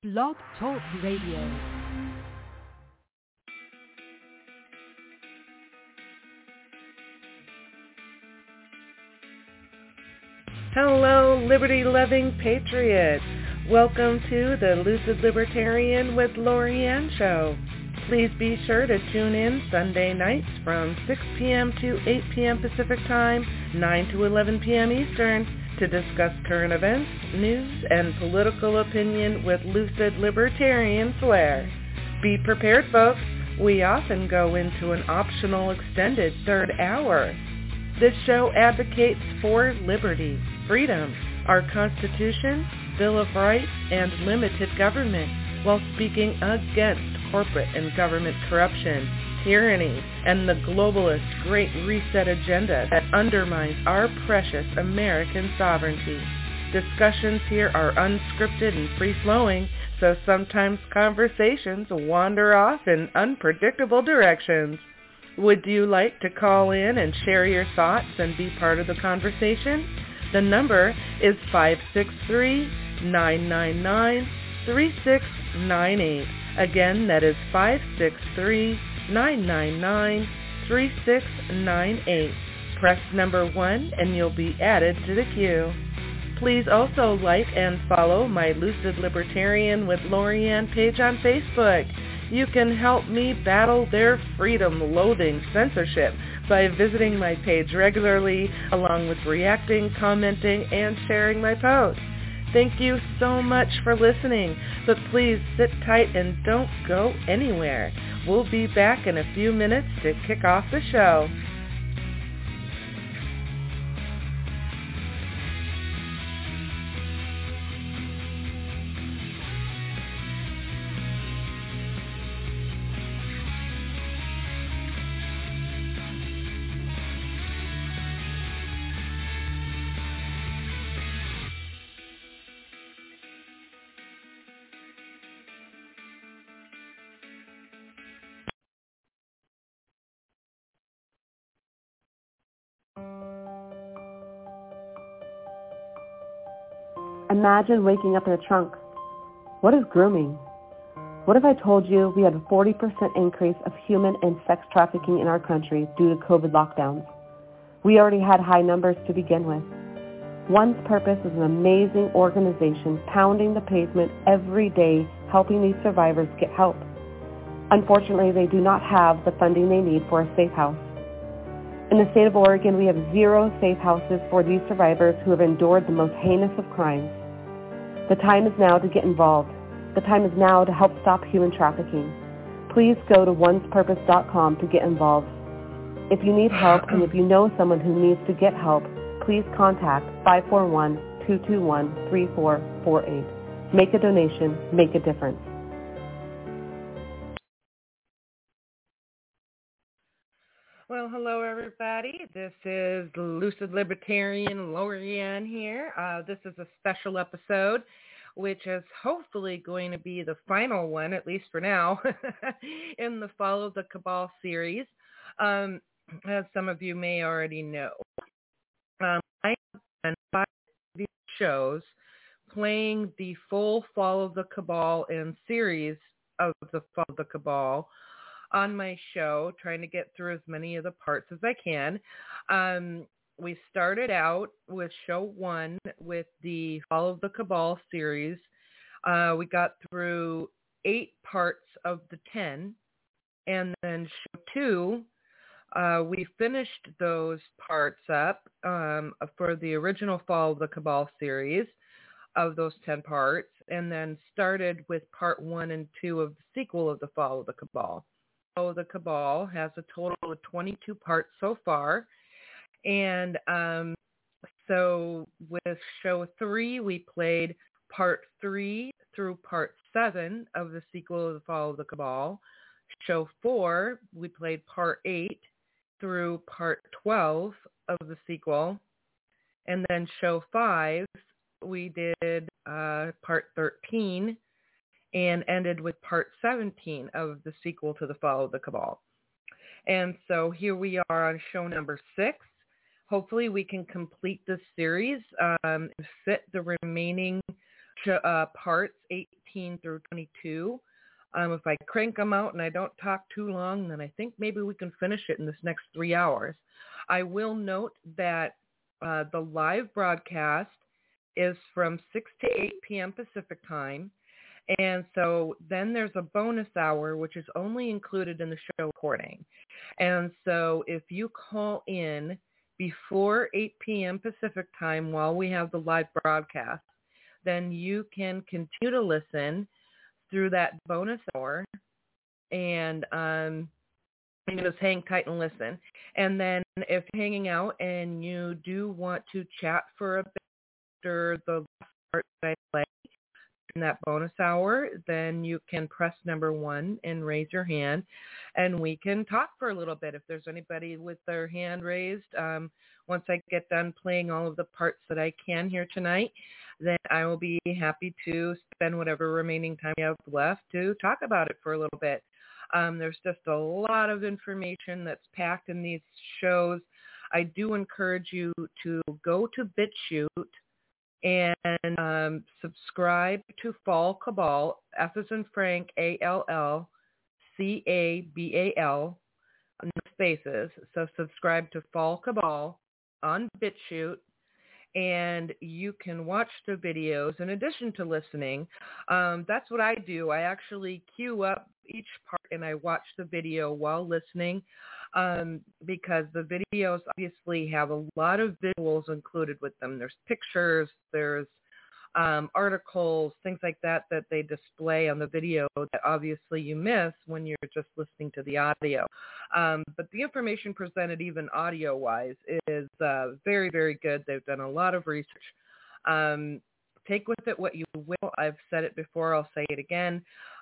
Blog Talk Radio. Hello, liberty-loving patriots. Welcome to the Lucid Libertarian with Lorianne show. Please be sure to tune in Sunday nights from 6 p.m. to 8 p.m. Pacific Time, 9 to 11 p.m. Eastern, to discuss current events, news, and political opinion with lucid libertarian flair. Be prepared, folks. We often go into an optional extended third hour. This show advocates for liberty, freedom, our Constitution, Bill of Rights, and limited government, while speaking against corporate and government corruption, tyranny, and the globalist Great Reset agenda that undermines our precious American sovereignty. Discussions here are unscripted and free-flowing, so sometimes conversations wander off in unpredictable directions. Would you like to call in and share your thoughts and be part of the conversation? The number is 563-999-3698. Again, that is 563-999-3698. Press number 1 and you'll be added to the queue. Please also like and follow my Lucid Libertarian with Lorianne page on Facebook. You can help me battle their freedom-loathing censorship by visiting my page regularly, along with reacting, commenting, and sharing my posts. Thank you so much for listening, but please sit tight and don't go anywhere. We'll be back in a few minutes to kick off the show. Imagine waking up in a trunk. What is grooming? What if I told you we had a 40% increase of human and sex trafficking in our country due to COVID lockdowns? We already had high numbers to begin with. One's Purpose is an amazing organization pounding the pavement every day, helping these survivors get help. Unfortunately, they do not have the funding they need for a safe house. In the state of Oregon, we have 0 safe houses for these survivors who have endured the most heinous of crimes. The time is now to get involved. The time is now to help stop human trafficking. Please go to onespurpose.com to get involved. If you need help and if you know someone who needs to get help, please contact 541-221-3448. Make a donation, make a difference. Well, hello, everybody. This is Lucid Libertarian Lorianne here. This is a special episode, which is hopefully going to be the final one, at least for now, in the Follow the Cabal series, as some of you may already know. I have done 5 of these shows playing the full Follow the Cabal and series of the Follow the Cabal on my show, trying to get through as many of the parts as I can. We started out with show 1 with the Follow the Cabal series. We got through 8 parts of the 10, and then show 2, we finished those parts up for the original Follow the Cabal series of those 10 parts, and then started with part 1 and 2 of the sequel of the Follow the Cabal. So the Cabal has a total of 22 parts so far. And so with show 3, we played part 3 through part 7 of the sequel of the Follow the Cabal. Show 4, we played part 8 through part 12 of the sequel. And then show 5, we did part 13 and ended with part 17 of the sequel to the Follow the Cabal. And so here we are on show number 6. Hopefully we can complete this series and fit the remaining parts 18 through 22. If I crank them out and I don't talk too long, then I think maybe we can finish it in this next 3 hours. I will note that the live broadcast is from 6 to 8 p.m. Pacific time. And so then there's a bonus hour, which is only included in the show recording. And so if you call in before 8 p.m. Pacific time while we have the live broadcast, then you can continue to listen through that bonus hour and just hang tight and listen. And then if you're hanging out and you do want to chat for a bit after the last part that I play in that bonus hour, then you can press number 1 and raise your hand, and we can talk for a little bit. If there's anybody with their hand raised, once I get done playing all of the parts that I can here tonight, then I will be happy to spend whatever remaining time you have left to talk about it for a little bit. There's just a lot of information that's packed in these shows. I do encourage you to go to BitChute and subscribe to Fall Cabal, F as in Frank, ALL, CABAL, no spaces. So subscribe to Fall Cabal on BitChute, and you can watch the videos in addition to listening. That's what I do. I actually queue up each part and I watch the video while listening, because the videos obviously have a lot of visuals included with them. There's pictures, there's articles, things like that they display on the video that obviously you miss when you're just listening to the audio. But the information presented, even audio-wise, is very, very good. They've done a lot of research. Take with it what you will. I've said it before. I'll say it again.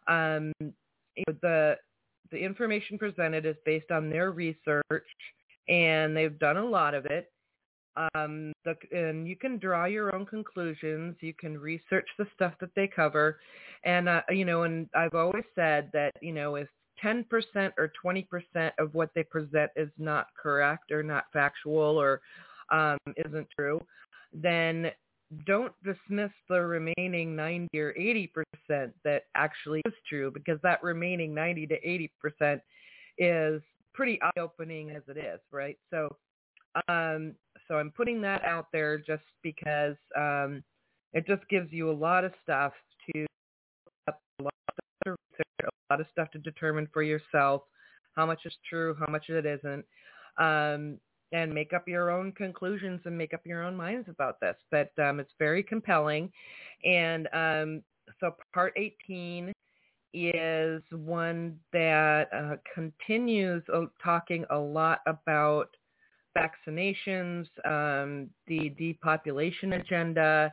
The information presented is based on their research, and they've done a lot of it. And you can draw your own conclusions. You can research the stuff that they cover. And, and I've always said that, if 10% or 20% of what they present is not correct or not factual or isn't true, then don't dismiss the remaining 90 or 80% that actually is true, because that remaining 90 to 80% is pretty eye-opening as it is, right? So I'm putting that out there just because it just gives you a lot of stuff to up, a lot of stuff to determine for yourself how much is true, how much it isn't, and make up your own conclusions and make up your own minds about this. But it's very compelling. And so part 18 is one that continues talking a lot about vaccinations, the depopulation agenda,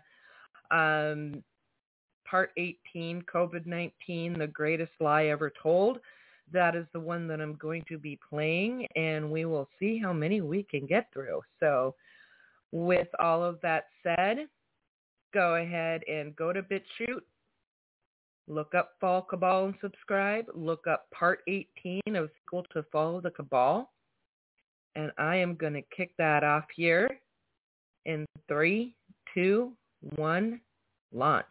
part 18, COVID-19, the greatest lie ever told. That is the one that I'm going to be playing, and we will see how many we can get through. So with all of that said, go ahead and go to BitChute, look up Fall Cabal and subscribe, look up part 18 of Sequel to Fall of the Cabal, and I am going to kick that off here in 3, 2, 1, launch.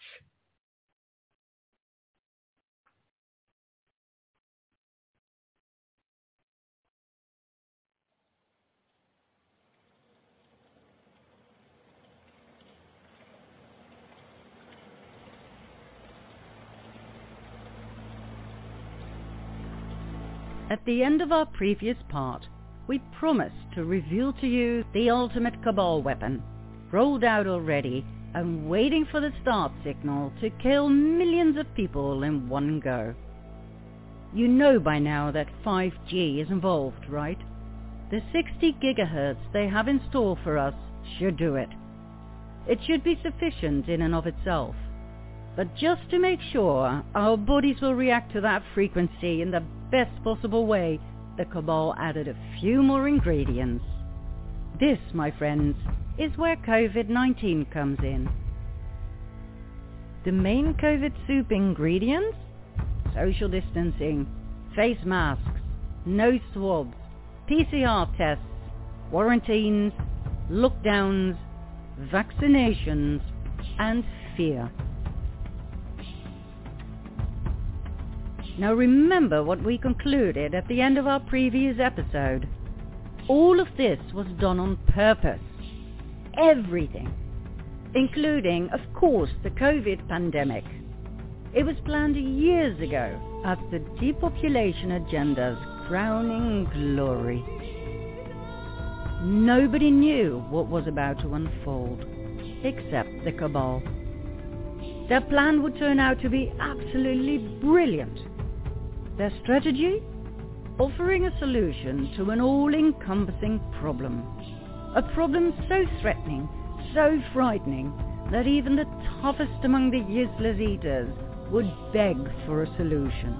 At the end of our previous part, we promised to reveal to you the ultimate Cabal weapon, rolled out already and waiting for the start signal to kill millions of people in one go. You know by now that 5G is involved, right? The 60 gigahertz they have in store for us should do it. It should be sufficient in and of itself. But just to make sure our bodies will react to that frequency in the best possible way, the Cabal added a few more ingredients. This, my friends, is where COVID-19 comes in. The main COVID soup ingredients? Social distancing, face masks, nose swabs, PCR tests, quarantines, lockdowns, vaccinations, and fear. Now remember what we concluded at the end of our previous episode. All of this was done on purpose. Everything. Including, of course, the COVID pandemic. It was planned years ago as the depopulation agenda's crowning glory. Nobody knew what was about to unfold, except the cabal. Their plan would turn out to be absolutely brilliant. Their strategy? Offering a solution to an all-encompassing problem. A problem so threatening, so frightening, that even the toughest among the useless eaters would beg for a solution.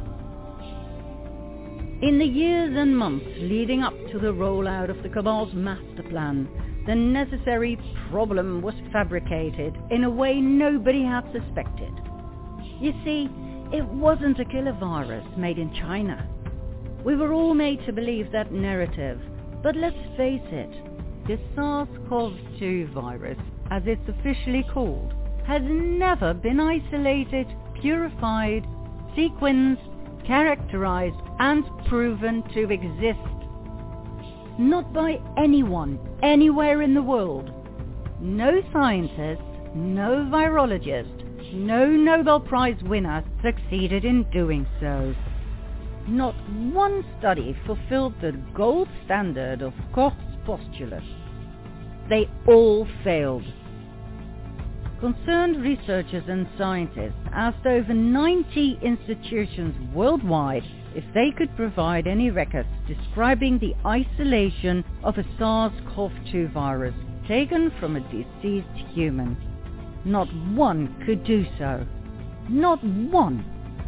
In the years and months leading up to the rollout of the cabal's master plan, the necessary problem was fabricated in a way nobody had suspected. You see, it wasn't a killer virus made in China. We were all made to believe that narrative, but let's face it, the SARS-CoV-2 virus, as it's officially called, has never been isolated, purified, sequenced, characterized, and proven to exist. Not by anyone, anywhere in the world. No scientist, no virologist, no Nobel Prize winner succeeded in doing so. Not one study fulfilled the gold standard of Koch's postulate. They all failed. Concerned researchers and scientists asked over 90 institutions worldwide if they could provide any records describing the isolation of a SARS-CoV-2 virus taken from a deceased human. Not one could do so. Not one.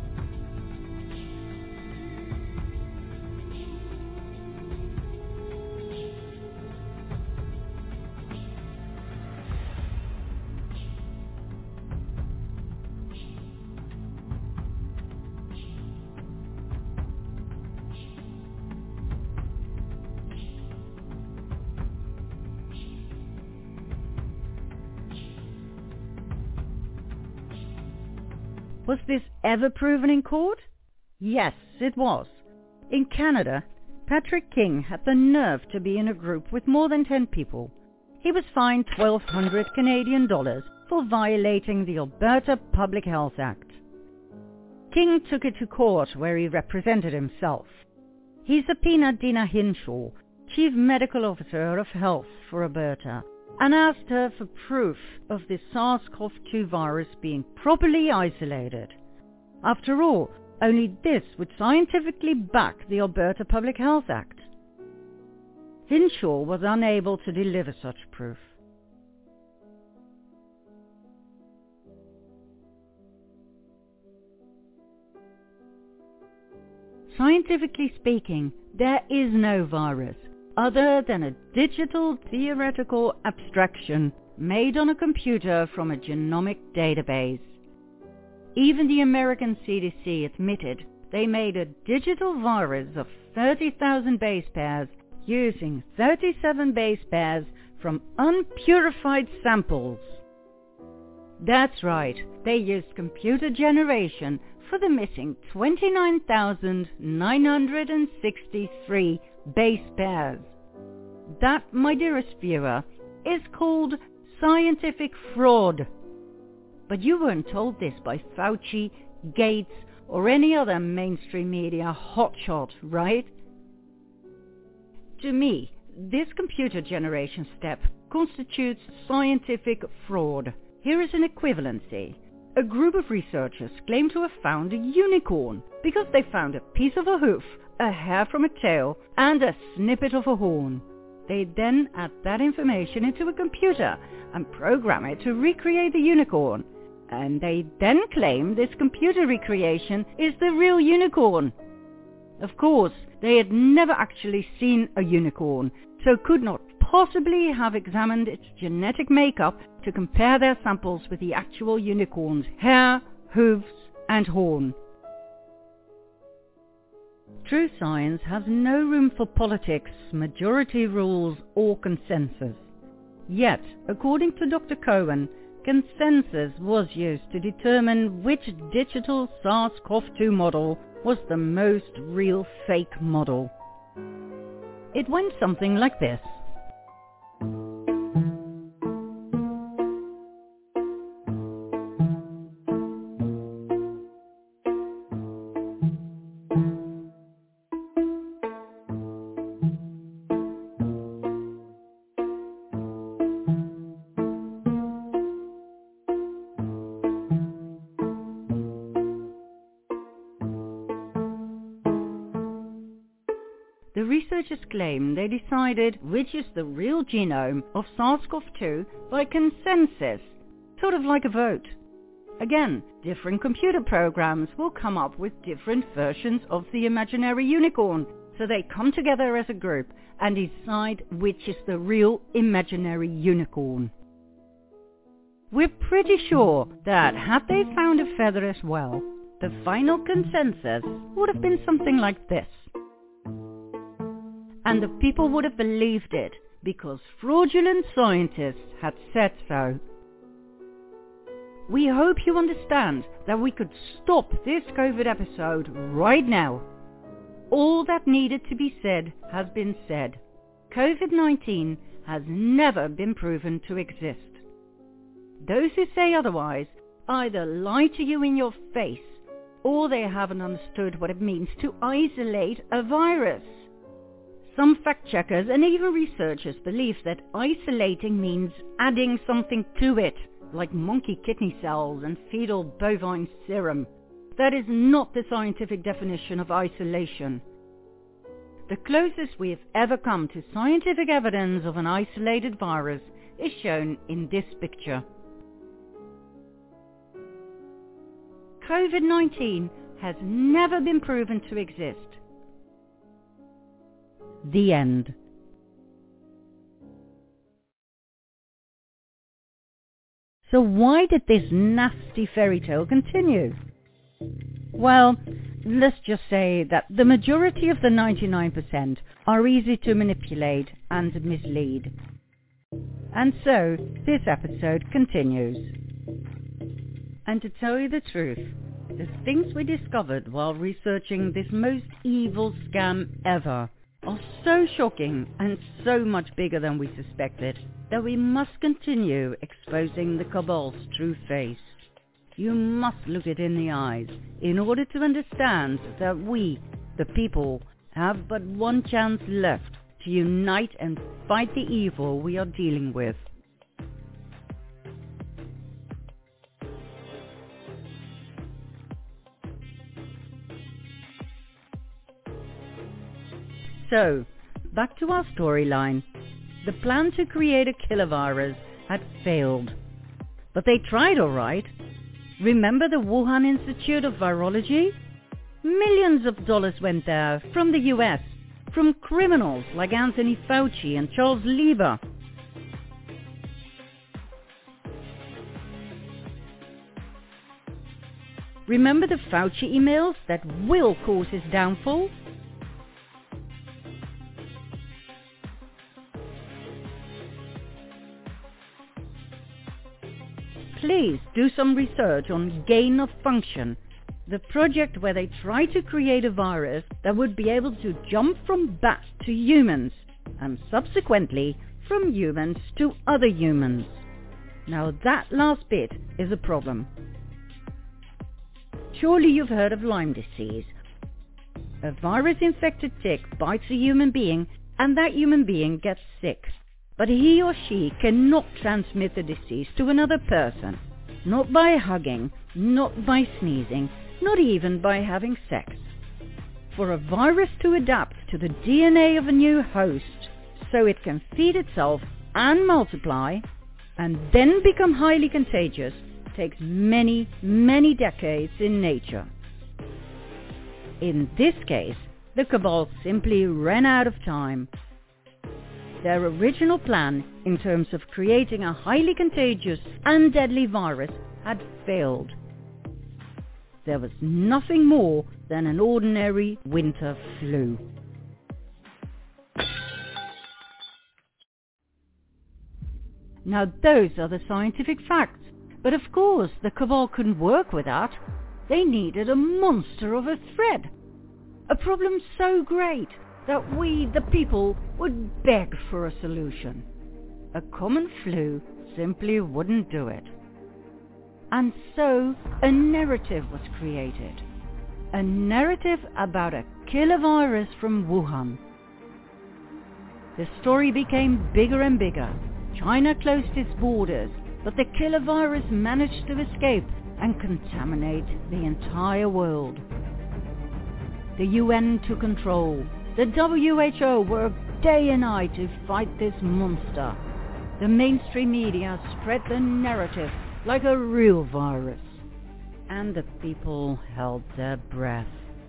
Was this ever proven in court? Yes, it was. In Canada, Patrick King had the nerve to be in a group with more than 10 people. He was fined $1,200 Canadian for violating the Alberta Public Health Act. King took it to court where he represented himself. He subpoenaed Dina Hinshaw, Chief Medical Officer of Health for Alberta, and asked her for proof of the SARS-CoV-2 virus being properly isolated. After all, only this would scientifically back the Alberta Public Health Act. Hinshaw was unable to deliver such proof. Scientifically speaking, there is no virus other than a digital theoretical abstraction made on a computer from a genomic database. Even the American CDC admitted they made a digital virus of 30,000 base pairs using 37 base pairs from unpurified samples. That's right, they used computer generation for the missing 29,963 base pairs. That, my dearest viewer, is called scientific fraud. But you weren't told this by Fauci, Gates, or any other mainstream media hotshot, right? To me, this computer generation step constitutes scientific fraud. Here is an equivalency. A group of researchers claim to have found a unicorn because they found a piece of a hoof, a hair from a tail, and a snippet of a horn. They then add that information into a computer and program it to recreate the unicorn. And they then claim this computer recreation is the real unicorn. Of course, they had never actually seen a unicorn, so could not possibly have examined its genetic makeup to compare their samples with the actual unicorn's hair, hooves, and horn. True science has no room for politics, majority rules, or consensus. Yet, according to Dr. Cohen, consensus was used to determine which digital SARS-CoV-2 model was the most real fake model. It went something like this. The researchers claim they decided which is the real genome of SARS-CoV-2 by consensus, sort of like a vote. Again, different computer programs will come up with different versions of the imaginary unicorn, so they come together as a group and decide which is the real imaginary unicorn. We're pretty sure that had they found a feather as well, the final consensus would have been something like this. And the people would have believed it because fraudulent scientists had said so. We hope you understand that we could stop this COVID episode right now. All that needed to be said has been said. COVID-19 has never been proven to exist. Those who say otherwise either lie to you in your face or they haven't understood what it means to isolate a virus. Some fact-checkers and even researchers believe that isolating means adding something to it, like monkey kidney cells and fetal bovine serum. That is not the scientific definition of isolation. The closest we have ever come to scientific evidence of an isolated virus is shown in this picture. COVID-19 has never been proven to exist. The end. So why did this nasty fairy tale continue? Well, let's just say that the majority of the 99% are easy to manipulate and mislead. And so, this episode continues. And to tell you the truth, the things we discovered while researching this most evil scam ever are so shocking and so much bigger than we suspected that we must continue exposing the cabal's true face. You must look it in the eyes in order to understand that we, the people, have but one chance left to unite and fight the evil we are dealing with. So, back to our storyline. The plan to create a killer virus had failed. But they tried all right. Remember the Wuhan Institute of Virology? Millions of dollars went there from the US, from criminals like Anthony Fauci and Charles Lieber. Remember the Fauci emails that will cause his downfall? Please do some research on gain of function, the project where they try to create a virus that would be able to jump from bats to humans, and subsequently from humans to other humans. Now that last bit is a problem. Surely you've heard of Lyme disease. A virus-infected tick bites a human being and that human being gets sick. But he or she cannot transmit the disease to another person. Not by hugging, not by sneezing, not even by having sex. For a virus to adapt to the DNA of a new host so it can feed itself and multiply and then become highly contagious takes many, many decades in nature. In this case, the cabal simply ran out of time. Their original plan in terms of creating a highly contagious and deadly virus had failed. There was nothing more than an ordinary winter flu. Now those are the scientific facts. But of course, the cabal couldn't work with that. They needed a monster of a threat. A problem so great that we, the people, would beg for a solution. A common flu simply wouldn't do it. And so a narrative was created. A narrative about a killer virus from Wuhan. The story became bigger and bigger. China closed its borders, but the killer virus managed to escape and contaminate the entire world. The UN took control. The WHO worked day and night to fight this monster. The mainstream media spread the narrative like a real virus. And the people held their breath.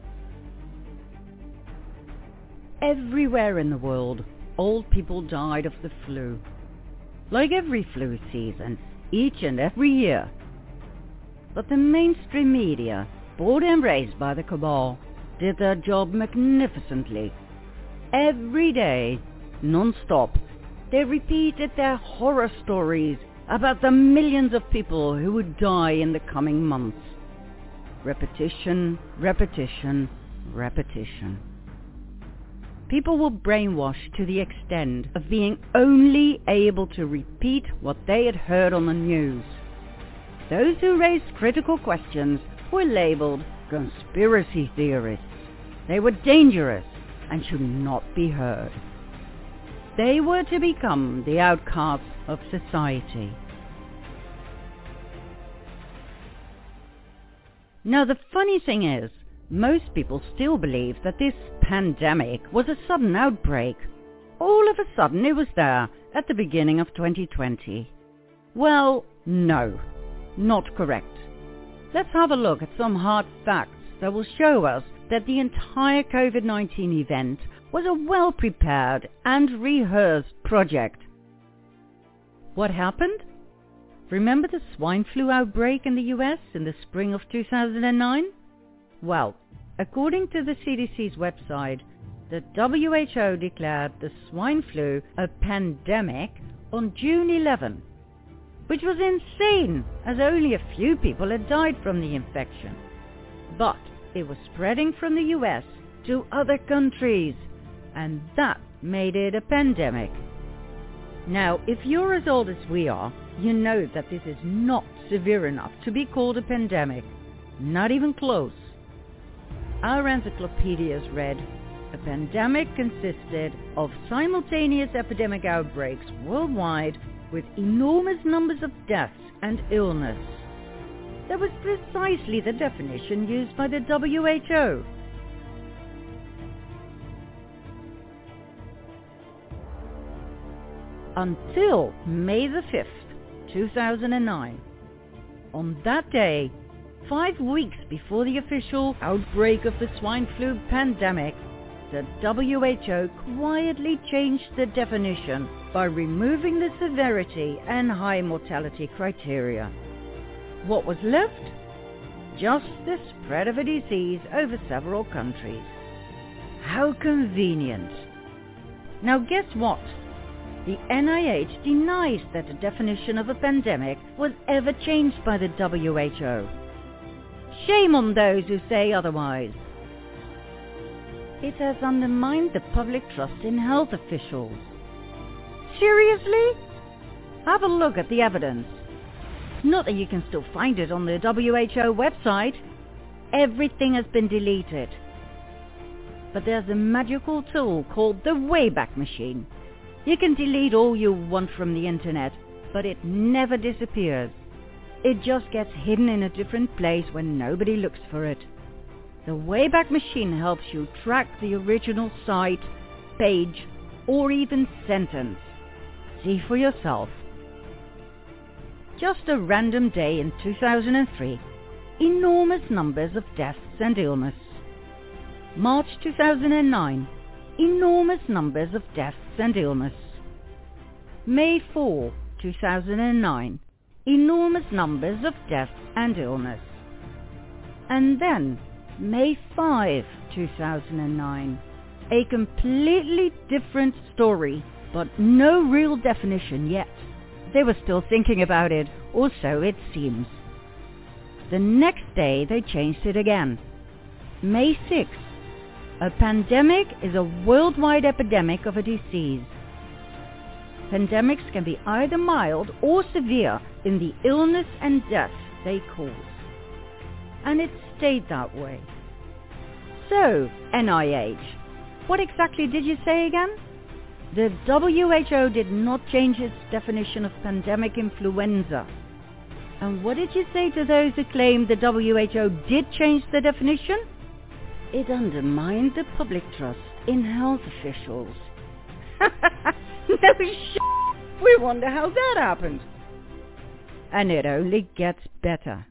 Everywhere in the world, old people died of the flu. Like every flu season, each and every year. But the mainstream media, bought and raised by the cabal, did their job magnificently. Every day, non-stop, they repeated their horror stories about the millions of people who would die in the coming months. Repetition, repetition, repetition. People were brainwashed to the extent of being only able to repeat what they had heard on the news. Those who raised critical questions were labeled conspiracy theorists. They were dangerous and should not be heard. They were to become the outcasts of society. Now the funny thing is, most people still believe that this pandemic was a sudden outbreak. All of a sudden it was there at the beginning of 2020. Well, no, not correct. Let's have a look at some hard facts that will show us that the entire COVID-19 event was a well-prepared and rehearsed project. What happened? Remember the swine flu outbreak in the US in the spring of 2009? Well, according to the CDC's website, the WHO declared the swine flu a pandemic on June 11, which was insane as only a few people had died from the infection. But it was spreading from the US to other countries, and that made it a pandemic. Now, if you're as old as we are, you know that this is not severe enough to be called a pandemic. Not even close. Our encyclopedias read, a pandemic consisted of simultaneous epidemic outbreaks worldwide with enormous numbers of deaths and illness. That was precisely the definition used by the WHO. Until May the 5th, 2009. On that day, 5 weeks before the official outbreak of the swine flu pandemic, the WHO quietly changed the definition by removing the severity and high mortality criteria. What was left? Just the spread of a disease over several countries. How convenient. Now guess what? The NIH denies that the definition of a pandemic was ever changed by the WHO. Shame on those who say otherwise. It has undermined the public trust in health officials. Seriously? Have a look at the evidence. Not that you can still find it on the WHO website. Everything has been deleted. But there's a magical tool called the Wayback Machine. You can delete all you want from the internet, but it never disappears. It just gets hidden in a different place when nobody looks for it. The Wayback Machine helps you track the original site, page, or even sentence. See for yourself. Just a random day in 2003, enormous numbers of deaths and illness. March 2009, enormous numbers of deaths and illness. May 4, 2009, enormous numbers of deaths and illness. And then, May 5, 2009, a completely different story, but no real definition yet. they were still thinking about it, or so it seems. The next day they changed it again. May 6th. A pandemic is a worldwide epidemic of a disease. Pandemics can be either mild or severe in the illness and death they cause. And it stayed that way. So, NIH, what exactly did you say again? The WHO did not change its definition of pandemic influenza. And what did you say to those who claimed the WHO did change the definition? It undermined the public trust in health officials. No shit! We wonder how that happened. And it only gets better.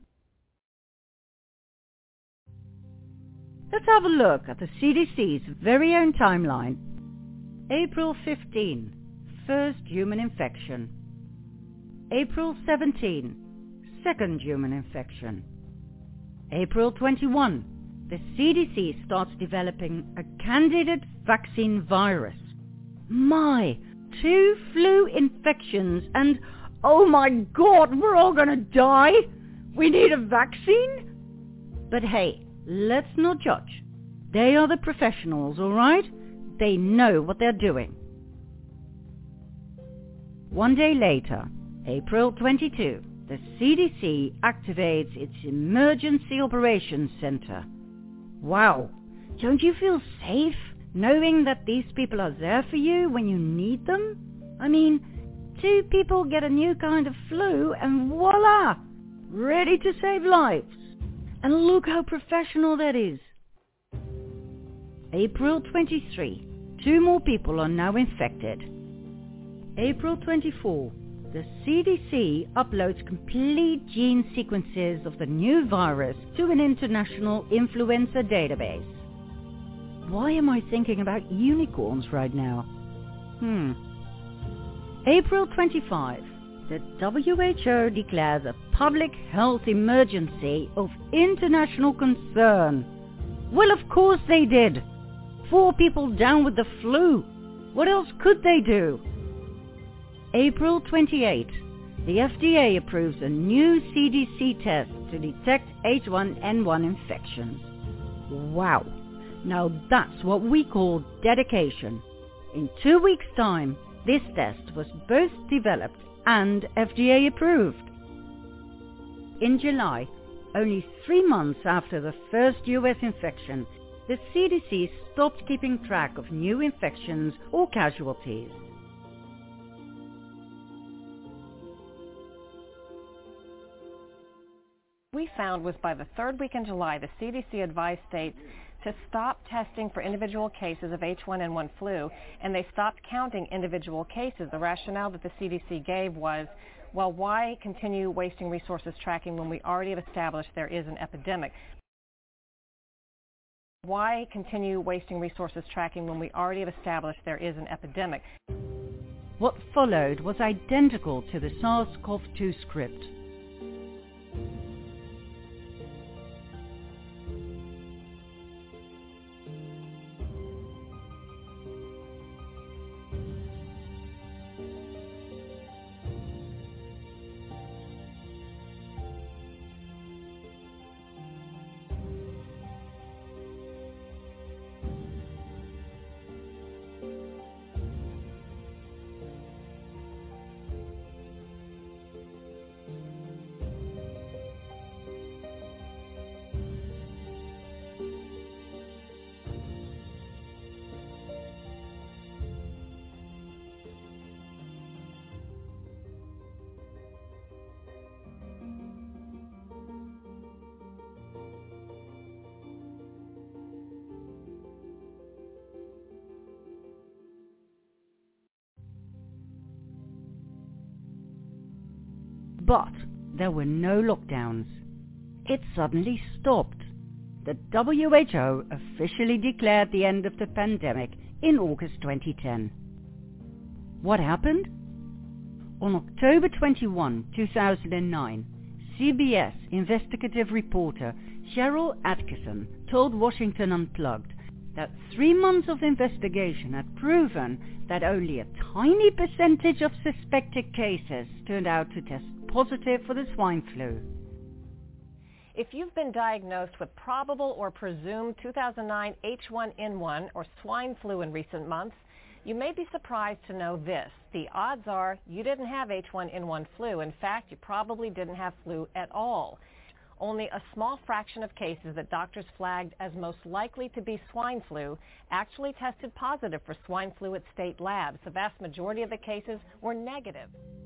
Let's have a look at the CDC's very own timeline. April 15, first human infection. April 17, second human infection. April 21, the CDC starts developing a candidate vaccine virus. My, 2 flu infections and, oh my God, we're all gonna die. We need a vaccine? But hey, let's not judge. They are the professionals, all right? They know what they're doing. One day later, April 22, the CDC activates its Emergency Operations Center. Wow, don't you feel safe knowing that these people are there for you when you need them? I mean, 2 people get a new kind of flu and voila, ready to save lives. And look how professional that is. April 23, 2 more people are now infected. April 24, the CDC uploads complete gene sequences of the new virus to an international influenza database. Why am I thinking about unicorns right now? April 25, the WHO declares a public health emergency of international concern. Well, of course they did. 4 people down with the flu. What else could they do? April 28, the FDA approves a new CDC test to detect H1N1 infections. Wow, now that's what we call dedication. In 2 weeks' time, this test was both developed and FDA approved. In July, only 3 months after the first US infection, the CDC stopped keeping track of new infections or casualties. We found was by the 3rd week in July, the CDC advised states to stop testing for individual cases of H1N1 flu, and they stopped counting individual cases. The rationale that the CDC gave was, well, why continue wasting resources tracking when we already have established there is an epidemic? Why continue wasting resources tracking when we already have established there is an epidemic? What followed was identical to the SARS-CoV-2 script. But there were no lockdowns. It suddenly stopped. The WHO officially declared the end of the pandemic in August 2010. What happened? On October 21, 2009, CBS investigative reporter Cheryl Atkinson told Washington Unplugged that 3 months of investigation had proven that only a tiny percentage of suspected cases turned out to test positive for the swine flu. If you've been diagnosed with probable or presumed 2009 H1N1 or swine flu in recent months, you may be surprised to know this. The odds are you didn't have H1N1 flu. In fact, you probably didn't have flu at all. Only a small fraction of cases that doctors flagged as most likely to be swine flu actually tested positive for swine flu at state labs. The vast majority of the cases were negative.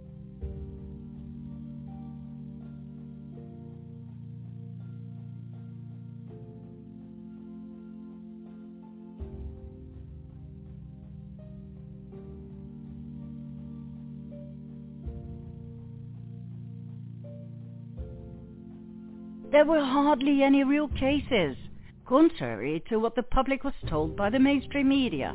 There were hardly any real cases, contrary to what the public was told by the mainstream media.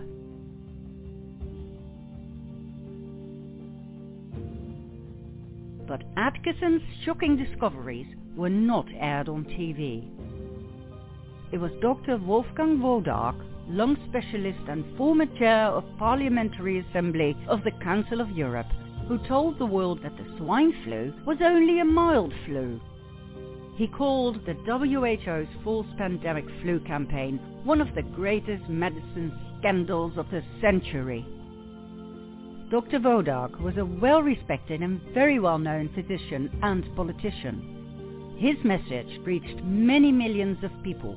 But Atkinson's shocking discoveries were not aired on TV. It was Dr. Wolfgang Wodarg, lung specialist and former chair of Parliamentary Assembly of the Council of Europe, who told the world that the swine flu was only a mild flu. He called the WHO's false pandemic flu campaign one of the greatest medicine scandals of the century. Dr. Wodarg was a well-respected and very well-known physician and politician. His message reached many millions of people.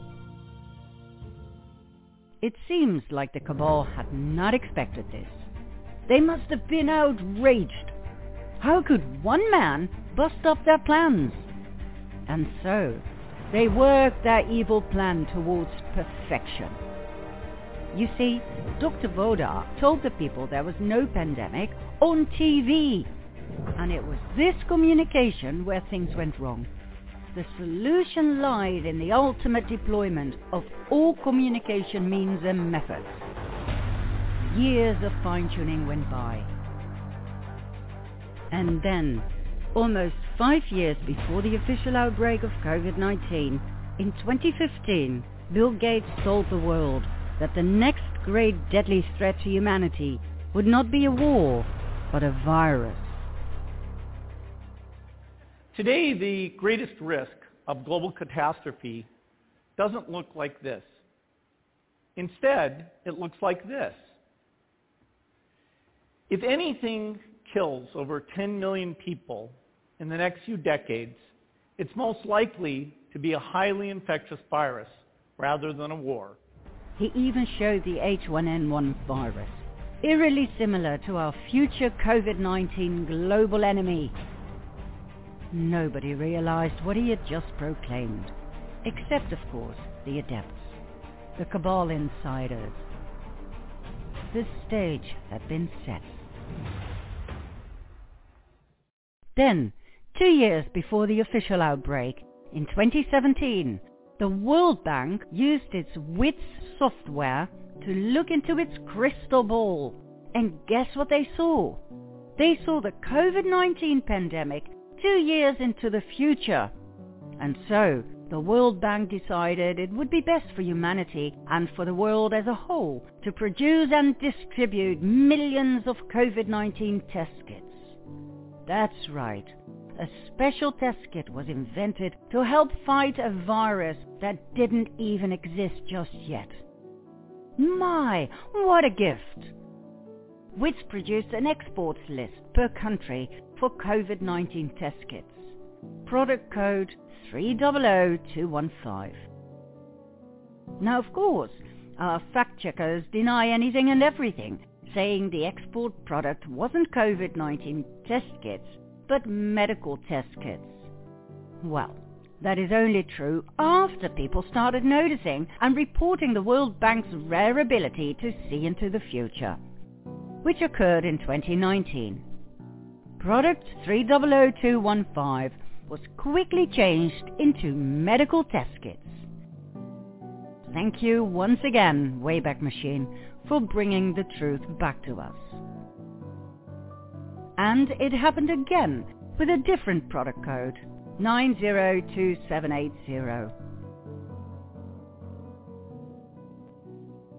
It seems like the cabal had not expected this. They must have been outraged. How could one man bust up their plans? And so, they worked their evil plan towards perfection. You see, Dr. Wodarg told the people there was no pandemic on TV. And it was this communication where things went wrong. The solution lied in the ultimate deployment of all communication means and methods. Years of fine-tuning went by. And then, almost 5 years before the official outbreak of COVID-19, in 2015, Bill Gates told the world that the next great deadly threat to humanity would not be a war, but a virus. Today, the greatest risk of global catastrophe doesn't look like this. Instead, it looks like this. If anything kills over 10 million people in the next few decades, it's most likely to be a highly infectious virus rather than a war. He even showed the H1N1 virus, eerily similar to our future COVID-19 global enemy. Nobody realized what he had just proclaimed, except, of course, the adepts, the cabal insiders. The stage had been set. Then, 2 years before the official outbreak, in 2017, the World Bank used its WITS software to look into its crystal ball. And guess what they saw? They saw the COVID-19 pandemic 2 years into the future. And so, the World Bank decided it would be best for humanity and for the world as a whole to produce and distribute millions of COVID-19 test kits. That's right. A special test kit was invented to help fight a virus that didn't even exist just yet. My, what a gift! WITS produced an exports list per country for COVID-19 test kits. Product code 300215. Now, of course, our fact-checkers deny anything and everything, saying the export product wasn't COVID-19 test kits, but medical test kits. Well, that is only true after people started noticing and reporting the World Bank's rare ability to see into the future, which occurred in 2019. Product 300215 was quickly changed into medical test kits. Thank you once again, Wayback Machine, for bringing the truth back to us. And it happened again with a different product code, 902780.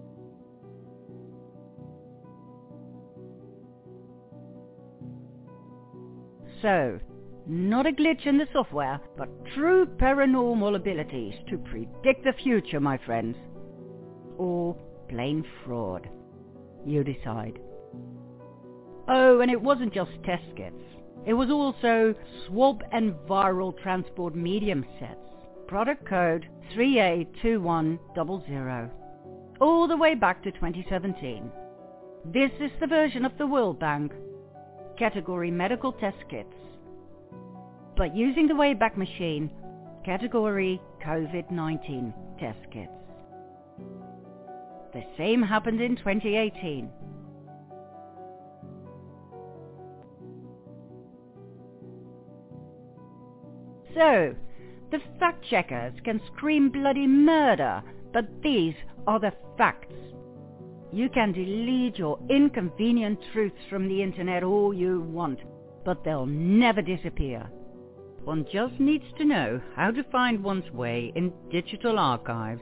so. Not a glitch in the software, but true paranormal abilities to predict the future, my friends. Or plain fraud. You decide. Oh, and it wasn't just test kits. It was also swab and viral transport medium sets. Product code 382100. All the way back to 2017. This is the version of the World Bank. Category medical test kits. But using the Wayback Machine, category COVID-19 test kits. The same happened in 2018. So, the fact-checkers can scream bloody murder, but these are the facts. You can delete your inconvenient truths from the internet all you want, but they'll never disappear. One just needs to know how to find one's way in digital archives.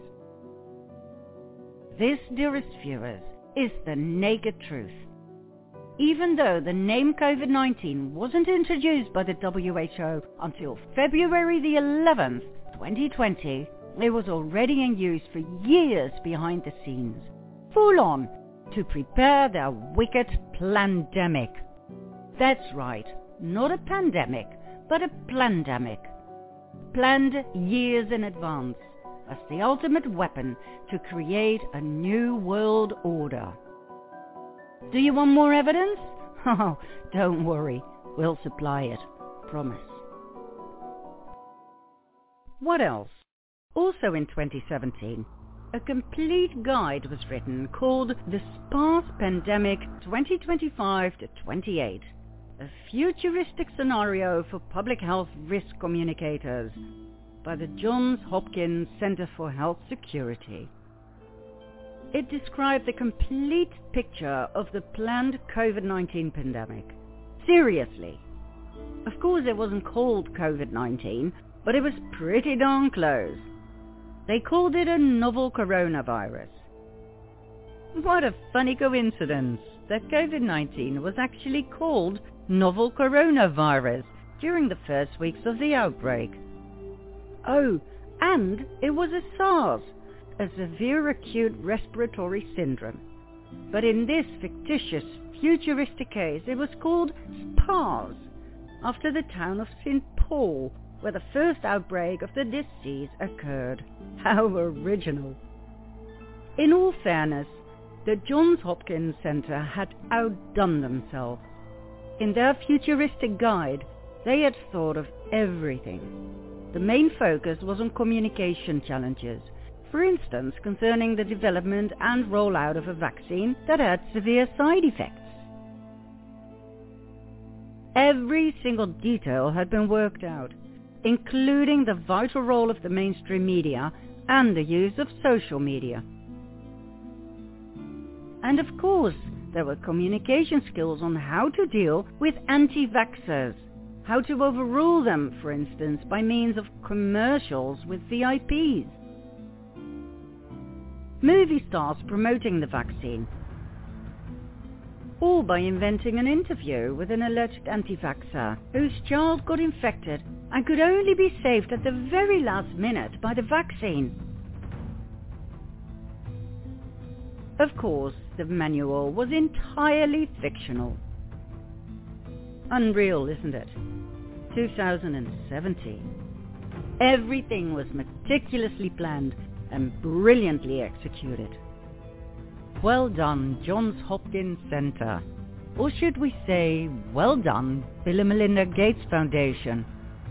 This, dearest viewers, is the naked truth. Even though the name COVID-19 wasn't introduced by the WHO until February the 11th, 2020, it was already in use for years behind the scenes, full on, to prepare their wicked plandemic. That's right, not a pandemic, but a plandemic. Planned years in advance as the ultimate weapon to create a new world order. Do you want more evidence? Oh, don't worry, we'll supply it. Promise. What else? Also in 2017, a complete guide was written called The Sparse Pandemic 2025-28, a futuristic scenario for public health risk communicators by the Johns Hopkins Center for Health Security. It described the complete picture of the planned COVID-19 pandemic. Seriously. Of course it wasn't called COVID-19, but it was pretty darn close. They called it a novel coronavirus. What a funny coincidence that COVID-19 was actually called novel coronavirus during the first weeks of the outbreak. Oh, and it was a SARS, a severe acute respiratory syndrome. But in this fictitious, futuristic case, it was called SPARS, after the town of St. Paul, where the first outbreak of the disease occurred. How original. In all fairness, the Johns Hopkins Center had outdone themselves. In their futuristic guide, they had thought of everything. The main focus was on communication challenges, for instance concerning the development and rollout of a vaccine that had severe side effects. Every single detail had been worked out, including the vital role of the mainstream media and the use of social media. And of course, there were communication skills on how to deal with anti-vaxxers, how to overrule them, for instance, by means of commercials with VIPs. Movie stars promoting the vaccine, all by inventing an interview with an alleged anti-vaxxer whose child got infected and could only be saved at the very last minute by the vaccine. Of course, the manual was entirely fictional. Unreal, isn't it? 2017. Everything was meticulously planned and brilliantly executed. Well done, Johns Hopkins Center. Or should we say, well done, Bill and Melinda Gates Foundation.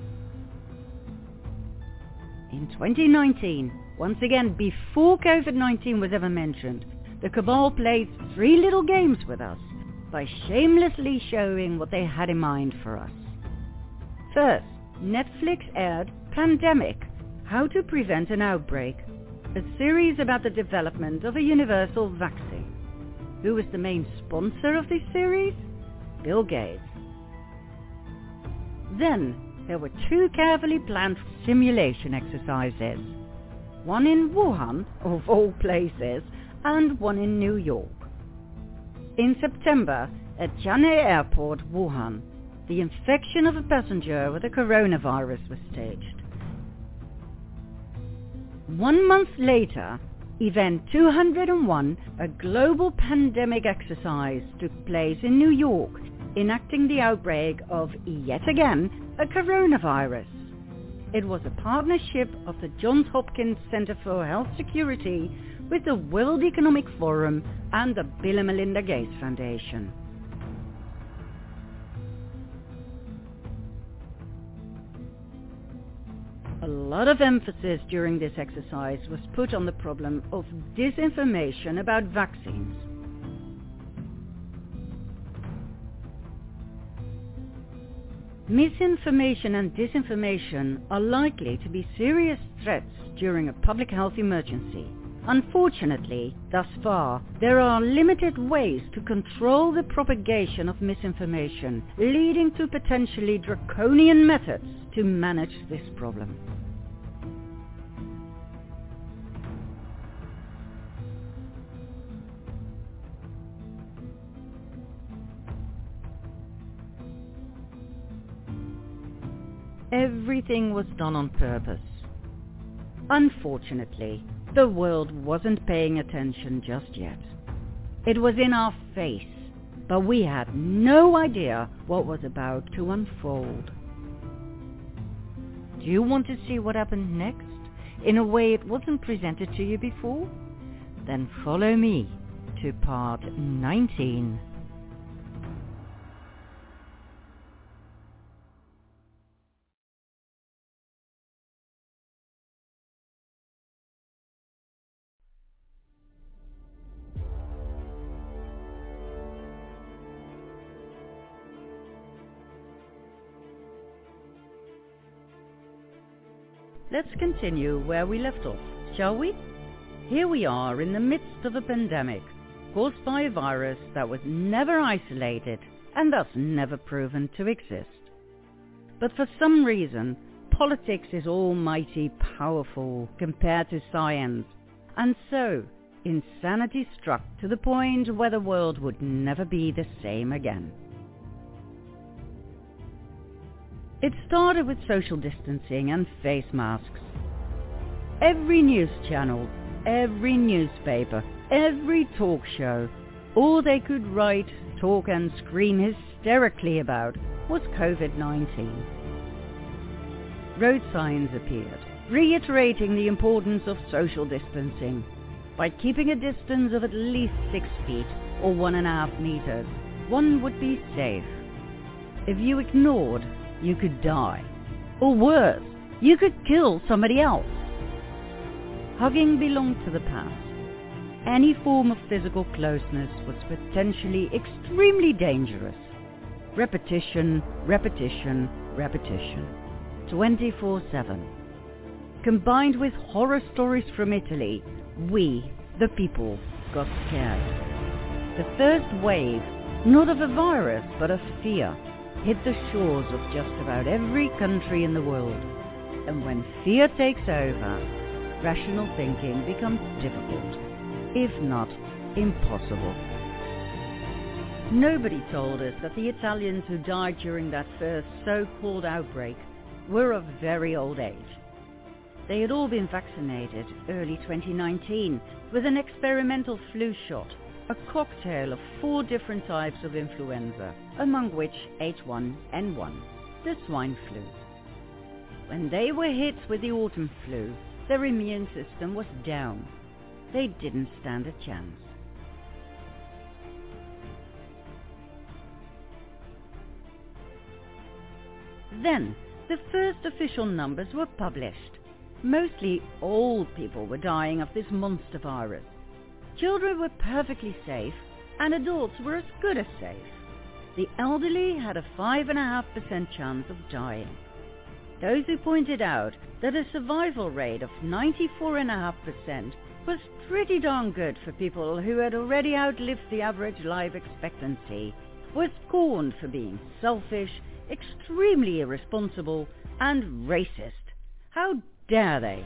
In 2019, once again before COVID-19 was ever mentioned, the cabal played 3 little games with us by shamelessly showing what they had in mind for us. First, Netflix aired Pandemic, How to Prevent an Outbreak, a series about the development of a universal vaccine. Who was the main sponsor of this series? Bill Gates. Then there were 2 carefully planned simulation exercises, one in Wuhan, of all places, and one in New York. In September, at Jianghe Airport, Wuhan, the infection of a passenger with the coronavirus was staged. 1 month later, Event 201, a global pandemic exercise, took place in New York, enacting the outbreak of, yet again, a coronavirus. It was a partnership of the Johns Hopkins Center for Health Security with the World Economic Forum and the Bill and Melinda Gates Foundation. A lot of emphasis during this exercise was put on the problem of disinformation about vaccines. Misinformation and disinformation are likely to be serious threats during a public health emergency. Unfortunately, thus far, there are limited ways to control the propagation of misinformation, leading to potentially draconian methods to manage this problem. Everything was done on purpose. Unfortunately, the world wasn't paying attention just yet. It was in our face, but we had no idea what was about to unfold. Do you want to see what happened next, in a way it wasn't presented to you before? Then follow me to part 19. Let's continue where we left off, shall we? Here we are in the midst of a pandemic caused by a virus that was never isolated and thus never proven to exist. But for some reason, politics is almighty powerful compared to science, and so insanity struck to the point where the world would never be the same again. It started with social distancing and face masks. Every news channel, every newspaper, every talk show, all they could write, talk and scream hysterically about was COVID-19. Road signs appeared, reiterating the importance of social distancing. By keeping a distance of at least 6 feet or 1.5 meters, one would be safe. If you ignored, you could die. Or worse, you could kill somebody else. Hugging belonged to the past. Any form of physical closeness was potentially extremely dangerous. Repetition, repetition, repetition. 24/7. Combined with horror stories from Italy, we, the people, got scared. The first wave, not of a virus, but of fear, hit the shores of just about every country in the world. And when fear takes over, rational thinking becomes difficult, if not impossible. Nobody told us that the Italians who died during that first so-called outbreak were of very old age. They had all been vaccinated early 2019 with an experimental flu shot, a cocktail of 4 different types of influenza, among which H1N1, the swine flu. When they were hit with the autumn flu, their immune system was down. They didn't stand a chance. Then, the first official numbers were published. Mostly old people were dying of this monster virus. Children were perfectly safe, and adults were as good as safe. The elderly had a 5.5% chance of dying. Those who pointed out that a survival rate of 94.5% was pretty darn good for people who had already outlived the average life expectancy were scorned for being selfish, extremely irresponsible, and racist. How dare they?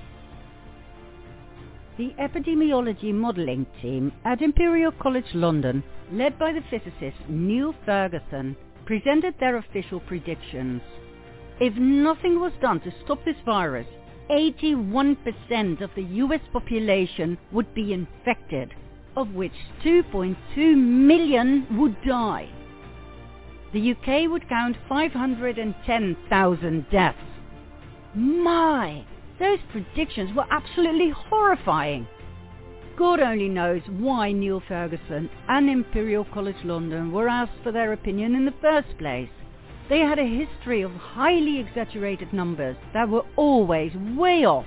The epidemiology modelling team at Imperial College London, led by the physicist Neil Ferguson, presented their official predictions. If nothing was done to stop this virus, 81% of the US population would be infected, of which 2.2 million would die. The UK would count 510,000 deaths. My! Those predictions were absolutely horrifying. God only knows why Neil Ferguson and Imperial College London were asked for their opinion in the first place. They had a history of highly exaggerated numbers that were always way off.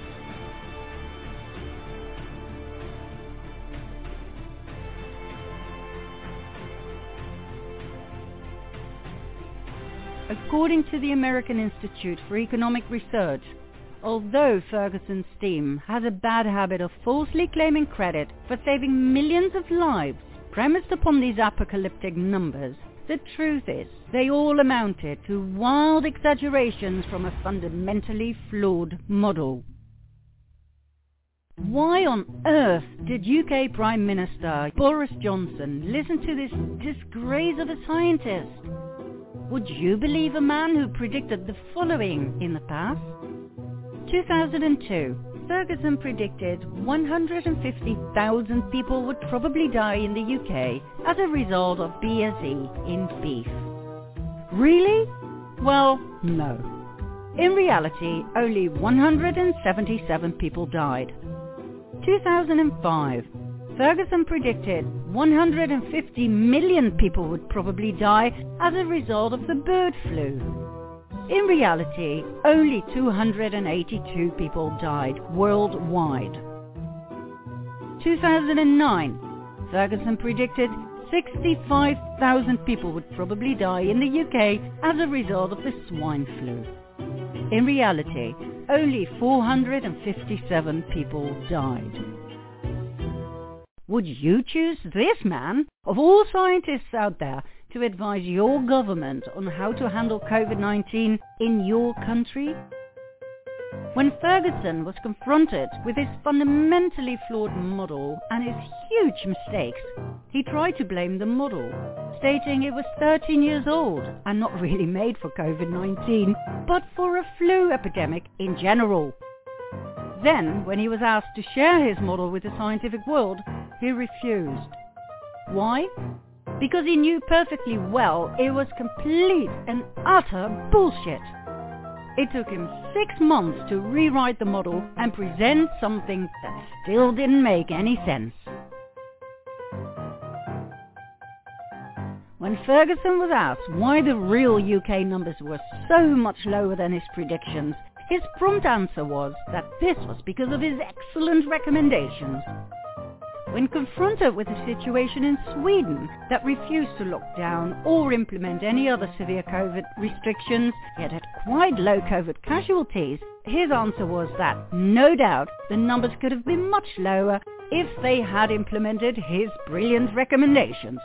According to the American Institute for Economic Research, although Ferguson's team has a bad habit of falsely claiming credit for saving millions of lives premised upon these apocalyptic numbers, the truth is they all amounted to wild exaggerations from a fundamentally flawed model. Why on earth did UK Prime Minister Boris Johnson listen to this disgrace of a scientist? Would you believe a man who predicted the following in the past? 2002, Ferguson predicted 150,000 people would probably die in the UK as a result of BSE in beef. Really? Well, no. In reality, only 177 people died. 2005, Ferguson predicted 150 million people would probably die as a result of the bird flu. In reality, only 282 people died worldwide. 2009, Ferguson predicted 65,000 people would probably die in the UK as a result of the swine flu. In reality, only 457 people died. Would you choose this man, of all scientists out there, to advise your government on how to handle COVID-19 in your country? When Ferguson was confronted with his fundamentally flawed model and his huge mistakes, he tried to blame the model, stating it was 13 years old and not really made for COVID-19, but for a flu epidemic in general. Then, when he was asked to share his model with the scientific world, he refused. Why? Because he knew perfectly well it was complete and utter bullshit. It took him 6 months to rewrite the model and present something that still didn't make any sense. When Ferguson was asked why the real UK numbers were so much lower than his predictions, his prompt answer was that this was because of his excellent recommendations. When confronted with a situation in Sweden that refused to lock down or implement any other severe COVID restrictions, yet had quite low COVID casualties, his answer was that, no doubt, the numbers could have been much lower if they had implemented his brilliant recommendations.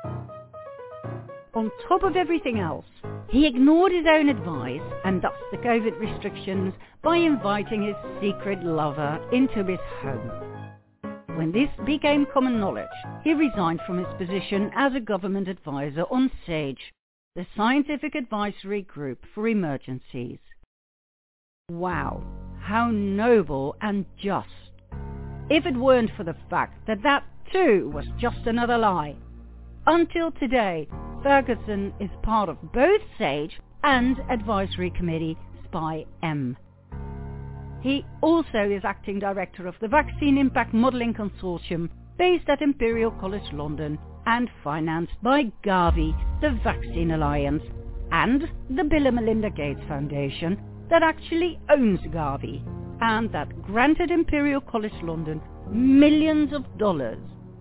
On top of everything else, he ignored his own advice and thus the COVID restrictions by inviting his secret lover into his home. When this became common knowledge, he resigned from his position as a government advisor on SAGE, the Scientific Advisory Group for Emergencies. Wow, how noble and just. If it weren't for the fact that that too was just another lie. Until today, Ferguson is part of both SAGE and Advisory Committee SPI-M. He also is acting director of the Vaccine Impact Modelling Consortium based at Imperial College London and financed by Gavi, the Vaccine Alliance, and the Bill and Melinda Gates Foundation that actually owns Gavi and that granted Imperial College London millions of dollars.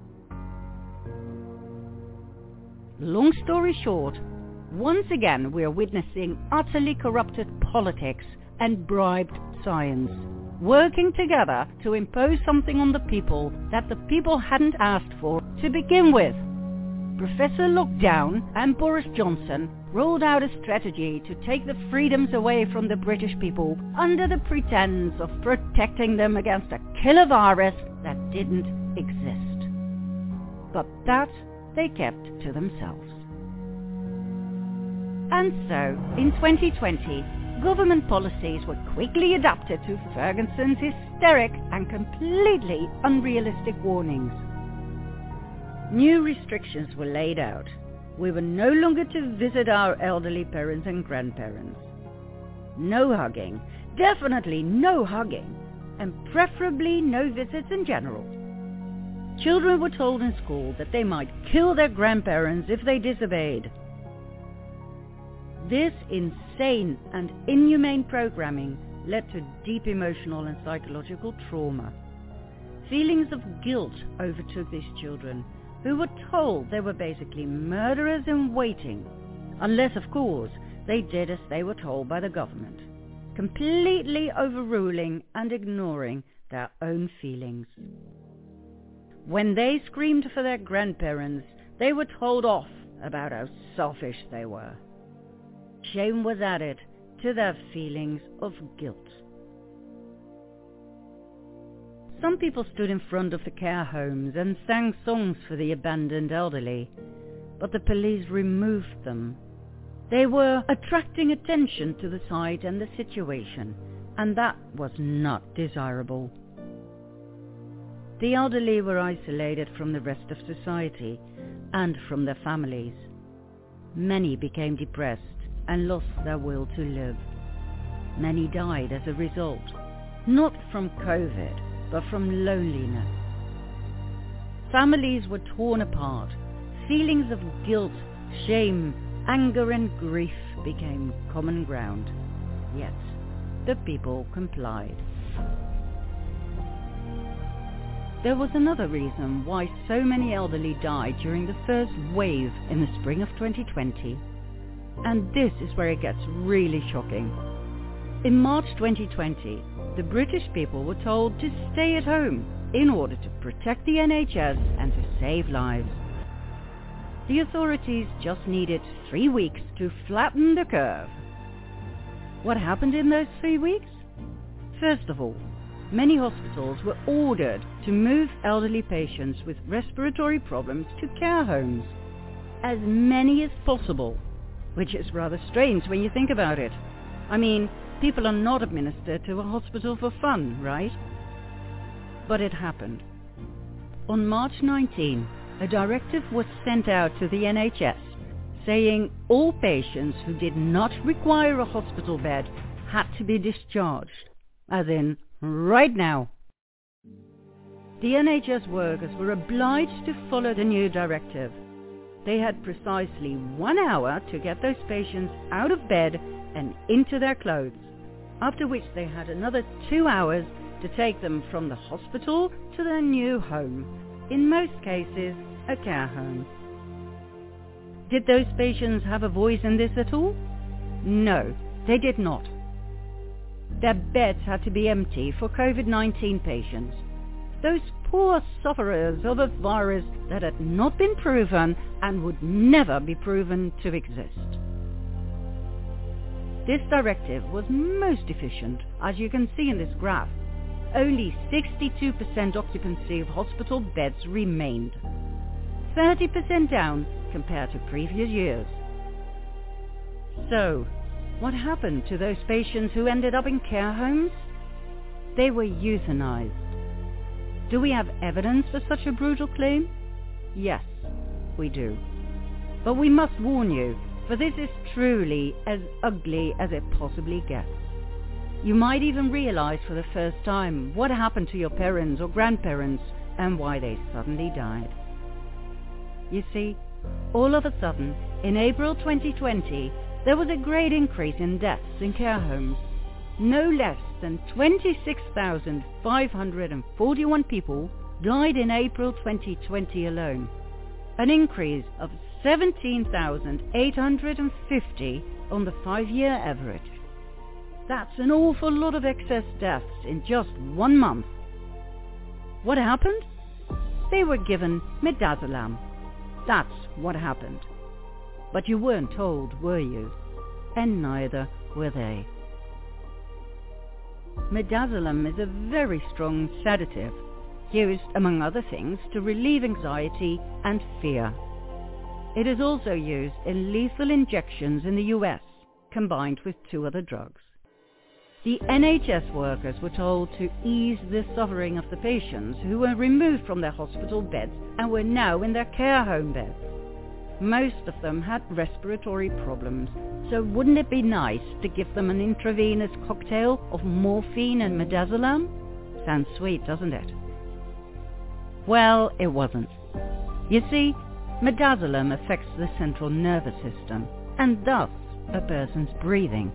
Long story short, once again we are witnessing utterly corrupted politics and bribed science, working together to impose something on the people that the people hadn't asked for to begin with. Professor Lockdown and Boris Johnson rolled out a strategy to take the freedoms away from the British people under the pretense of protecting them against a killer virus that didn't exist. But that they kept to themselves. And so, in 2020, government policies were quickly adapted to Ferguson's hysteric and completely unrealistic warnings. New restrictions were laid out. We were no longer to visit our elderly parents and grandparents. No hugging, definitely no hugging, and preferably no visits in general. Children were told in school that they might kill their grandparents if they disobeyed. This insane and inhumane programming led to deep emotional and psychological trauma. Feelings of guilt overtook these children, who were told they were basically murderers in waiting, unless, of course, they did as they were told by the government, completely overruling and ignoring their own feelings. When they screamed for their grandparents, they were told off about how selfish they were. Shame was added to their feelings of guilt. Some people stood in front of the care homes and sang songs for the abandoned elderly, but the police removed them. They were attracting attention to the site and the situation, and that was not desirable. The elderly were isolated from the rest of society and from their families. Many became depressed and lost their will to live. Many died as a result, not from COVID, but from loneliness. Families were torn apart. Feelings of guilt, shame, anger and grief became common ground. Yet, the people complied. There was another reason why so many elderly died during the first wave in the spring of 2020. And this is where it gets really shocking. In March 2020, the British people were told to stay at home in order to protect the NHS and to save lives. The authorities just needed 3 weeks to flatten the curve. What happened in those 3 weeks? First of all, many hospitals were ordered to move elderly patients with respiratory problems to care homes. As many as possible, which is rather strange when you think about it. I mean, people are not administered to a hospital for fun, right? But it happened. On March 19, a directive was sent out to the NHS saying all patients who did not require a hospital bed had to be discharged, as in right now. The NHS workers were obliged to follow the new directive. They had precisely 1 hour to get those patients out of bed and into their clothes, after which they had another 2 hours to take them from the hospital to their new home, in most cases a care home. Did those patients have a voice in this at all? No, they did not. Their beds had to be empty for COVID-19 patients, those poor sufferers of a virus that had not been proven and would never be proven to exist. This directive was most efficient, as you can see in this graph. Only 62% occupancy of hospital beds remained, 30% down compared to previous years. So, what happened to those patients who ended up in care homes? They were euthanized. Do we have evidence for such a brutal claim? Yes, we do. But we must warn you, for this is truly as ugly as it possibly gets. You might even realize for the first time what happened to your parents or grandparents and why they suddenly died. You see, all of a sudden, in April 2020, there was a great increase in deaths in care homes. No less than 26,541 people died in April 2020 alone, an increase of 17,850 on the 5-year average. That's an awful lot of excess deaths in just 1 month. What happened? They were given midazolam. That's what happened. But you weren't told, were you? And neither were they. Midazolam is a very strong sedative, used, among other things, to relieve anxiety and fear. It is also used in lethal injections in the US, combined with 2 other drugs. The NHS workers were told to ease the suffering of the patients who were removed from their hospital beds and were now in their care home beds. Most of them had respiratory problems, so wouldn't it be nice to give them an intravenous cocktail of morphine and midazolam? Sounds sweet, doesn't it? Well, it wasn't. You see, midazolam affects the central nervous system, and thus a person's breathing.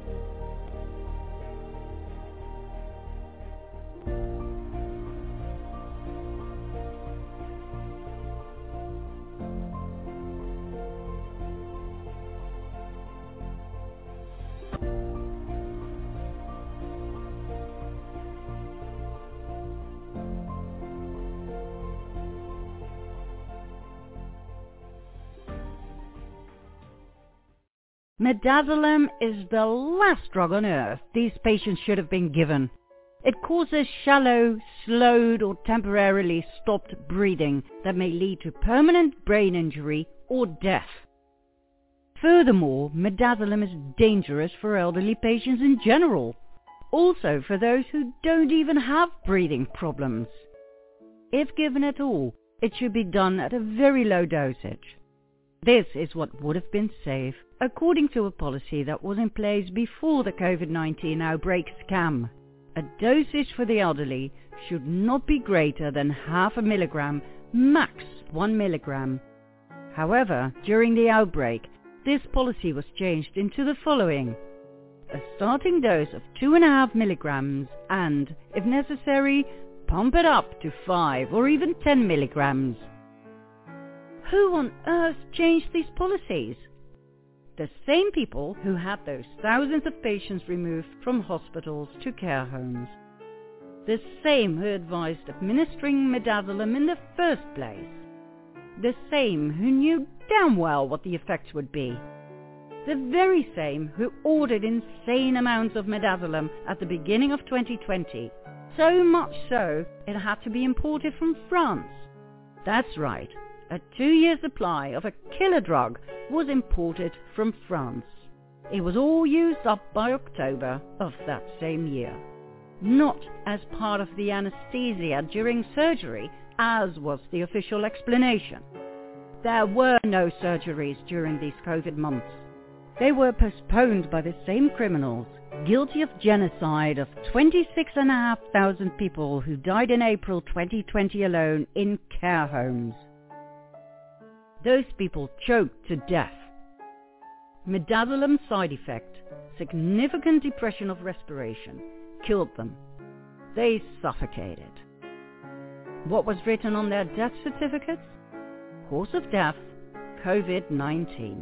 Midazolam is the last drug on earth these patients should have been given. It causes shallow, slowed or temporarily stopped breathing that may lead to permanent brain injury or death. Furthermore, midazolam is dangerous for elderly patients in general, also for those who don't even have breathing problems. If given at all, it should be done at a very low dosage. This is what would have been safe, according to a policy that was in place before the COVID-19 outbreak scam. A dosage for the elderly should not be greater than 0.5 milligram, max 1 milligram. However, during the outbreak, this policy was changed into the following: a starting dose of 2.5 milligrams and, if necessary, pump it up to 5 or even 10 milligrams. Who on earth changed these policies? The same people who had those thousands of patients removed from hospitals to care homes. The same who advised administering midazolam in the first place. The same who knew damn well what the effects would be. The very same who ordered insane amounts of midazolam at the beginning of 2020. So much so, it had to be imported from France. That's right. A 2-year supply of a killer drug was imported from France. It was all used up by October of that same year. Not as part of the anesthesia during surgery, as was the official explanation. There were no surgeries during these COVID months. They were postponed by the same criminals, guilty of genocide of 26,500 people who died in April 2020 alone in care homes. Those people choked to death. Midazolam side effect, significant depression of respiration, killed them. They suffocated. What was written on their death certificates? Cause of death, COVID-19.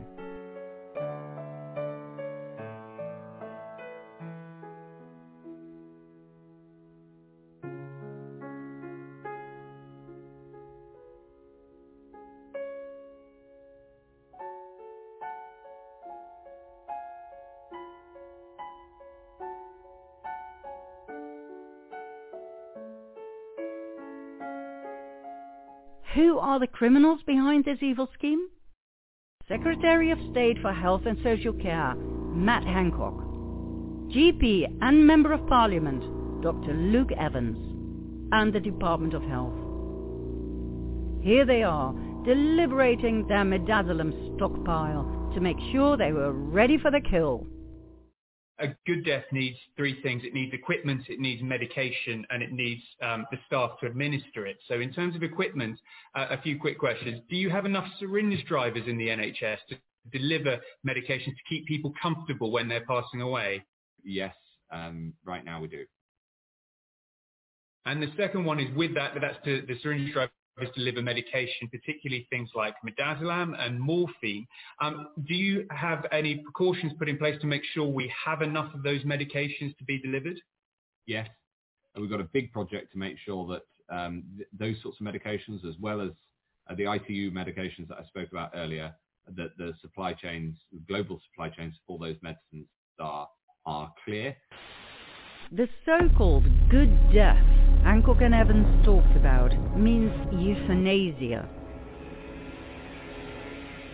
Who are the criminals behind this evil scheme? Secretary of State for Health and Social Care, Matt Hancock. GP and Member of Parliament, Dr. Luke Evans, and the Department of Health. Here they are, deliberating their midazolam stockpile to make sure they were ready for the kill. A good death needs 3 things. It needs equipment, it needs medication, and it needs the staff to administer it. So in terms of equipment, a few quick questions. Do you have enough syringe drivers in the NHS to deliver medications to keep people comfortable when they're passing away? Yes, right now we do. And the second one is with that's to the syringe drivers deliver medication, particularly things like midazolam and morphine. Do you have any precautions put in place to make sure we have enough of those medications to be delivered? Yes, we've got a big project to make sure that those sorts of medications, as well as the ITU medications that I spoke about earlier, that the supply chains, global supply chains for those medicines are clear. The so-called good death Hancock and Evans talked about means euthanasia.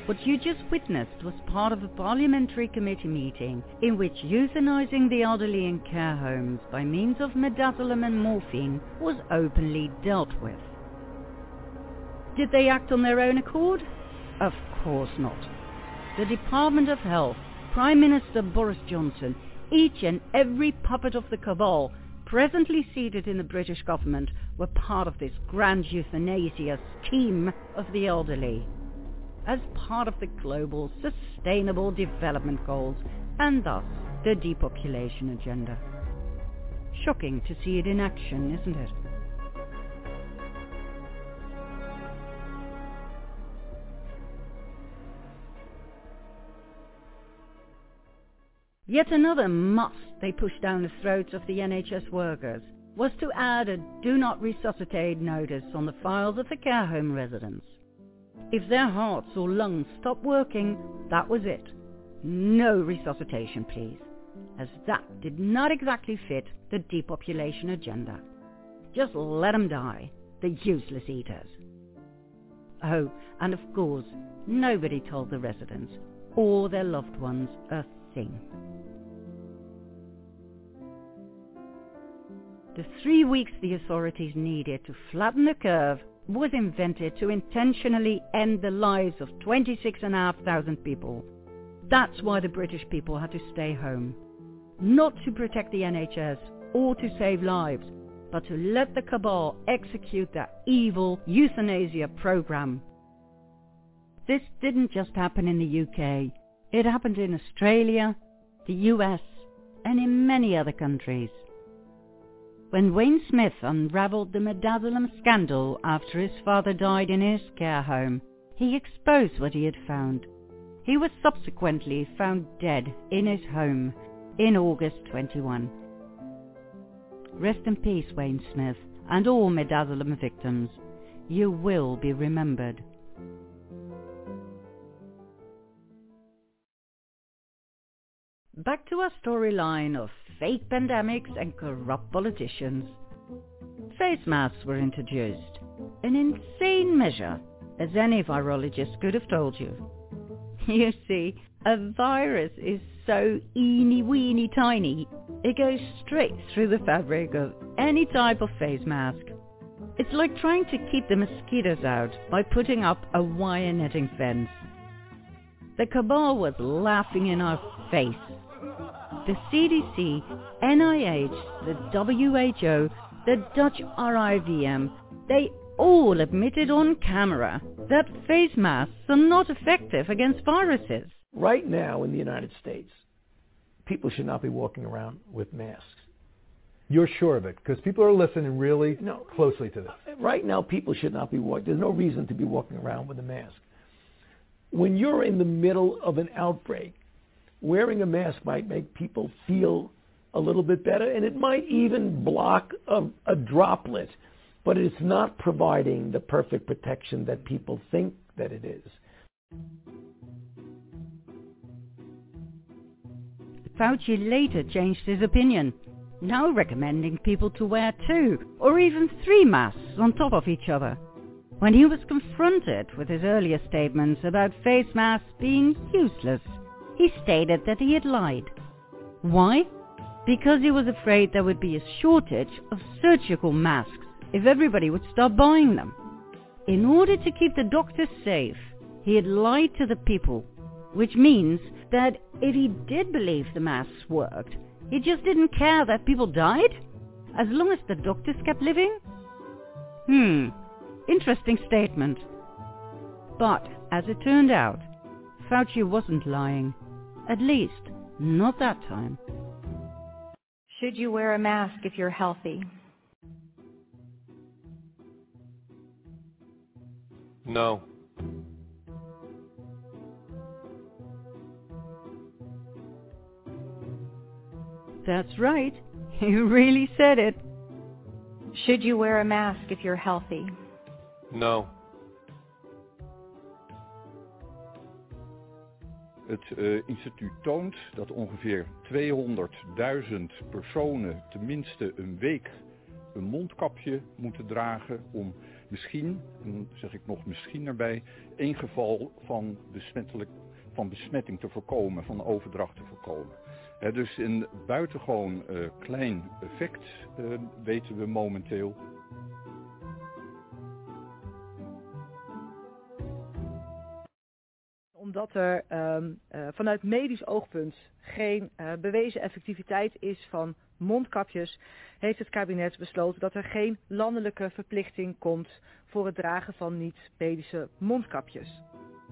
What you just witnessed was part of a parliamentary committee meeting in which euthanizing the elderly in care homes by means of midazolam and morphine was openly dealt with. Did they act on their own accord? Of course not. The Department of Health, Prime Minister Boris Johnson, each and every puppet of the cabal presently seated in the British government were part of this grand euthanasia scheme of the elderly, as part of the global sustainable development goals and thus the depopulation agenda. Shocking to see it in action, isn't it? Yet another must they pushed down the throats of the NHS workers was to add a do not resuscitate notice on the files of the care home residents. If their hearts or lungs stopped working, that was it. No resuscitation, please, as that did not exactly fit the depopulation agenda. Just let them die, the useless eaters. Oh, and of course, nobody told the residents or their loved ones a thing. The 3 weeks the authorities needed to flatten the curve was invented to intentionally end the lives of 26,500 people. That's why the British people had to stay home. Not to protect the NHS or to save lives, but to let the cabal execute their evil euthanasia program. This didn't just happen in the UK. It happened in Australia, the US, and in many other countries. When Wayne Smith unravelled the midazolam scandal after his father died in his care home, he exposed what he had found. He was subsequently found dead in his home in August 21. Rest in peace, Wayne Smith, and all midazolam victims. You will be remembered. Back to our storyline of fake pandemics and corrupt politicians. Face masks were introduced, an insane measure, as any virologist could have told you. You see, a virus is so eeny-weeny tiny, it goes straight through the fabric of any type of face mask. It's like trying to keep the mosquitoes out by putting up a wire netting fence. The cabal was laughing in our face. The CDC, NIH, the WHO, the Dutch RIVM, they all admitted on camera that face masks are not effective against viruses. Right now in the United States, people should not be walking around with masks. You're sure of it? Because people are listening really closely to this. Right now, people should not be walking. There's no reason to be walking around with a mask. When you're in the middle of an outbreak, wearing a mask might make people feel a little bit better, and it might even block a droplet, but it's not providing the perfect protection that people think that it is. Fauci later changed his opinion, now recommending people to wear 2 or even 3 masks on top of each other. When he was confronted with his earlier statements about face masks being useless, he stated that he had lied. Why? Because he was afraid there would be a shortage of surgical masks if everybody would stop buying them. In order to keep the doctors safe, he had lied to the people, which means that if he did believe the masks worked, he just didn't care that people died, as long as the doctors kept living? Interesting statement. But, as it turned out, Fauci wasn't lying. At least, not that time. Should you wear a mask if you're healthy? No. That's right. He really said it. Should you wear a mask if you're healthy? No. Het instituut toont dat ongeveer 200.000 personen tenminste een week een mondkapje moeten dragen om misschien, en dan zeg ik nog misschien erbij, 1 geval van besmetting te voorkomen, van overdracht te voorkomen. Dus een buitengewoon klein effect weten we momenteel. Omdat er vanuit medisch oogpunt geen bewezen effectiviteit is van mondkapjes, heeft het kabinet besloten dat er geen landelijke verplichting komt voor het dragen van niet-medische mondkapjes.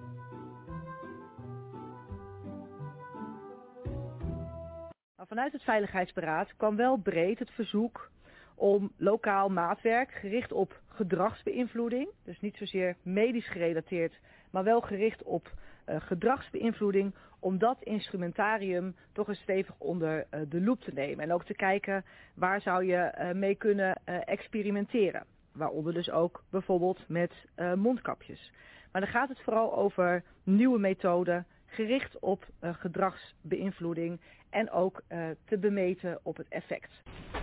Vanuit het Veiligheidsberaad kwam wel breed het verzoek om lokaal maatwerk gericht op gedragsbeïnvloeding, dus niet zozeer medisch gerelateerd, maar wel gericht op gedragsbeïnvloeding, om dat instrumentarium toch eens stevig onder de loep te nemen. En ook te kijken waar zou je mee kunnen experimenteren. Waaronder dus ook bijvoorbeeld met mondkapjes. Maar dan gaat het vooral over nieuwe methoden, gericht op gedragsbeïnvloeding en ook te bemeten op het effect.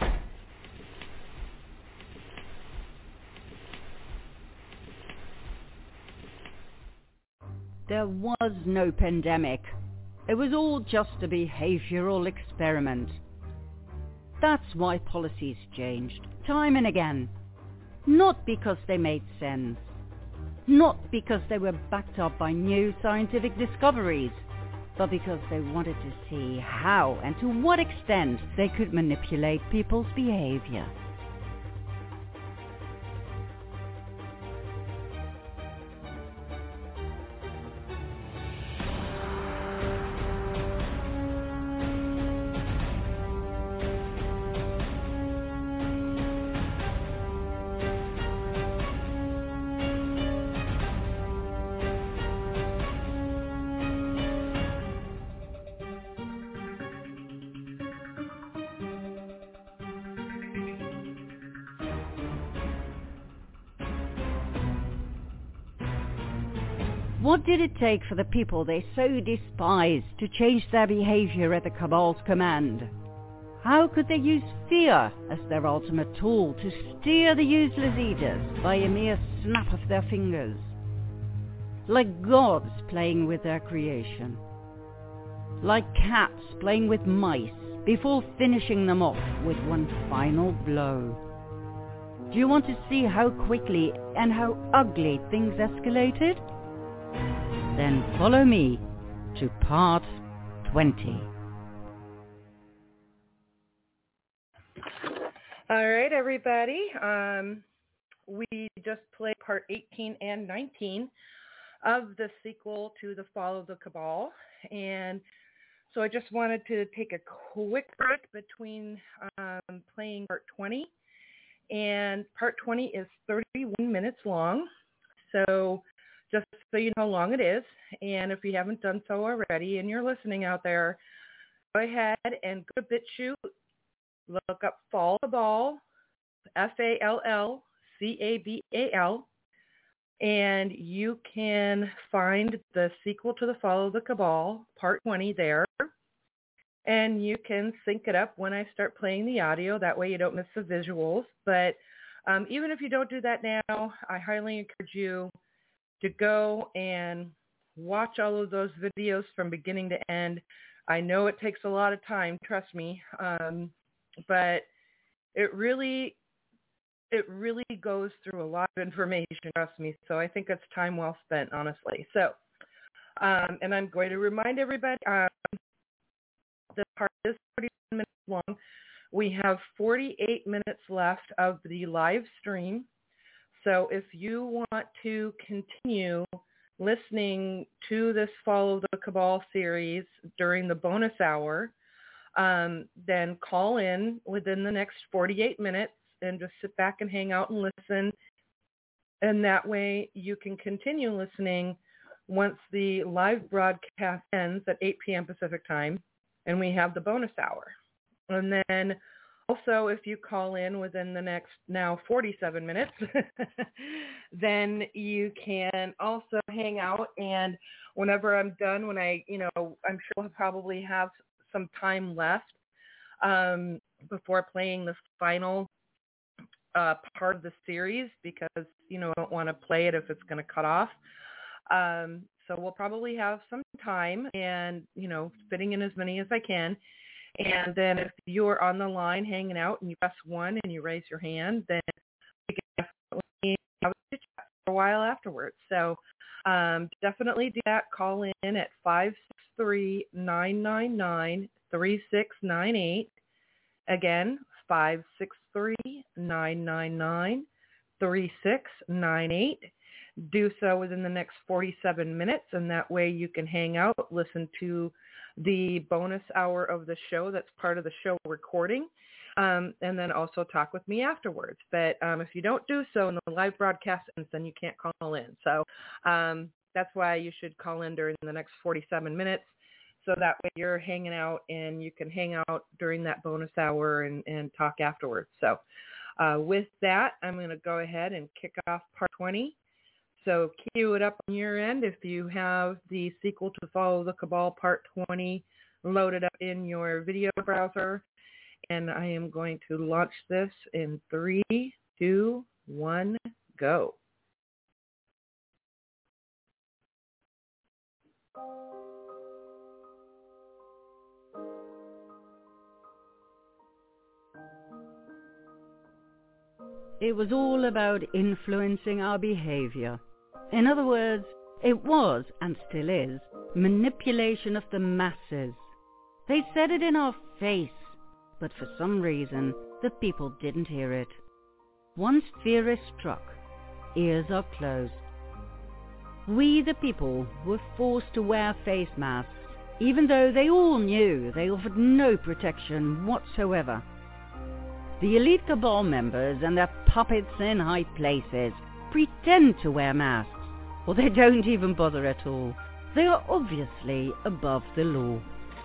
There was no pandemic. It was all just a behavioral experiment. That's why policies changed, time and again. Not because they made sense. Not because they were backed up by new scientific discoveries, but because they wanted to see how and to what extent they could manipulate people's behavior. What did it take for the people they so despised to change their behavior at the Cabal's command? How could they use fear as their ultimate tool to steer the useless eaters by a mere snap of their fingers? Like gods playing with their creation. Like cats playing with mice before finishing them off with one final blow. Do you want to see how quickly and how ugly things escalated? Then follow me to part 20. All right, everybody. We just played part 18 and 19 of the sequel to The Fall of the Cabal. And so I just wanted to take a quick break between playing part 20. And part 20 is 31 minutes long. So just so you know how long it is, and if you haven't done so already and you're listening out there, go ahead and go to BitChute, look up Fall of the Cabal, Fallcabal, and you can find the sequel to The Fall of the Cabal, part 20 there, and you can sync it up when I start playing the audio. That way you don't miss the visuals. But even if you don't do that now, I highly encourage you to go and watch all of those videos from beginning to end. I know it takes a lot of time, trust me, but it really goes through a lot of information, trust me. So I think it's time well spent, honestly. So, and I'm going to remind everybody, the part is 41 minutes long. We have 48 minutes left of the live stream. So if you want to continue listening to this Fall of the Cabal series during the bonus hour, then call in within the next 48 minutes and just sit back and hang out and listen. And that way you can continue listening once the live broadcast ends at 8 p.m. Pacific time and we have the bonus hour. And then also, if you call in within the next now 47 minutes, then you can also hang out. And whenever I'm done, I'm sure we'll probably have some time left before playing the final part of the series because, I don't want to play it if it's going to cut off. So we'll probably have some time and, fitting in as many as I can. And then if you're on the line hanging out and you press 1 and you raise your hand, then we can definitely have a chat for a while afterwards. So definitely do that. Call in at 563-999-3698. Again, 563-999-3698. Do so within the next 47 minutes, and that way you can hang out, listen to the bonus hour of the show that's part of the show recording, and then also talk with me afterwards. But if you don't do so in the live broadcast, then you can't call in. So that's why you should call in during the next 47 minutes, so that way you're hanging out and you can hang out during that bonus hour and talk afterwards. So with that, I'm going to go ahead and kick off part 20. So cue it up on your end if you have the sequel to Follow the Cabal Part 20 loaded up in your video browser. And I am going to launch this in 3, 2, 1, go. It was all about influencing our behavior. In other words, it was, and still is, manipulation of the masses. They said it in our face, but for some reason, the people didn't hear it. Once fear is struck, ears are closed. We, the people, were forced to wear face masks, even though they all knew they offered no protection whatsoever. The elite cabal members and their puppets in high places pretend to wear masks, or they don't even bother at all. They are obviously above the law.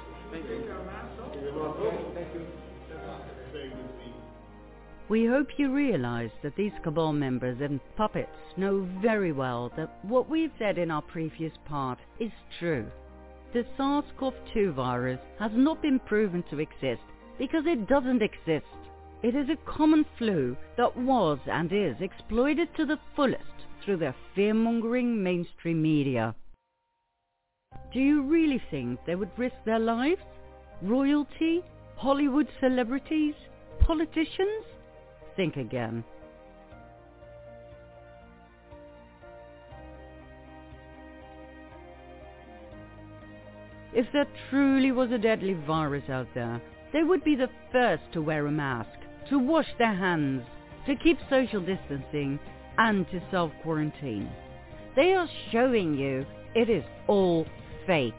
We hope you realize that these cabal members and puppets know very well that what we've said in our previous part is true. The SARS-CoV-2 virus has not been proven to exist because it doesn't exist. It is a common flu that was and is exploited to the fullest through their fear-mongering mainstream media. Do you really think they would risk their lives? Royalty? Hollywood celebrities? Politicians? Think again. If there truly was a deadly virus out there, they would be the first to wear a mask, to wash their hands, to keep social distancing, and to self-quarantine. They are showing you it is all fake.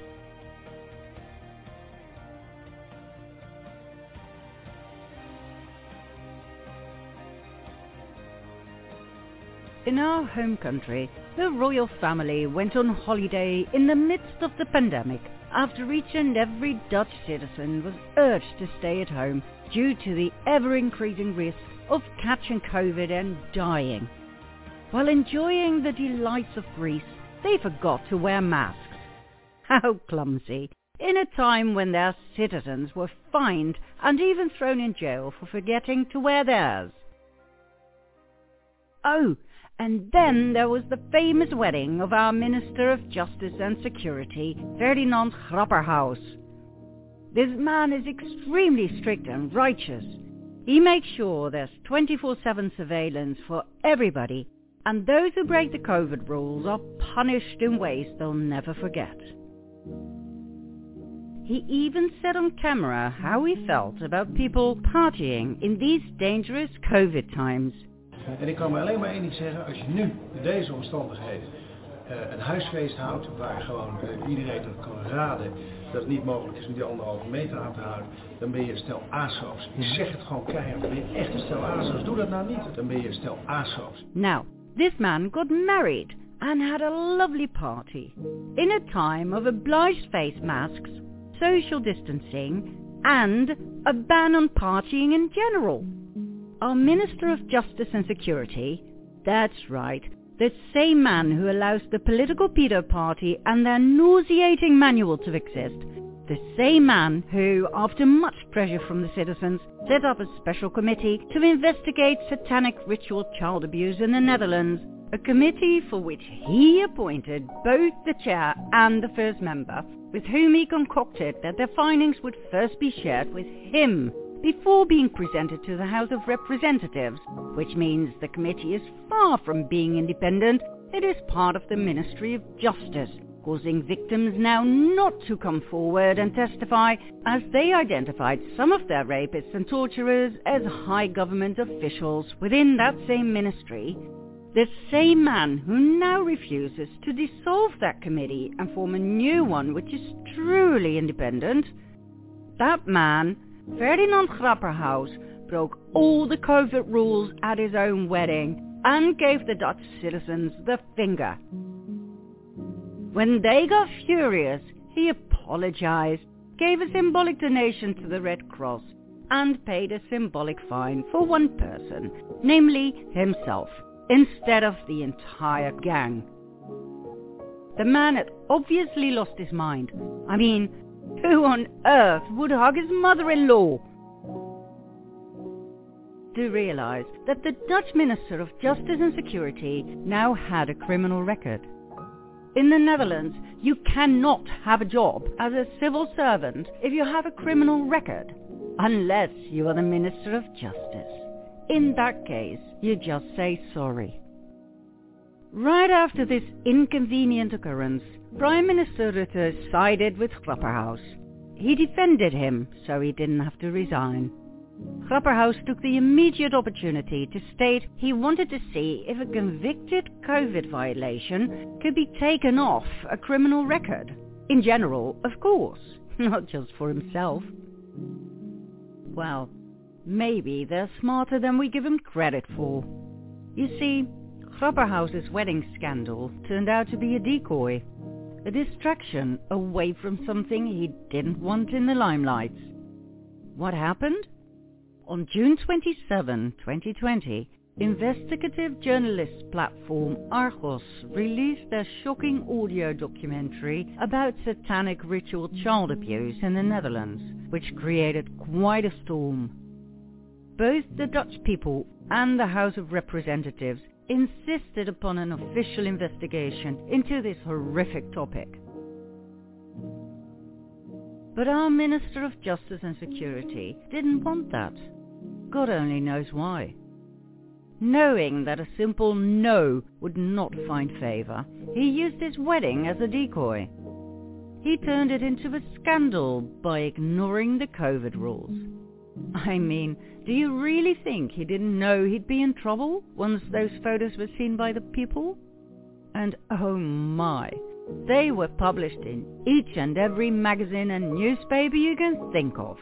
In our home country, the royal family went on holiday in the midst of the pandemic after each and every Dutch citizen was urged to stay at home due to the ever-increasing risk of catching COVID and dying. While enjoying the delights of Greece, they forgot to wear masks. How clumsy, in a time when their citizens were fined and even thrown in jail for forgetting to wear theirs. Oh, and then there was the famous wedding of our Minister of Justice and Security, Ferdinand Grapperhaus. This man is extremely strict and righteous. He makes sure there's 24/7 surveillance for everybody, and those who break the COVID rules are punished in ways they'll never forget. He even said on camera how he felt about people partying in these dangerous COVID times. En ik kan me alleen maar één ding zeggen, als je nu in deze omstandigheden een huisfeest houdt, waar gewoon iedereen dat kan raden dat het niet mogelijk is om die 1,5 meter aan te houden, dan ben je een stel aso's. Je zegt het gewoon keihard, dan ben je echt een stel aso's. Doe dat nou niet, dan ben je een stel aso's. Now, this man got married and had a lovely party in a time of obliged face masks, social distancing, and a ban on partying in general. Our Minister of Justice and Security, that's right, the same man who allows the political pedo party and their nauseating manual to exist, The same man who, after much pressure from the citizens, set up a special committee to investigate satanic ritual child abuse in the Netherlands, a committee for which he appointed both the chair and the first member, with whom he concocted that their findings would first be shared with him before being presented to the House of Representatives, which means the committee is far from being independent. It is part of the Ministry of Justice, causing victims now not to come forward and testify, as they identified some of their rapists and torturers as high government officials within that same ministry. The same man who now refuses to dissolve that committee and form a new one which is truly independent. That man, Ferdinand Grapperhaus, broke all the COVID rules at his own wedding and gave the Dutch citizens the finger. When they got furious, he apologized, gave a symbolic donation to the Red Cross, and paid a symbolic fine for one person, namely himself, instead of the entire gang. The man had obviously lost his mind. I mean, who on earth would hug his mother-in-law? To realize that the Dutch Minister of Justice and Security now had a criminal record. In the Netherlands, you cannot have a job as a civil servant if you have a criminal record, unless you are the Minister of Justice. In that case, you just say sorry. Right after this inconvenient occurrence, Prime Minister Rutte sided with Grapperhaus. He defended him, so he didn't have to resign. Grapperhaus took the immediate opportunity to state he wanted to see if a convicted COVID violation could be taken off a criminal record. In general, of course, not just for himself. Well, maybe they're smarter than we give him credit for. You see, Grapperhaus's wedding scandal turned out to be a decoy, a distraction away from something he didn't want in the limelight. What happened? On June 27, 2020, investigative journalist platform Argos released their shocking audio documentary about satanic ritual child abuse in the Netherlands, which created quite a storm. Both the Dutch people and the House of Representatives insisted upon an official investigation into this horrific topic. But our Minister of Justice and Security didn't want that. God only knows why. Knowing that a simple no would not find favour, he used his wedding as a decoy. He turned it into a scandal by ignoring the COVID rules. I mean, do you really think he didn't know he'd be in trouble once those photos were seen by the people? And oh my, they were published in each and every magazine and newspaper you can think of.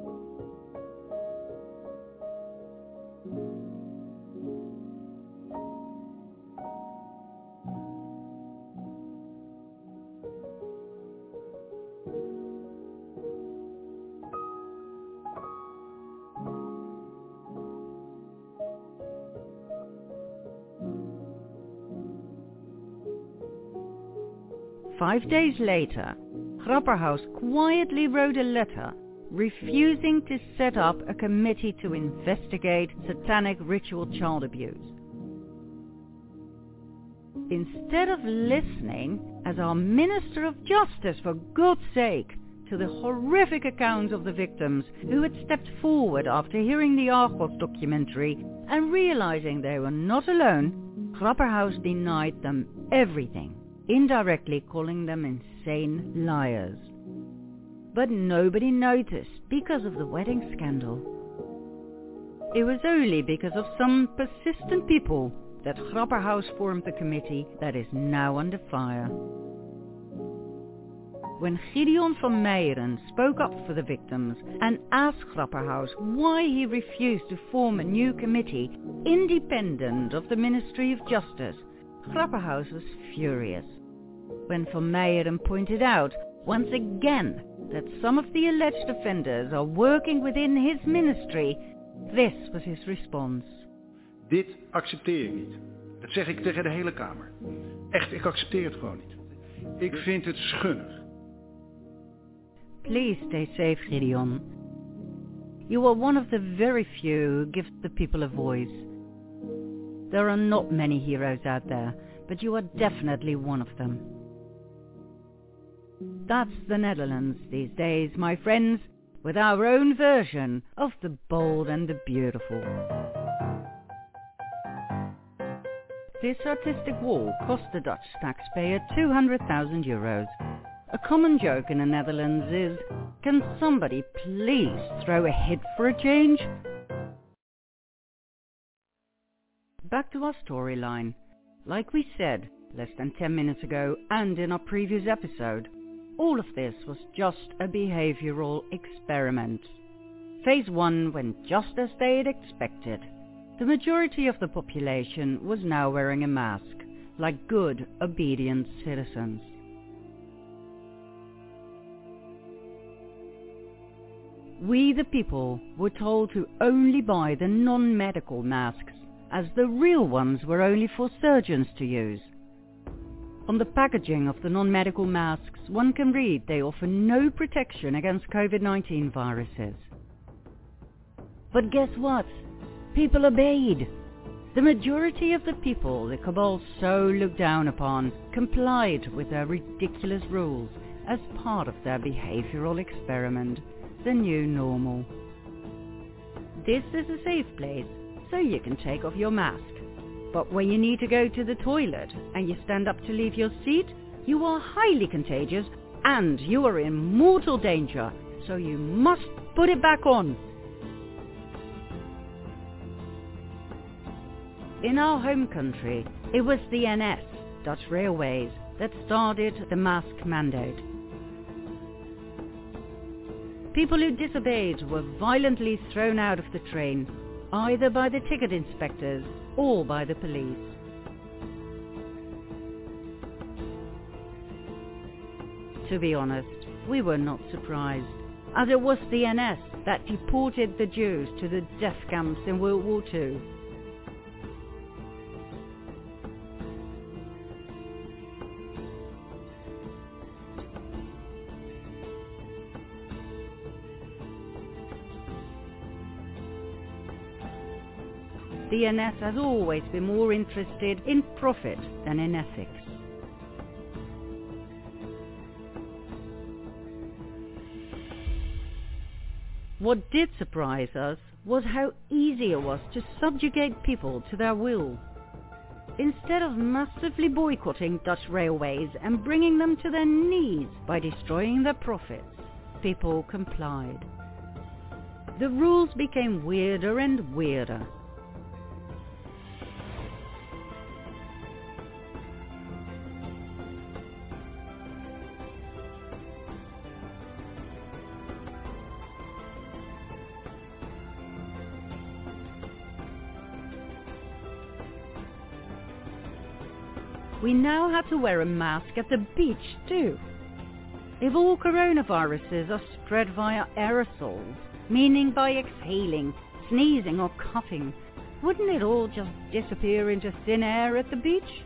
Five days later, Grapperhaus quietly wrote a letter refusing to set up a committee to investigate satanic ritual child abuse. Instead of listening, as our Minister of Justice, for God's sake, to the horrific accounts of the victims who had stepped forward after hearing the Argos documentary and realizing they were not alone, Grapperhaus denied them everything, indirectly calling them insane liars. But nobody noticed because of the wedding scandal. It was only because of some persistent people that Grapperhaus formed the committee that is now under fire. When Gideon van Meijeren spoke up for the victims and asked Grapperhaus why he refused to form a new committee independent of the Ministry of Justice, Grapperhaus was furious. When van Meijeren pointed out once again that some of the alleged offenders are working within his ministry, this was his response. Dit accepteer ik niet. Dat zeg ik tegen de hele Kamer. Echt, ik accepteer het gewoon niet. Ik vind het schunnig. Please stay safe, Gideon. You are one of the very few who gives the people a voice. There are not many heroes out there, but you are definitely one of them. That's the Netherlands these days, my friends, with our own version of the bold and the beautiful. This artistic wall cost the Dutch taxpayer €200,000. A common joke in the Netherlands is, can somebody please throw a hit for a change? Back to our storyline. Like we said less than 10 minutes ago and in our previous episode, all of this was just a behavioral experiment. Phase 1 went just as they had expected. The majority of the population was now wearing a mask, like good, obedient citizens. We, the people, were told to only buy the non-medical masks, as the real ones were only for surgeons to use. On the packaging of the non-medical masks, one can read they offer no protection against COVID-19 viruses. But guess what? People obeyed. The majority of the people the cabal so looked down upon complied with their ridiculous rules as part of their behavioral experiment, the new normal. This is a safe place, so you can take off your mask. But when you need to go to the toilet and you stand up to leave your seat, you are highly contagious and you are in mortal danger, so you must put it back on. In our home country, it was the NS, Dutch Railways, that started the mask mandate. People who disobeyed were violently thrown out of the train, either by the ticket inspectors or by the police. To be honest, we were not surprised, as it was the NS that deported the Jews to the death camps in World War II. The NS has always been more interested in profit than in ethics. What did surprise us was how easy it was to subjugate people to their will. Instead of massively boycotting Dutch railways and bringing them to their knees by destroying their profits, people complied. The rules became weirder and weirder. We now had to wear a mask at the beach too. If all coronaviruses are spread via aerosols, meaning by exhaling, sneezing or coughing, wouldn't it all just disappear into thin air at the beach?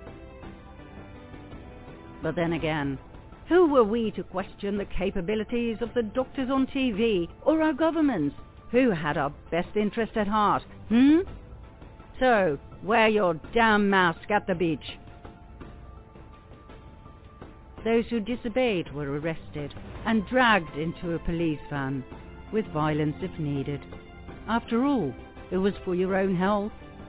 But then again, who were we to question the capabilities of the doctors on TV or our governments, who had our best interest at heart, So, wear your damn mask at the beach. Those who disobeyed were arrested and dragged into a police van, with violence if needed. After all, it was for your own health.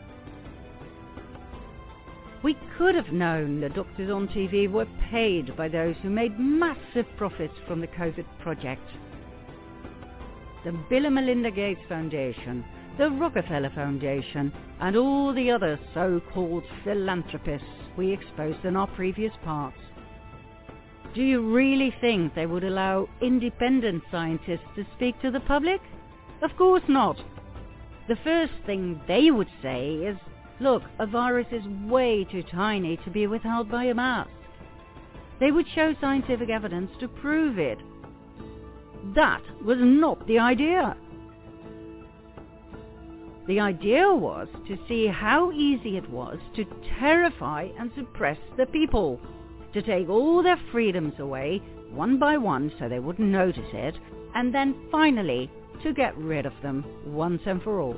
We could have known the doctors on TV were paid by those who made massive profits from the COVID project. The Bill and Melinda Gates Foundation, the Rockefeller Foundation, and all the other so-called philanthropists we exposed in our previous parts. Do you really think they would allow independent scientists to speak to the public? Of course not. The first thing they would say is, look, a virus is way too tiny to be withheld by a mask. They would show scientific evidence to prove it. That was not the idea. The idea was to see how easy it was to terrify and suppress the people, to take all their freedoms away one by one so they wouldn't notice it, and then finally to get rid of them once and for all.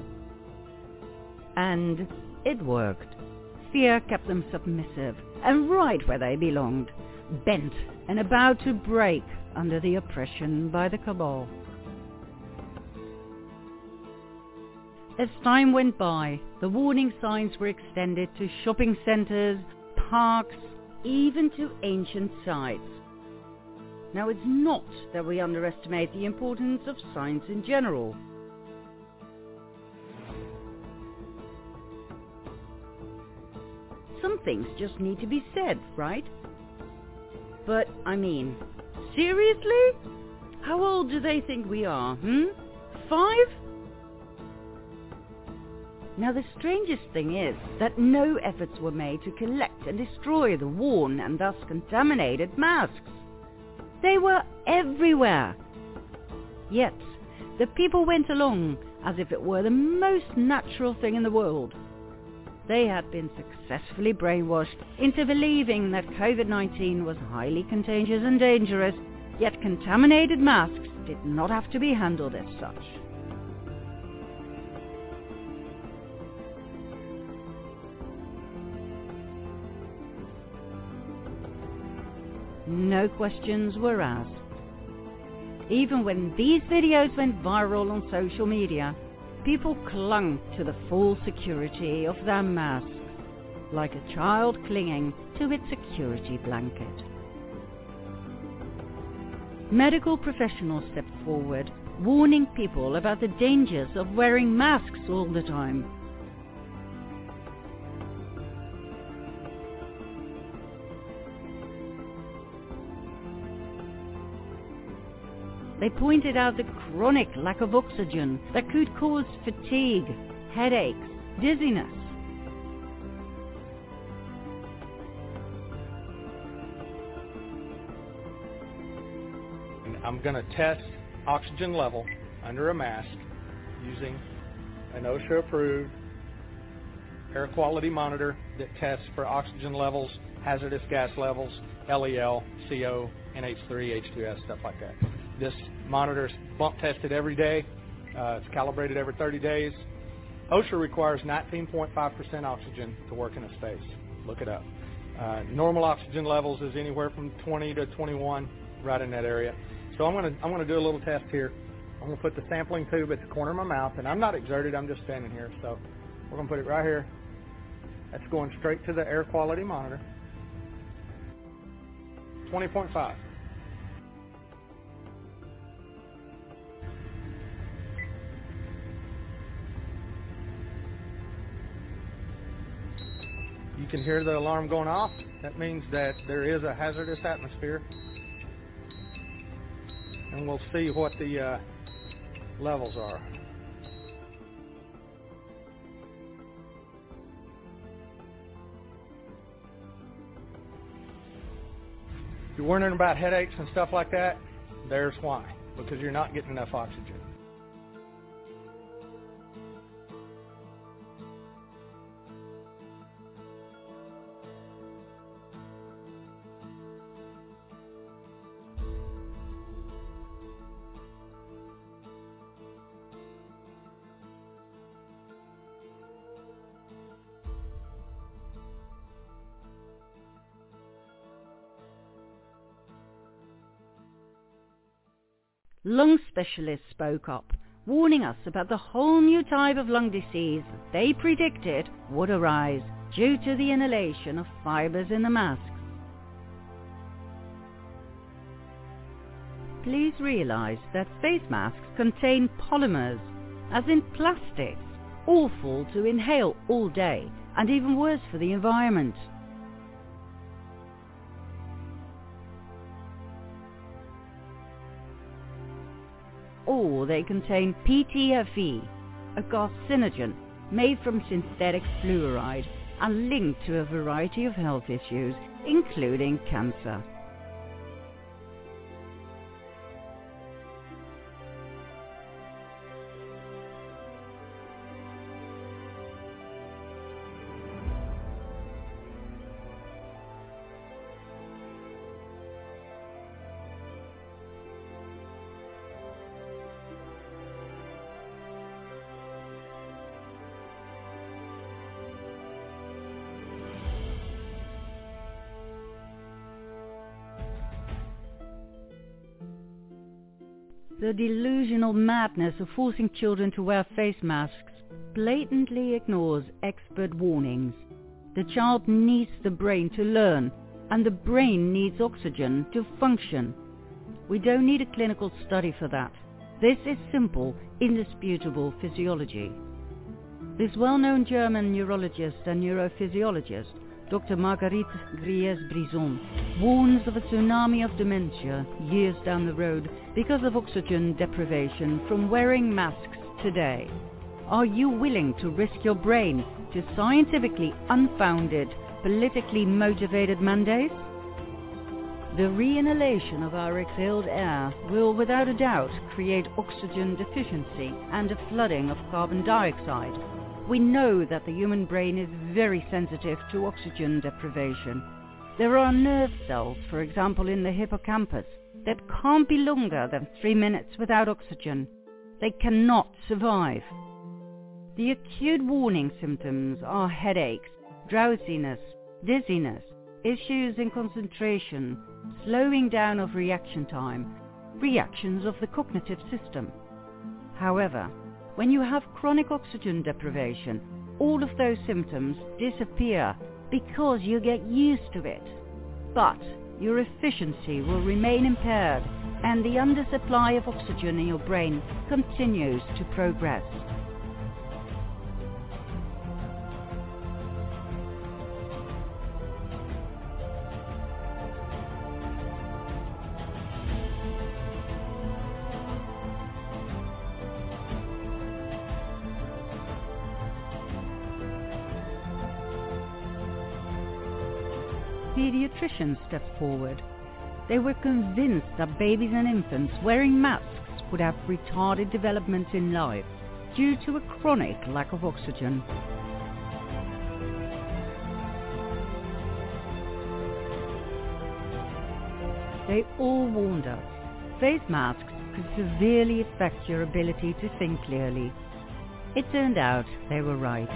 And it worked. Fear kept them submissive and right where they belonged, bent and about to break under the oppression by the cabal. As time went by, the warning signs were extended to shopping centres, parks, even to ancient sites. Now, it's not that we underestimate the importance of signs in general. Some things just need to be said, right? But, I mean, seriously? How old do they think we are, 5? Now, the strangest thing is that no efforts were made to collect and destroy the worn and thus contaminated masks. They were everywhere. Yet, the people went along as if it were the most natural thing in the world. They had been successfully brainwashed into believing that COVID-19 was highly contagious and dangerous, yet contaminated masks did not have to be handled as such. No questions were asked. Even when these videos went viral on social media, people clung to the false security of their masks, like a child clinging to its security blanket. Medical professionals stepped forward, warning people about the dangers of wearing masks all the time. They pointed out the chronic lack of oxygen that could cause fatigue, headaches, dizziness. I'm going to test oxygen level under a mask using an OSHA-approved air quality monitor that tests for oxygen levels, hazardous gas levels, LEL, CO, NH3, H2S, stuff like that. This monitor is bump tested every day. It's calibrated every 30 days. OSHA requires 19.5% oxygen to work in a space. Look it up. Normal oxygen levels is anywhere from 20 to 21, right in that area. So I'm gonna do a little test here. I'm gonna put the sampling tube at the corner of my mouth, and I'm not exerted. I'm just standing here. So we're gonna put it right here. That's going straight to the air quality monitor. 20.5. You can hear the alarm going off. That means that there is a hazardous atmosphere. And we'll see what the levels are. If you're wondering about headaches and stuff like that, there's why. Because you're not getting enough oxygen. Lung specialists spoke up, warning us about the whole new type of lung disease that they predicted would arise due to the inhalation of fibers in the masks. Please realize that face masks contain polymers, as in plastics, awful to inhale all day and even worse for the environment. Or they contain PTFE, a carcinogen made from synthetic fluoride and linked to a variety of health issues, including cancer. The delusional madness of forcing children to wear face masks blatantly ignores expert warnings. The child needs the brain to learn, and the brain needs oxygen to function. We don't need a clinical study for that. This is simple, indisputable physiology. This well-known German neurologist and neurophysiologist, Dr. Marguerite Gries-Brisson, warns of a tsunami of dementia years down the road because of oxygen deprivation from wearing masks today. Are you willing to risk your brain to scientifically unfounded, politically motivated mandates? The re-inhalation of our exhaled air will without a doubt create oxygen deficiency and a flooding of carbon dioxide. We know that the human brain is very sensitive to oxygen deprivation. There are nerve cells, for example in the hippocampus, that can't be longer than 3 minutes without oxygen. They cannot survive. The acute warning symptoms are headaches, drowsiness, dizziness, issues in concentration, slowing down of reaction time, reactions of the cognitive system. However, when you have chronic oxygen deprivation, all of those symptoms disappear because you get used to it. But your efficiency will remain impaired and the undersupply of oxygen in your brain continues to progress. Pediatricians stepped forward. They were convinced that babies and infants wearing masks would have retarded development in life due to a chronic lack of oxygen. They all warned us. Face masks could severely affect your ability to think clearly. It turned out they were right.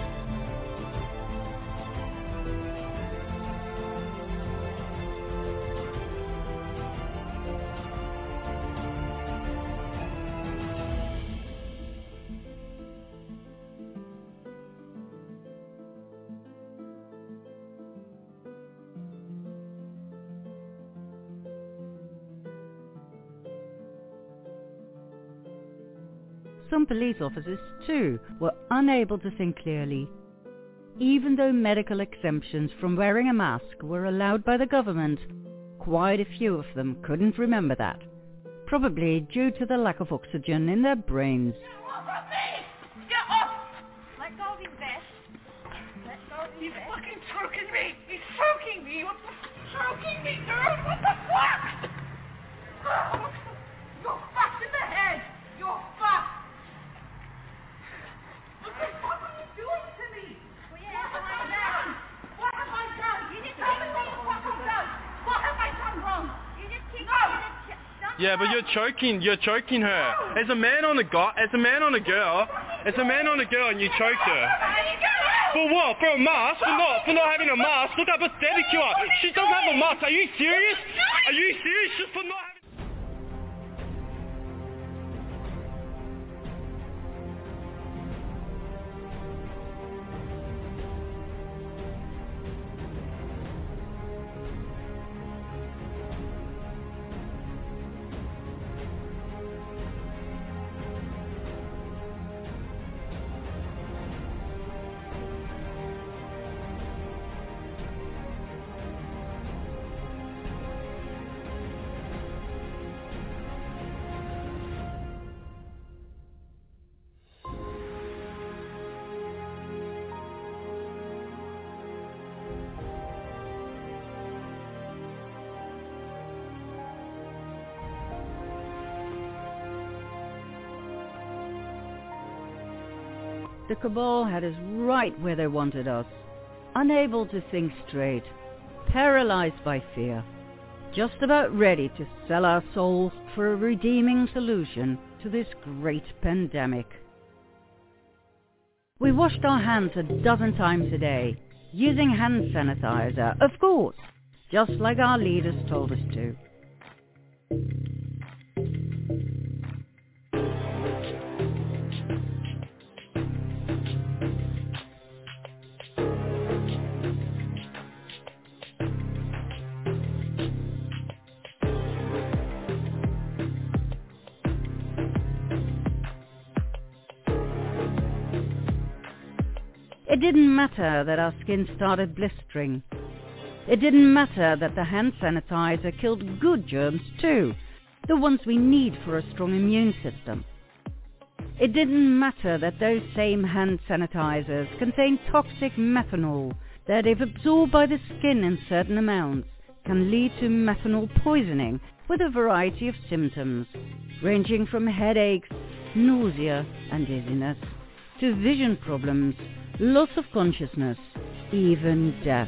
Some police officers, too, were unable to think clearly. Even though medical exemptions from wearing a mask were allowed by the government, quite a few of them couldn't remember that, probably due to the lack of oxygen in their brains. Get off! Let go of his vest. Let go of his vest. He's fucking choking me! He's choking me! What the choking me, dude? What the fuck? You're fucked in the head! You're fucked! What the fuck are you doing to me? What have I done? What have I done? You just tell me what the fuck I've done. What have I done wrong? You just keep Yeah, but you're choking her. As a man on a girl, and you choked her. For what? For a mask? For not having a mask? Look how pathetic you are. She doesn't have a mask. Are you serious? Are you serious? Just for not having... The cabal had us right where they wanted us, unable to think straight, paralyzed by fear, just about ready to sell our souls for a redeeming solution to this great pandemic. We washed our hands a dozen times a day, using hand sanitizer, of course, just like our leaders told us to. It didn't matter that our skin started blistering. It didn't matter that the hand sanitizer killed good germs too, the ones we need for a strong immune system. It didn't matter that those same hand sanitizers contain toxic methanol that, if absorbed by the skin in certain amounts, can lead to methanol poisoning with a variety of symptoms, ranging from headaches, nausea and dizziness, to vision problems, loss of consciousness, even death.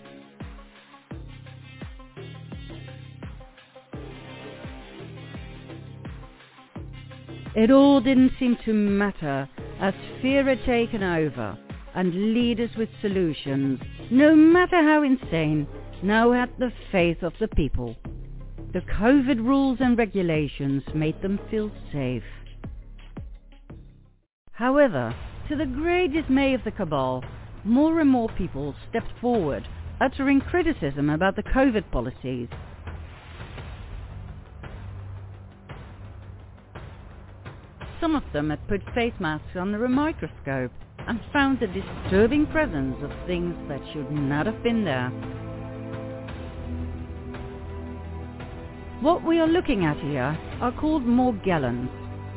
It all didn't seem to matter as fear had taken over and leaders with solutions, no matter how insane, now had the faith of the people. The COVID rules and regulations made them feel safe. However, to the great dismay of the cabal, more and more people stepped forward, uttering criticism about the COVID policies. Some of them had put face masks under a microscope and found the disturbing presence of things that should not have been there. What we are looking at here are called Morgellons.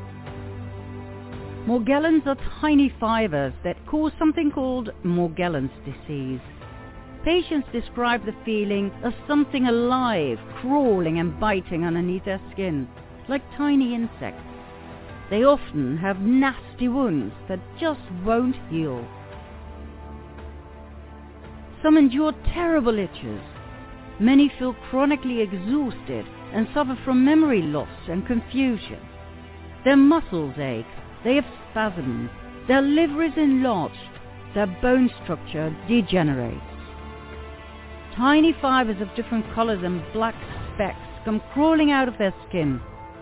Morgellons are tiny fibers that cause something called Morgellons disease. Patients describe the feeling of something alive crawling and biting underneath their skin, like tiny insects. They often have nasty wounds that just won't heal. Some endure terrible itches. Many feel chronically exhausted and suffer from memory loss and confusion. Their muscles ache, they have spasms, their liver is enlarged, their bone structure degenerates. Tiny fibers of different colors and black specks come crawling out of their skin.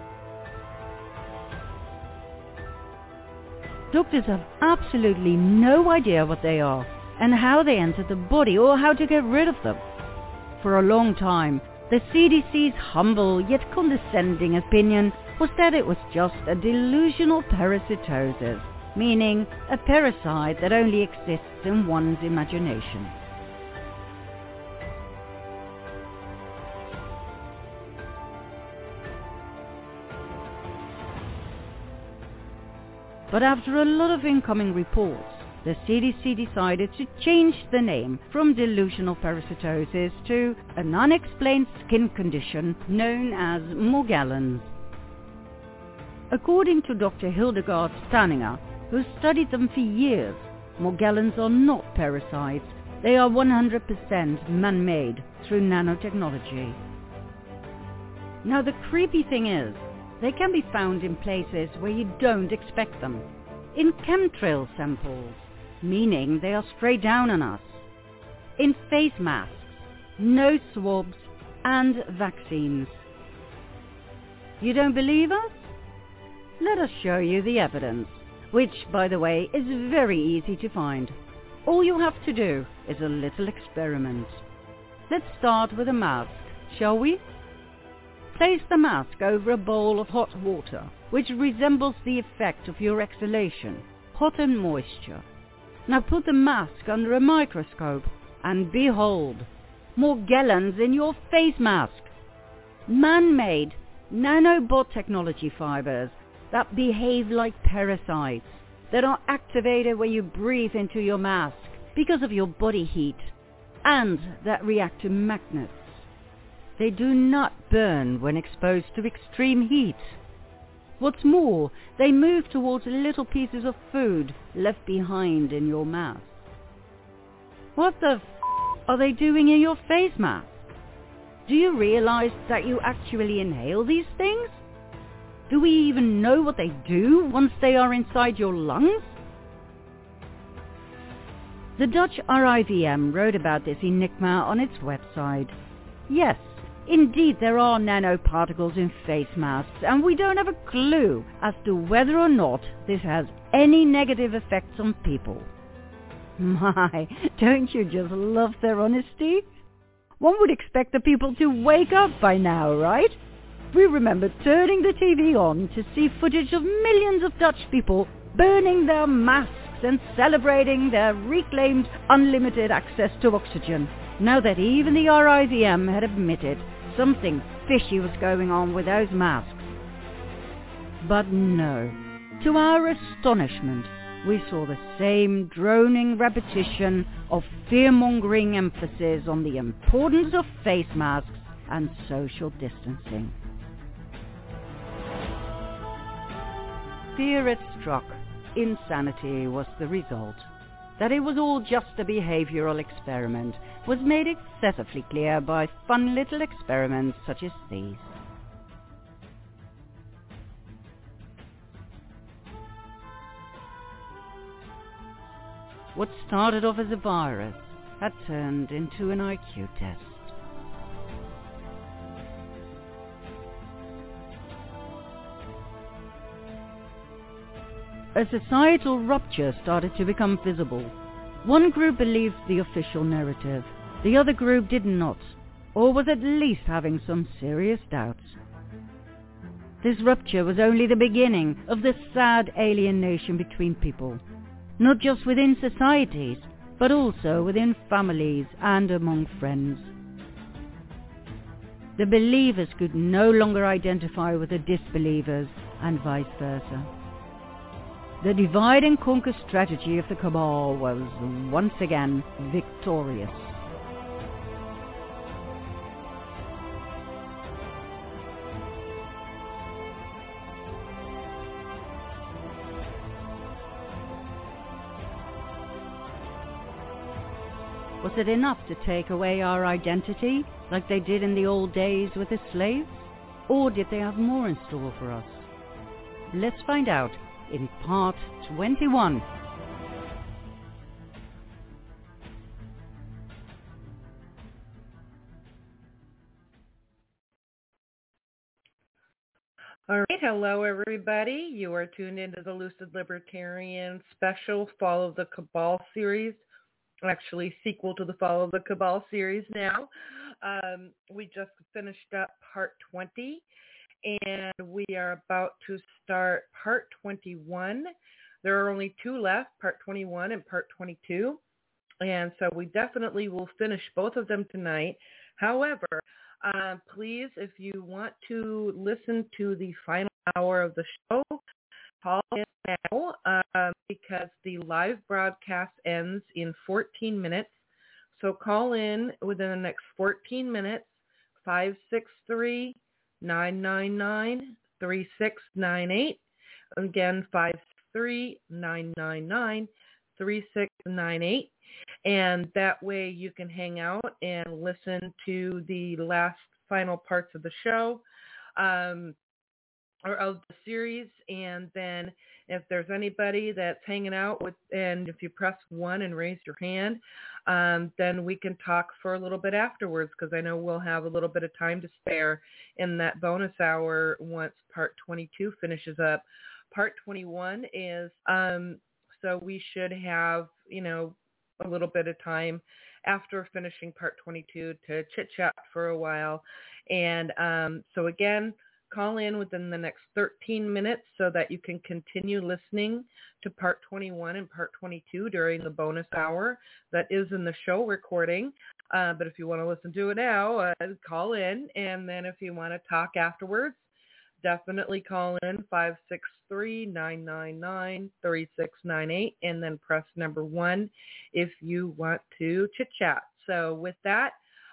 Doctors have absolutely no idea what they are and how they enter the body or how to get rid of them. For a long time, the CDC's humble yet condescending opinion was that it was just a delusional parasitosis, meaning a parasite that only exists in one's imagination. But after a lot of incoming reports, the CDC decided to change the name from delusional parasitosis to an unexplained skin condition known as Morgellons. According to Dr. Hildegard Stanninger, who studied them for years, Morgellons are not parasites. They are 100% man-made through nanotechnology. Now the creepy thing is, they can be found in places where you don't expect them. In chemtrail samples, meaning they are sprayed down on us. In face masks, nose swabs, and vaccines. You don't believe us? Let us show you the evidence, which, by the way, is very easy to find. All you have to do is a little experiment. Let's start with a mask, shall we? Place the mask over a bowl of hot water, which resembles the effect of your exhalation, hot and moisture. Now put the mask under a microscope and behold, Morgellons in your face mask. Man-made nanobot technology fibers that behave like parasites, that are activated when you breathe into your mask because of your body heat, and that react to magnets. They do not burn when exposed to extreme heat. What's more, they move towards little pieces of food left behind in your mask. What the are they doing in your face mask? Do you realize that you actually inhale these things? Do we even know what they do once they are inside your lungs? The Dutch RIVM wrote about this enigma on its website. Yes, indeed there are nanoparticles in face masks, and we don't have a clue as to whether or not this has any negative effects on people. My, don't you just love their honesty? One would expect the people to wake up by now, right? We remember turning the TV on to see footage of millions of Dutch people burning their masks and celebrating their reclaimed unlimited access to oxygen, now that even the RIVM had admitted something fishy was going on with those masks. But no, to our astonishment, we saw the same droning repetition of fear-mongering emphasis on the importance of face masks and social distancing. Fear had struck. Insanity was the result. That it was all just a behavioral experiment was made excessively clear by fun little experiments such as these. What started off as a virus had turned into an IQ test. A societal rupture started to become visible. One group believed the official narrative, the other group did not, or was at least having some serious doubts. This rupture was only the beginning of the sad alienation between people, not just within societies, but also within families and among friends. The believers could no longer identify with the disbelievers, and vice versa. The divide and conquer strategy of the cabal was once again victorious. Was it enough to take away our identity, like they did in the old days with the slaves? Or did they have more in store for us? Let's find out in part 21. All right, hello everybody. You are tuned into the Lucid Libertarian special Fall of the Cabal series. Actually, sequel to the Fall of the Cabal series now. We just finished up part 20, and we are about to start part 21. There are only two left, part 21 and part 22, and so we definitely will finish both of them tonight. However, please, if you want to listen to the final hour of the show, call in now because the live broadcast ends in 14 minutes. So call in within the next 14 minutes, 563-999-3698. Again, 563-999-3698. And that way you can hang out and listen to the last final parts of the show. Or of the series, and then if there's anybody that's hanging out with, and if you press 1 and raise your hand, then we can talk for a little bit afterwards, because I know we'll have a little bit of time to spare in that bonus hour once part 22 finishes up. Part 21 is, so we should have, a little bit of time after finishing part 22 to chit-chat for a while. And so again, call in within the next 13 minutes so that you can continue listening to part 21 and part 22 during the bonus hour that is in the show recording. But if you want to listen to it now, call in. And then if you want to talk afterwards, definitely call in 563-999-3698 and then press number 1 if you want to chit-chat. So with that,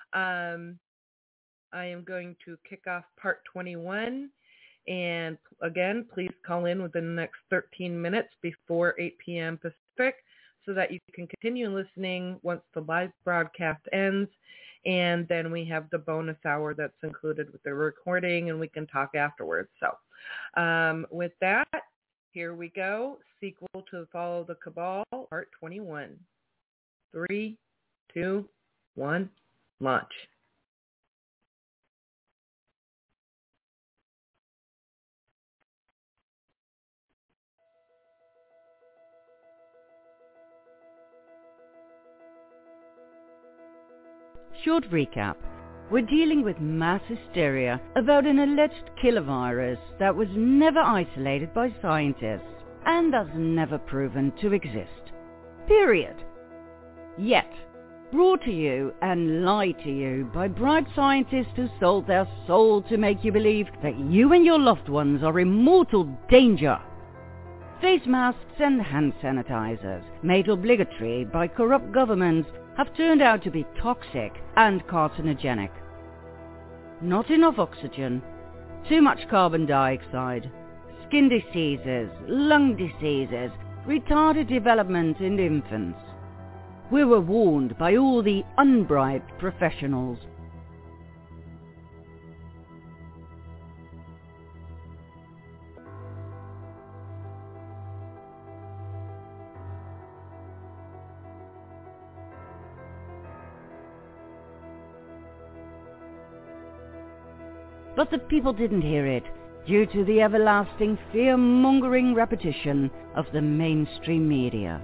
I am going to kick off part 21, and again, please call in within the next 13 minutes before 8 p.m. Pacific so that you can continue listening once the live broadcast ends, and then we have the bonus hour that's included with the recording, and we can talk afterwards. So with that, here we go. Sequel to Follow the Cabal, part 21. 3, 2, 1, launch. Short recap. We're dealing with mass hysteria about an alleged killer virus that was never isolated by scientists. and has never proven to exist. Period. Yet, brought to you and lied to you by bribed scientists who sold their soul to make you believe that you and your loved ones are in mortal danger. Face masks and hand sanitizers, made obligatory by corrupt governments, have turned out to be toxic and carcinogenic. Not enough oxygen, too much carbon dioxide, skin diseases, lung diseases, retarded development in infants. We were warned by all the unbribed professionals. But the people didn't hear it, due to the everlasting fear-mongering repetition of the mainstream media.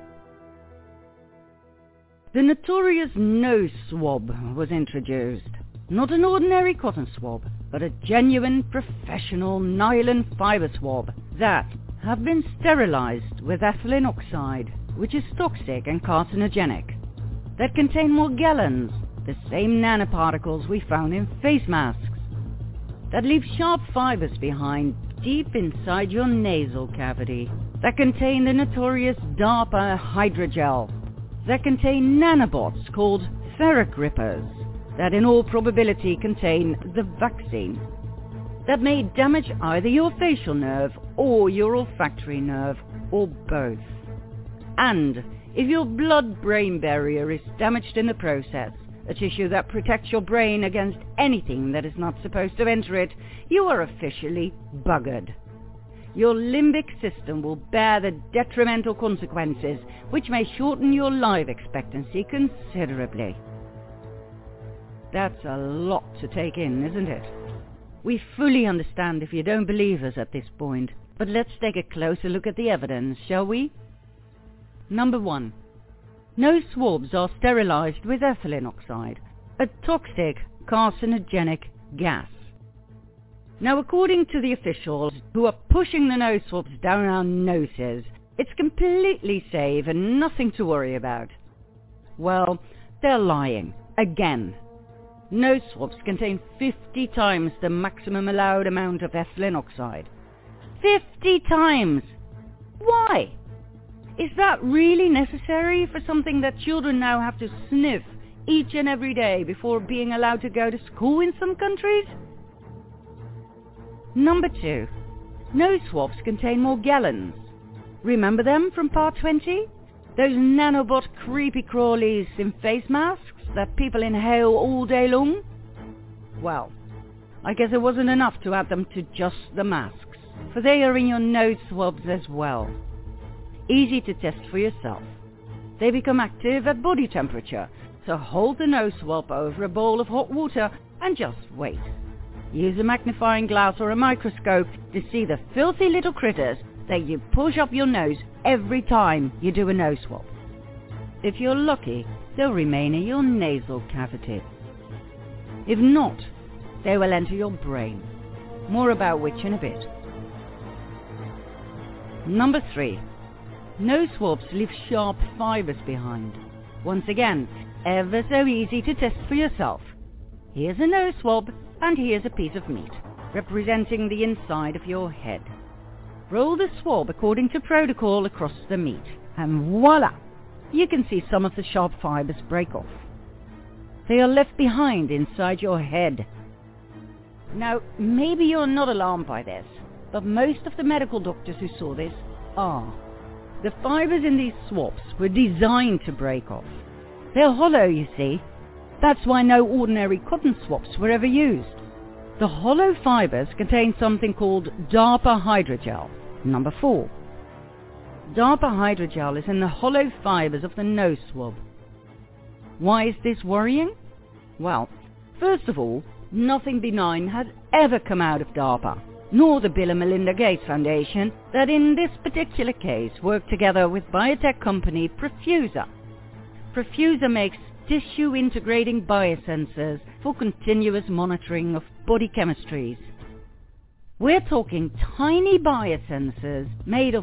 The notorious nose swab was introduced. Not an ordinary cotton swab, but a genuine professional nylon fiber swab that have been sterilized with ethylene oxide, which is toxic and carcinogenic, that contain morgellons, the same nanoparticles we found in face masks, that leave sharp fibers behind deep inside your nasal cavity, that contain the notorious DARPA hydrogel, that contain nanobots called ferrogrippers, that in all probability contain the vaccine, that may damage either your facial nerve or your olfactory nerve, or both. And if your blood-brain barrier is damaged in the process, a tissue that protects your brain against anything that is not supposed to enter it, you are officially buggered. Your limbic system will bear the detrimental consequences, which may shorten your life expectancy considerably. That's a lot to take in, isn't it? We fully understand if you don't believe us at this point, but let's take a closer look at the evidence, shall we? Number 1. Nose swabs are sterilized with ethylene oxide, a toxic carcinogenic gas. Now, according to the officials who are pushing the nose swabs down our noses, it's completely safe and nothing to worry about. Well, they're lying. Again. Nose swabs contain 50 times the maximum allowed amount of ethylene oxide. 50 times! Why? Is that really necessary for something that children now have to sniff each and every day before being allowed to go to school in some countries? Number 2. Nose swabs contain morgellons. Remember them from part 20? Those nanobot creepy crawlies in face masks that people inhale all day long? Well, I guess it wasn't enough to add them to just the masks, for they are in your nose swabs as well. Easy to test for yourself. They become active at body temperature, so hold the nose swab over a bowl of hot water and just wait. Use a magnifying glass or a microscope to see the filthy little critters that you push up your nose every time you do a nose swab. If you're lucky, they'll remain in your nasal cavity. If not, they will enter your brain. More about which in a bit. Number 3. Nose swabs leave sharp fibers behind. Once again, ever so easy to test for yourself. Here's a nose swab, and here's a piece of meat, representing the inside of your head. Roll the swab according to protocol across the meat, and voila! You can see some of the sharp fibers break off. They are left behind inside your head. Now, maybe you're not alarmed by this, but most of the medical doctors who saw this are. The fibers in these swabs were designed to break off. They're hollow, you see. That's why no ordinary cotton swabs were ever used. The hollow fibers contain something called DARPA hydrogel. Number 4. DARPA hydrogel is in the hollow fibers of the nose swab. Why is this worrying? Well, first of all, nothing benign has ever come out of DARPA, nor the Bill and Melinda Gates Foundation that in this particular case worked together with biotech company Profusa. Profusa makes tissue-integrating biosensors for continuous monitoring of body chemistries. We're talking tiny biosensors made of a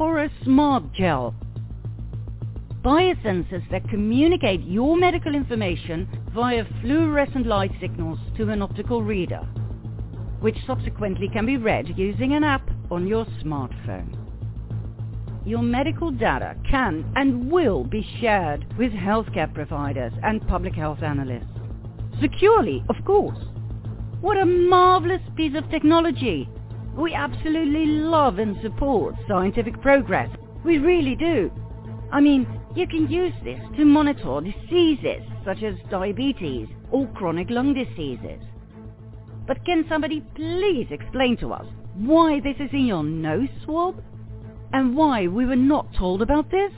Aura Smart Gel. Biosensors that communicate your medical information via fluorescent light signals to an optical reader, which subsequently can be read using an app on your smartphone. Your medical data can and will be shared with healthcare providers and public health analysts. Securely, of course. What a marvelous piece of technology! We absolutely love and support scientific progress. We really do. I mean, you can use this to monitor diseases such as diabetes or chronic lung diseases. But can somebody please explain to us why this is in your nose swab? And why we were not told about this?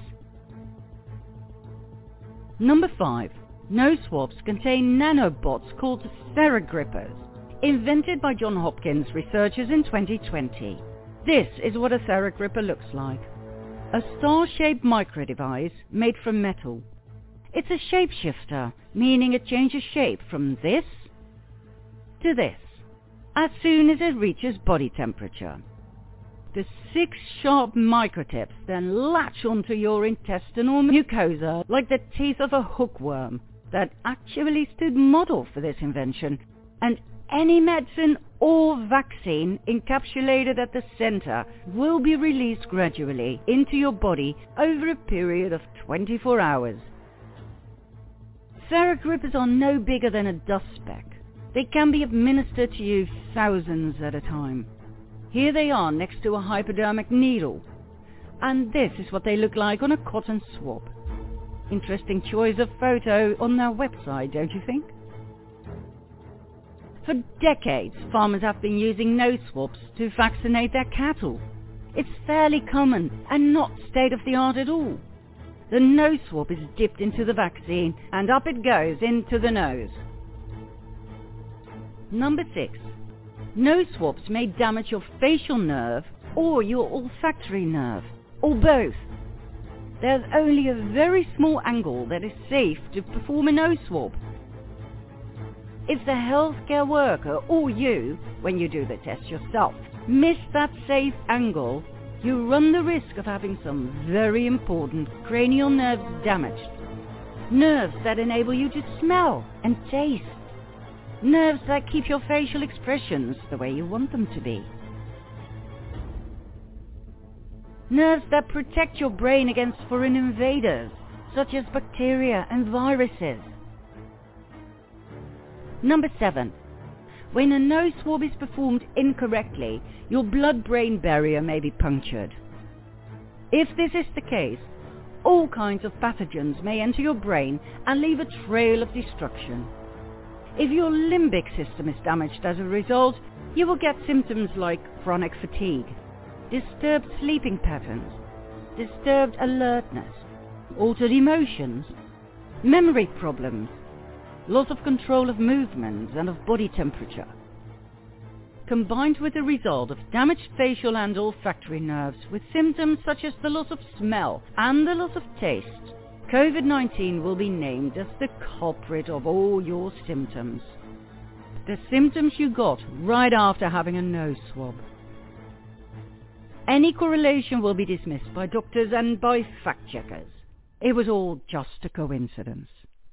Number 5. Nose swabs contain nanobots called Theragrippers, invented by Johns Hopkins researchers in 2020. This is what a Theragripper looks like. A star-shaped micro-device made from metal. It's a shapeshifter, meaning it changes shape from this to this, as soon as it reaches body temperature. The 6 sharp microtips then latch onto your intestinal mucosa like the teeth of a hookworm that actually stood model for this invention, and any medicine or vaccine encapsulated at the center will be released gradually into your body over a period of 24 hours. Theragrippers are no bigger than a dust speck. They can be administered to you thousands at a time. Here they are next to a hypodermic needle. And this is what they look like on a cotton swab. Interesting choice of photo on their website, don't you think? For decades, farmers have been using nose swabs to vaccinate their cattle. It's fairly common and not state-of-the-art at all. The nose swab is dipped into the vaccine and up it goes into the nose. Number 6. Nose swabs may damage your facial nerve or your olfactory nerve, or both. There's only a very small angle that is safe to perform a nose swab. If the healthcare worker or you, when you do the test yourself, miss that safe angle, you run the risk of having some very important cranial nerves damaged. Nerves that enable you to smell and taste. Nerves that keep your facial expressions the way you want them to be. Nerves that protect your brain against foreign invaders, such as bacteria and viruses. Number 7. When a nose swab is performed incorrectly, your blood-brain barrier may be punctured. If this is the case, all kinds of pathogens may enter your brain and leave a trail of destruction. If your limbic system is damaged as a result, you will get symptoms like chronic fatigue, disturbed sleeping patterns, disturbed alertness, altered emotions, memory problems, loss of control of movements and of body temperature. Combined with the result of damaged facial and olfactory nerves with symptoms such as the loss of smell and the loss of taste, COVID-19 will be named as the culprit of all your symptoms. The symptoms you got right after having a nose swab. Any correlation will be dismissed by doctors and by fact-checkers. It was all just a coincidence.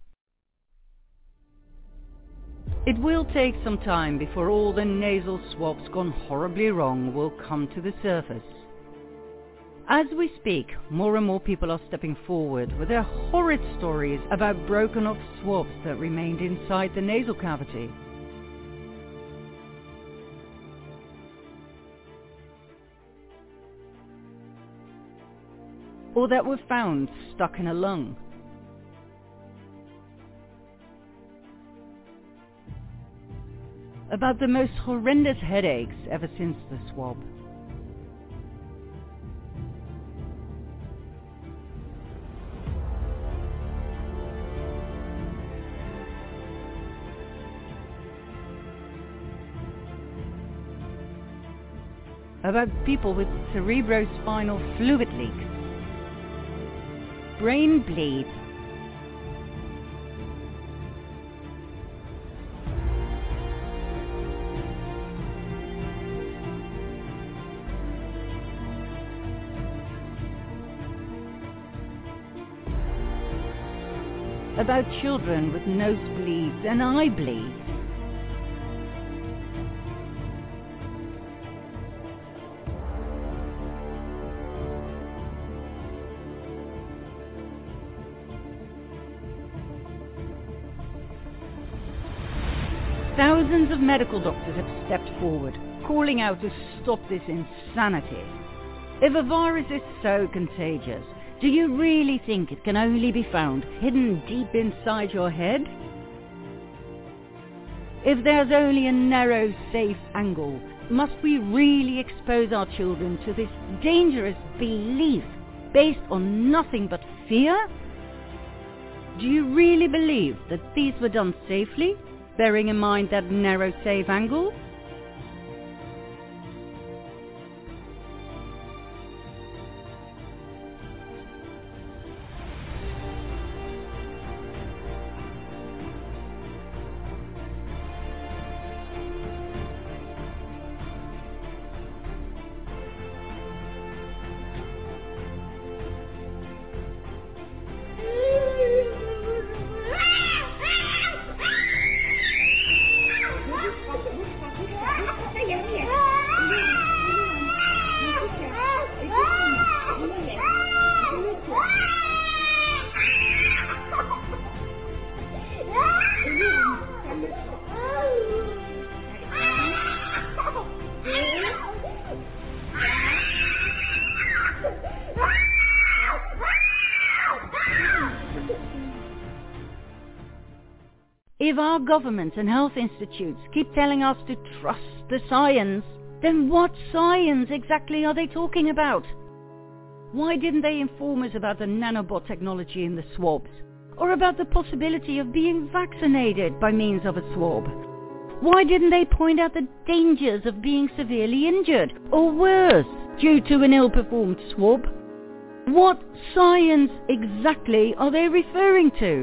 It will take some time before all the nasal swabs gone horribly wrong will come to the surface. As we speak, more and more people are stepping forward with their horrid stories about broken off swabs that remained inside the nasal cavity. Or that were found stuck in a lung. About the most horrendous headaches ever since the swab. About people with cerebrospinal fluid leaks, brain bleeds, about children with nosebleeds and eye bleeds. Thousands of medical doctors have stepped forward, calling out to stop this insanity. If a virus is so contagious, do you really think it can only be found hidden deep inside your head? If there's only a narrow, safe angle, must we really expose our children to this dangerous belief based on nothing but fear? Do you really believe that these were done safely, bearing in mind that narrow, safe angle? If our governments and health institutes keep telling us to trust the science, then what science exactly are they talking about? Why didn't they inform us about the nanobot technology in the swabs? Or about the possibility of being vaccinated by means of a swab? Why didn't they point out the dangers of being severely injured, or worse, due to an ill-performed swab? What science exactly are they referring to?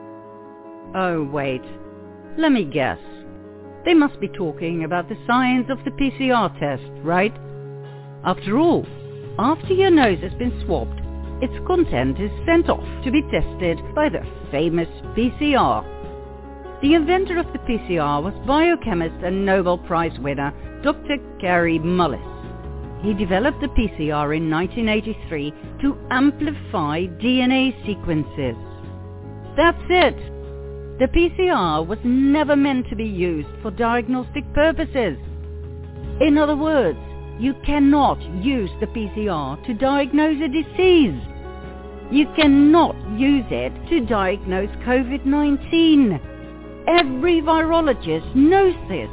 Oh, wait. Let me guess. They must be talking about the science of the PCR test, right? After all, after your nose has been swabbed, its content is sent off to be tested by the famous PCR. The inventor of the PCR was biochemist and Nobel Prize winner Dr. Kary Mullis. He developed the PCR in 1983 to amplify DNA sequences. That's it. The PCR was never meant to be used for diagnostic purposes. In other words, you cannot use the PCR to diagnose a disease. You cannot use it to diagnose COVID-19. Every virologist knows this.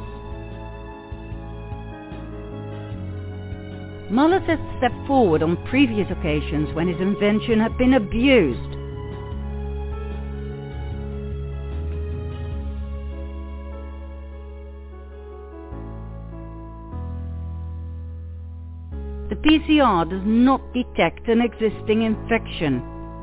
Mullis has stepped forward on previous occasions when his invention had been abused. The PCR does not detect an existing infection.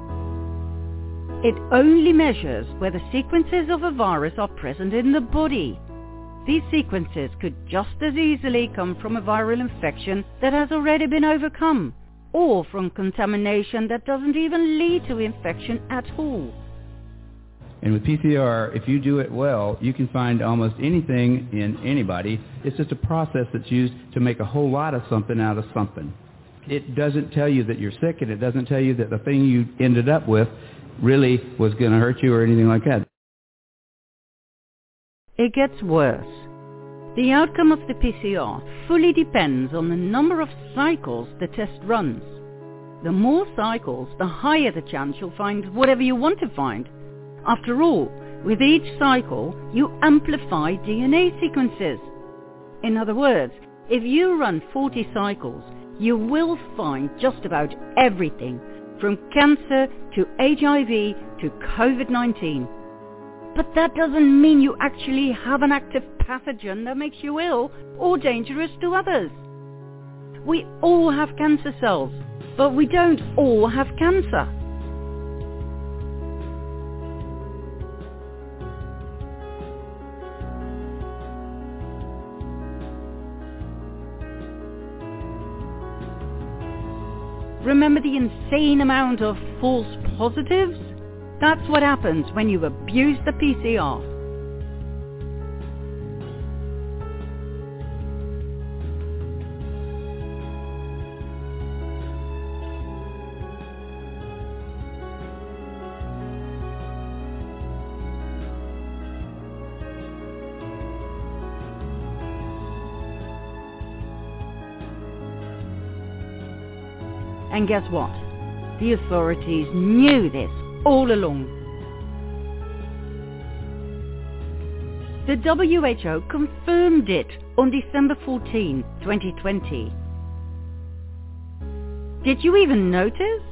It only measures whether sequences of a virus are present in the body. These sequences could just as easily come from a viral infection that has already been overcome, or from contamination that doesn't even lead to infection at all. And with PCR, if you do it well, you can find almost anything in anybody. It's just a process that's used to make a whole lot of something out of something. It doesn't tell you that you're sick, and it doesn't tell you that the thing you ended up with really was going to hurt you or anything like that. It gets worse. The outcome of the PCR fully depends on the number of cycles the test runs. The more cycles, the higher the chance you'll find whatever you want to find. After all, with each cycle, you amplify DNA sequences. In other words, if you run 40 cycles, you will find just about everything, from cancer to HIV to COVID-19. But that doesn't mean you actually have an active pathogen that makes you ill or dangerous to others. We all have cancer cells, but we don't all have cancer. Remember the insane amount of false positives? That's what happens when you abuse the PCR. And guess what? The authorities knew this all along. The WHO confirmed it on December 14, 2020. Did you even notice?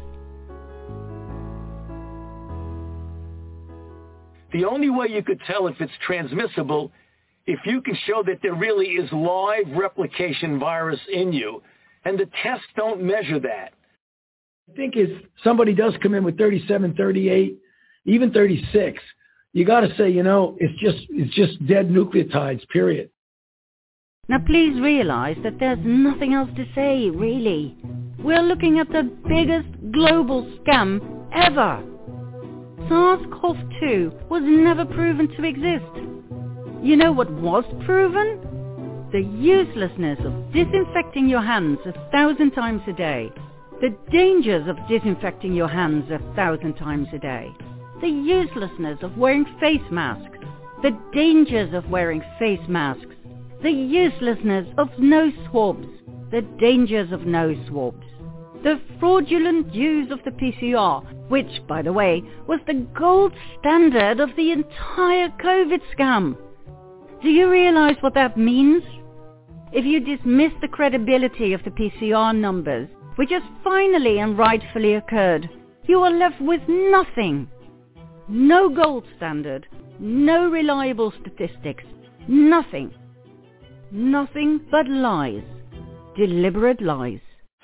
The only way you could tell if it's transmissible, if you can show that there really is live replication virus in you, and the tests don't measure that. I think if somebody does come in with 37, 38, even 36, you got to say, it's just dead nucleotides, period. Now please realize that there's nothing else to say, really. We're looking at the biggest global scam ever. SARS-CoV-2 was never proven to exist. You know what was proven? The uselessness of disinfecting your hands 1,000 times a day. The dangers of disinfecting your hands 1,000 times a day. The uselessness of wearing face masks. The dangers of wearing face masks. The uselessness of nose swabs. The dangers of nose swabs. The fraudulent use of the PCR, which, by the way, was the gold standard of the entire COVID scam. Do you realize what that means? If you dismiss the credibility of the PCR numbers, which has finally and rightfully occurred, you are left with nothing. No gold standard, no reliable statistics, nothing. Nothing but lies. Deliberate lies.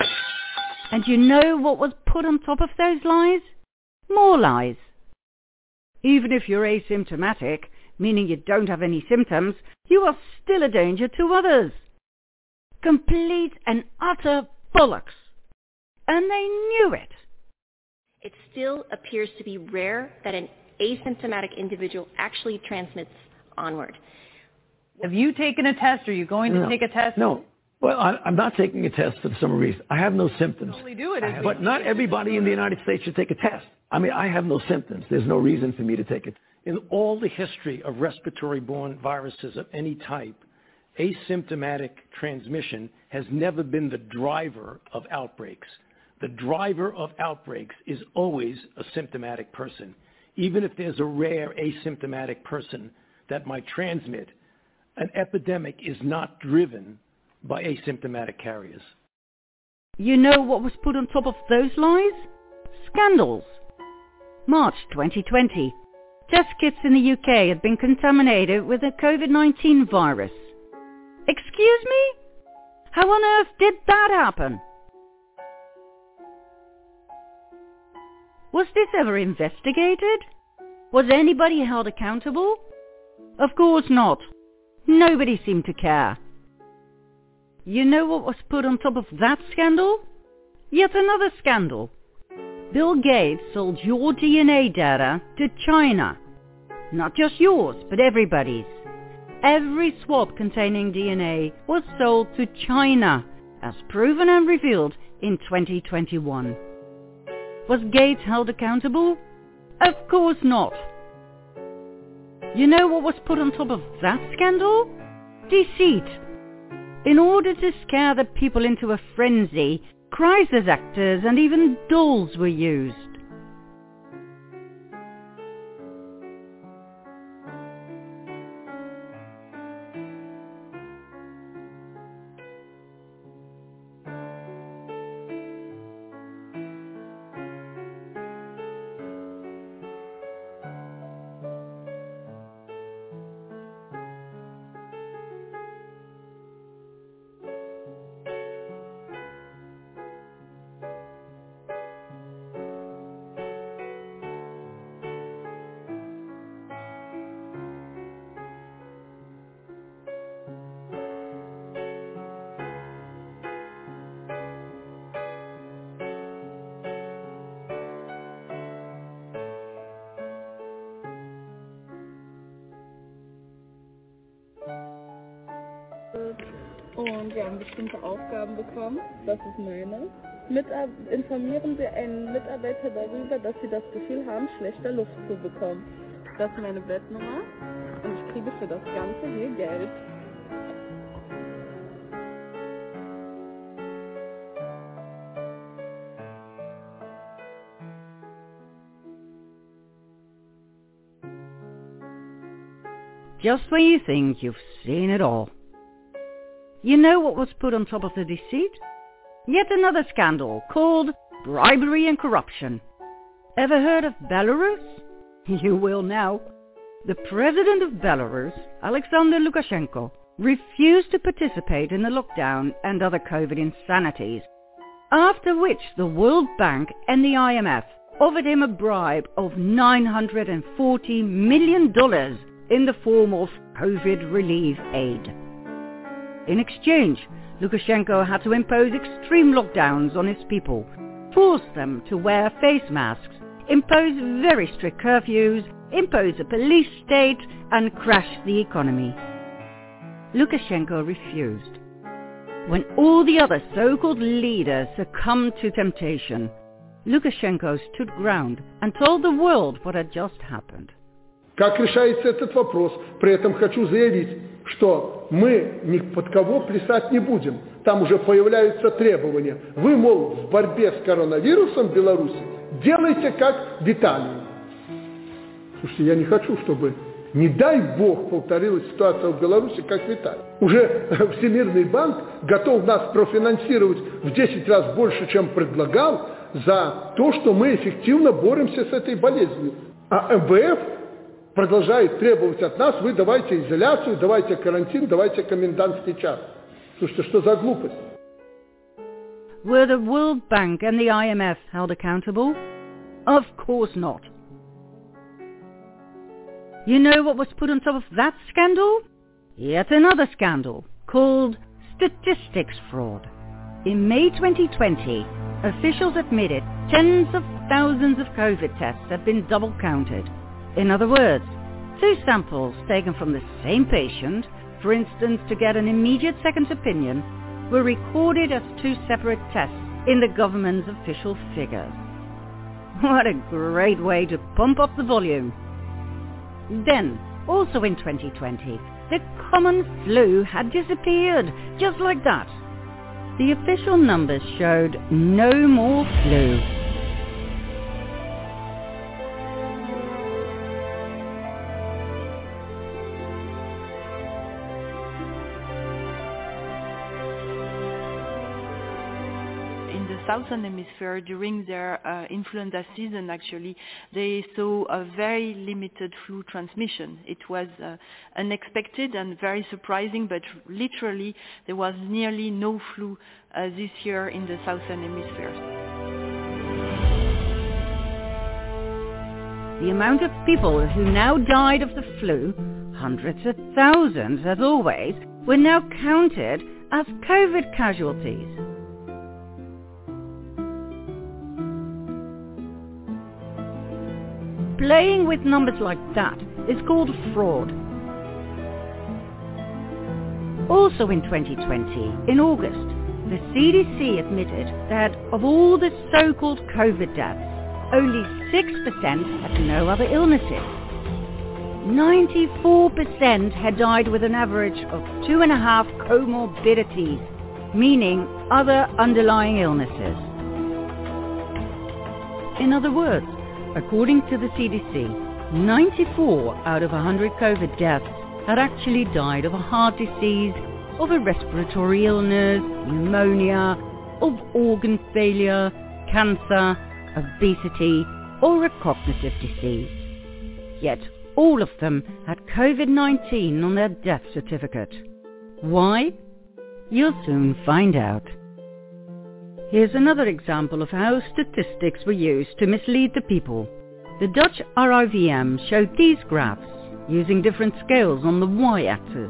And you know what was put on top of those lies? More lies. Even if you're asymptomatic, meaning you don't have any symptoms, you are still a danger to others. Complete and utter bollocks. And they knew it. It still appears to be rare that an asymptomatic individual actually transmits onward. Have you taken a test? Are you going to take a test? No. Well, I'm not taking a test for some reason. I have no symptoms. Only do it But not everybody in the United States should take a test. I mean, I have no symptoms. There's no reason for me to take it. In all the history of respiratory-borne viruses of any type, asymptomatic transmission has never been the driver of outbreaks. The driver of outbreaks is always a symptomatic person. Even if there's a rare asymptomatic person that might transmit, an epidemic is not driven by asymptomatic carriers. You know what was put on top of those lies? Scandals. March 2020. Test kits in the UK had been contaminated with a COVID-19 virus. Excuse me? How on earth did that happen? Was this ever investigated? Was anybody held accountable? Of course not. Nobody seemed to care. You know what was put on top of that scandal? Yet another scandal. Bill Gates sold your DNA data to China. Not just yours, but everybody's. Every swab containing DNA was sold to China, as proven and revealed in 2021. Was Gates held accountable? Of course not. You know what was put on top of that scandal? Deceit. In order to scare the people into a frenzy, crisis actors and even dolls were used. und wir haben bestimmte Aufgaben bekommen. Das ist meine. Informieren Sie einen Mitarbeiter darüber, dass Sie das Gefühl haben, schlechter Luft zu bekommen. Das ist meine Bettnummer und ich kriege für das Ganze hier Geld. Just when you think you've seen it all. You know what was put on top of the deceit? Yet another scandal called bribery and corruption. Ever heard of Belarus? You will now. The president of Belarus, Alexander Lukashenko, refused to participate in the lockdown and other COVID insanities, after which the World Bank and the IMF offered him a bribe of $940 million in the form of COVID relief aid. In exchange, Lukashenko had to impose extreme lockdowns on his people, force them to wear face masks, impose very strict curfews, impose a police state, and crash the economy. Lukashenko refused. When all the other so-called leaders succumbed to temptation, Lukashenko stood ground and told the world what had just happened. Как решается этот вопрос? При этом хочу заявить, что мы ни под кого плясать не будем. Там уже появляются требования. Вы, мол, в борьбе с коронавирусом в Беларуси делайте как в Италии. Слушайте, я не хочу, чтобы, не дай бог, повторилась ситуация в Беларуси, как в Италии. Уже Всемирный банк готов нас профинансировать в 10 раз больше, чем предлагал, за то, что мы эффективно боремся с этой болезнью. А МВФ продолжает требовать от нас, вы давайте изоляцию, давайте карантин, давайте комендантский час. Слушайте, что за глупость? Were the World Bank and the IMF held accountable? Of course not. You know what was put on top of that scandal? Yet another scandal, called statistics fraud. In May 2020, officials admitted tens of thousands of COVID tests had been double-counted. In other words, 2 samples taken from the same patient, for instance to get an immediate second opinion, were recorded as 2 separate tests in the government's official figures. What a great way to pump up the volume. Then, also in 2020, the common flu had disappeared, just like that. The official numbers showed no more flu. Southern Hemisphere during their influenza season, actually, they saw a very limited flu transmission. It was unexpected and very surprising, but literally there was nearly no flu this year in the Southern Hemisphere. The amount of people who now died of the flu, hundreds of thousands as always, were now counted as COVID casualties. Playing with numbers like that is called fraud. Also in 2020, in August, the CDC admitted that of all the so-called COVID deaths, only 6% had no other illnesses. 94% had died with an average of 2.5 comorbidities, meaning other underlying illnesses. In other words, according to the CDC, 94 out of 100 COVID deaths had actually died of a heart disease, of a respiratory illness, pneumonia, of organ failure, cancer, obesity, or a cognitive disease. Yet all of them had COVID-19 on their death certificate. Why? You'll soon find out. Here's another example of how statistics were used to mislead the people. The Dutch RIVM showed these graphs using different scales on the y-axis.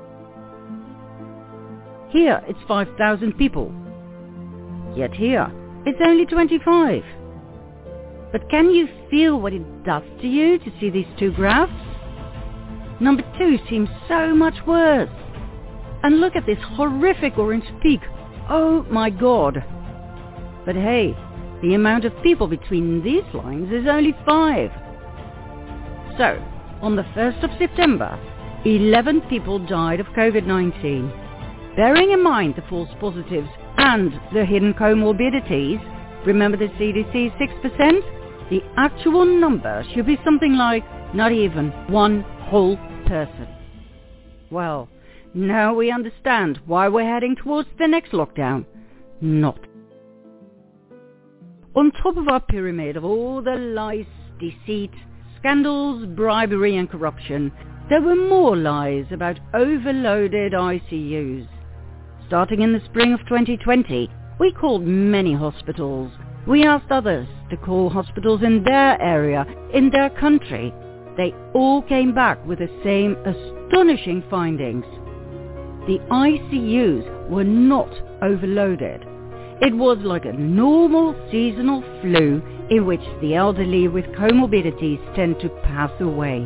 Here it's 5,000 people. Yet here it's only 25. But can you feel what it does to you to see these 2 graphs? Number 2 seems so much worse. And look at this horrific orange peak. Oh my God. But hey, the amount of people between these lines is only 5. So, on the 1st of September, 11 people died of COVID-19. Bearing in mind the false positives and the hidden comorbidities, remember the CDC 6%? The actual number should be something like not even 1 whole person. Well, now we understand why we're heading towards the next lockdown. Not. On top of our pyramid of all the lies, deceit, scandals, bribery and corruption, there were more lies about overloaded ICUs. Starting in the spring of 2020, we called many hospitals. We asked others to call hospitals in their area, in their country. They all came back with the same astonishing findings. The ICUs were not overloaded. It was like a normal seasonal flu in which the elderly with comorbidities tend to pass away.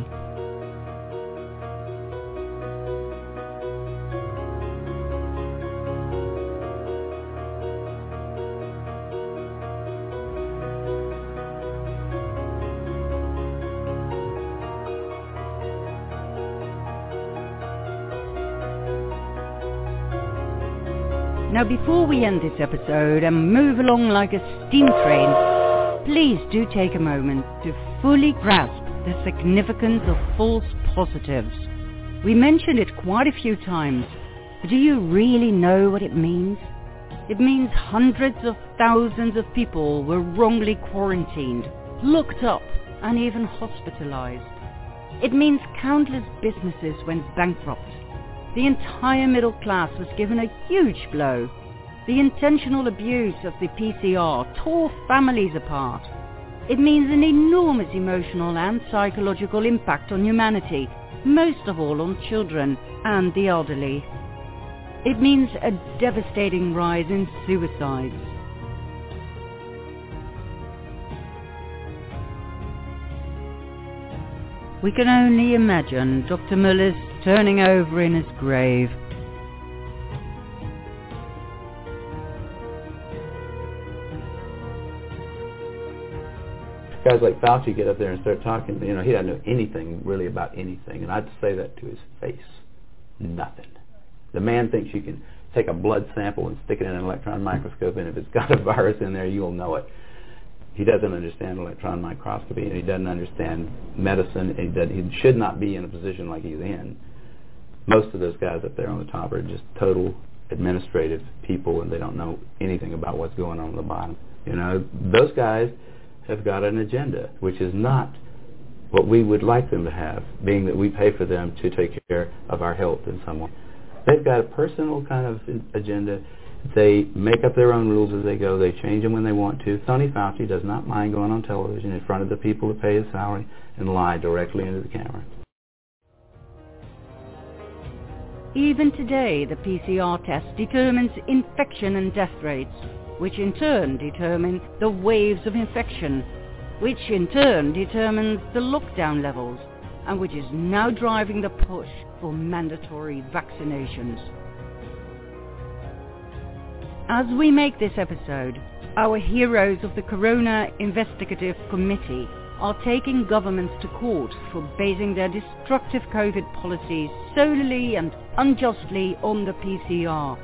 Now before we end this episode and move along like a steam train, please do take a moment to fully grasp the significance of false positives. We mentioned it quite a few times, but do you really know what it means? It means hundreds of thousands of people were wrongly quarantined, looked up, and even hospitalized. It means countless businesses went bankrupt. The entire middle class was given a huge blow. The intentional abuse of the PCR tore families apart. It means an enormous emotional and psychological impact on humanity, most of all on children and the elderly. It means a devastating rise in suicides. We can only imagine Dr. Muller's turning over in his grave. Guys like Fauci get up there and start talking, he doesn't know anything really about anything, and I'd say that to his face. Nothing. The man thinks you can take a blood sample and stick it in an electron microscope, and if it's got a virus in there, you'll know it. He doesn't understand electron microscopy, and he doesn't understand medicine, and he should not be in a position like he's in. Most of those guys up there on the top are just total administrative people, and they don't know anything about what's going on the bottom. Those guys have got an agenda, which is not what we would like them to have, being that we pay for them to take care of our health in some way. They've got a personal kind of agenda. They make up their own rules as they go. They change them when they want to. Tony Fauci does not mind going on television in front of the people that pay his salary and lie directly into the camera. Even today, the PCR test determines infection and death rates, which in turn determine the waves of infection, which in turn determines the lockdown levels, and which is now driving the push for mandatory vaccinations. As we make this episode, our heroes of the Corona Investigative Committee are taking governments to court for basing their destructive COVID policies solely and unjustly on the PCR.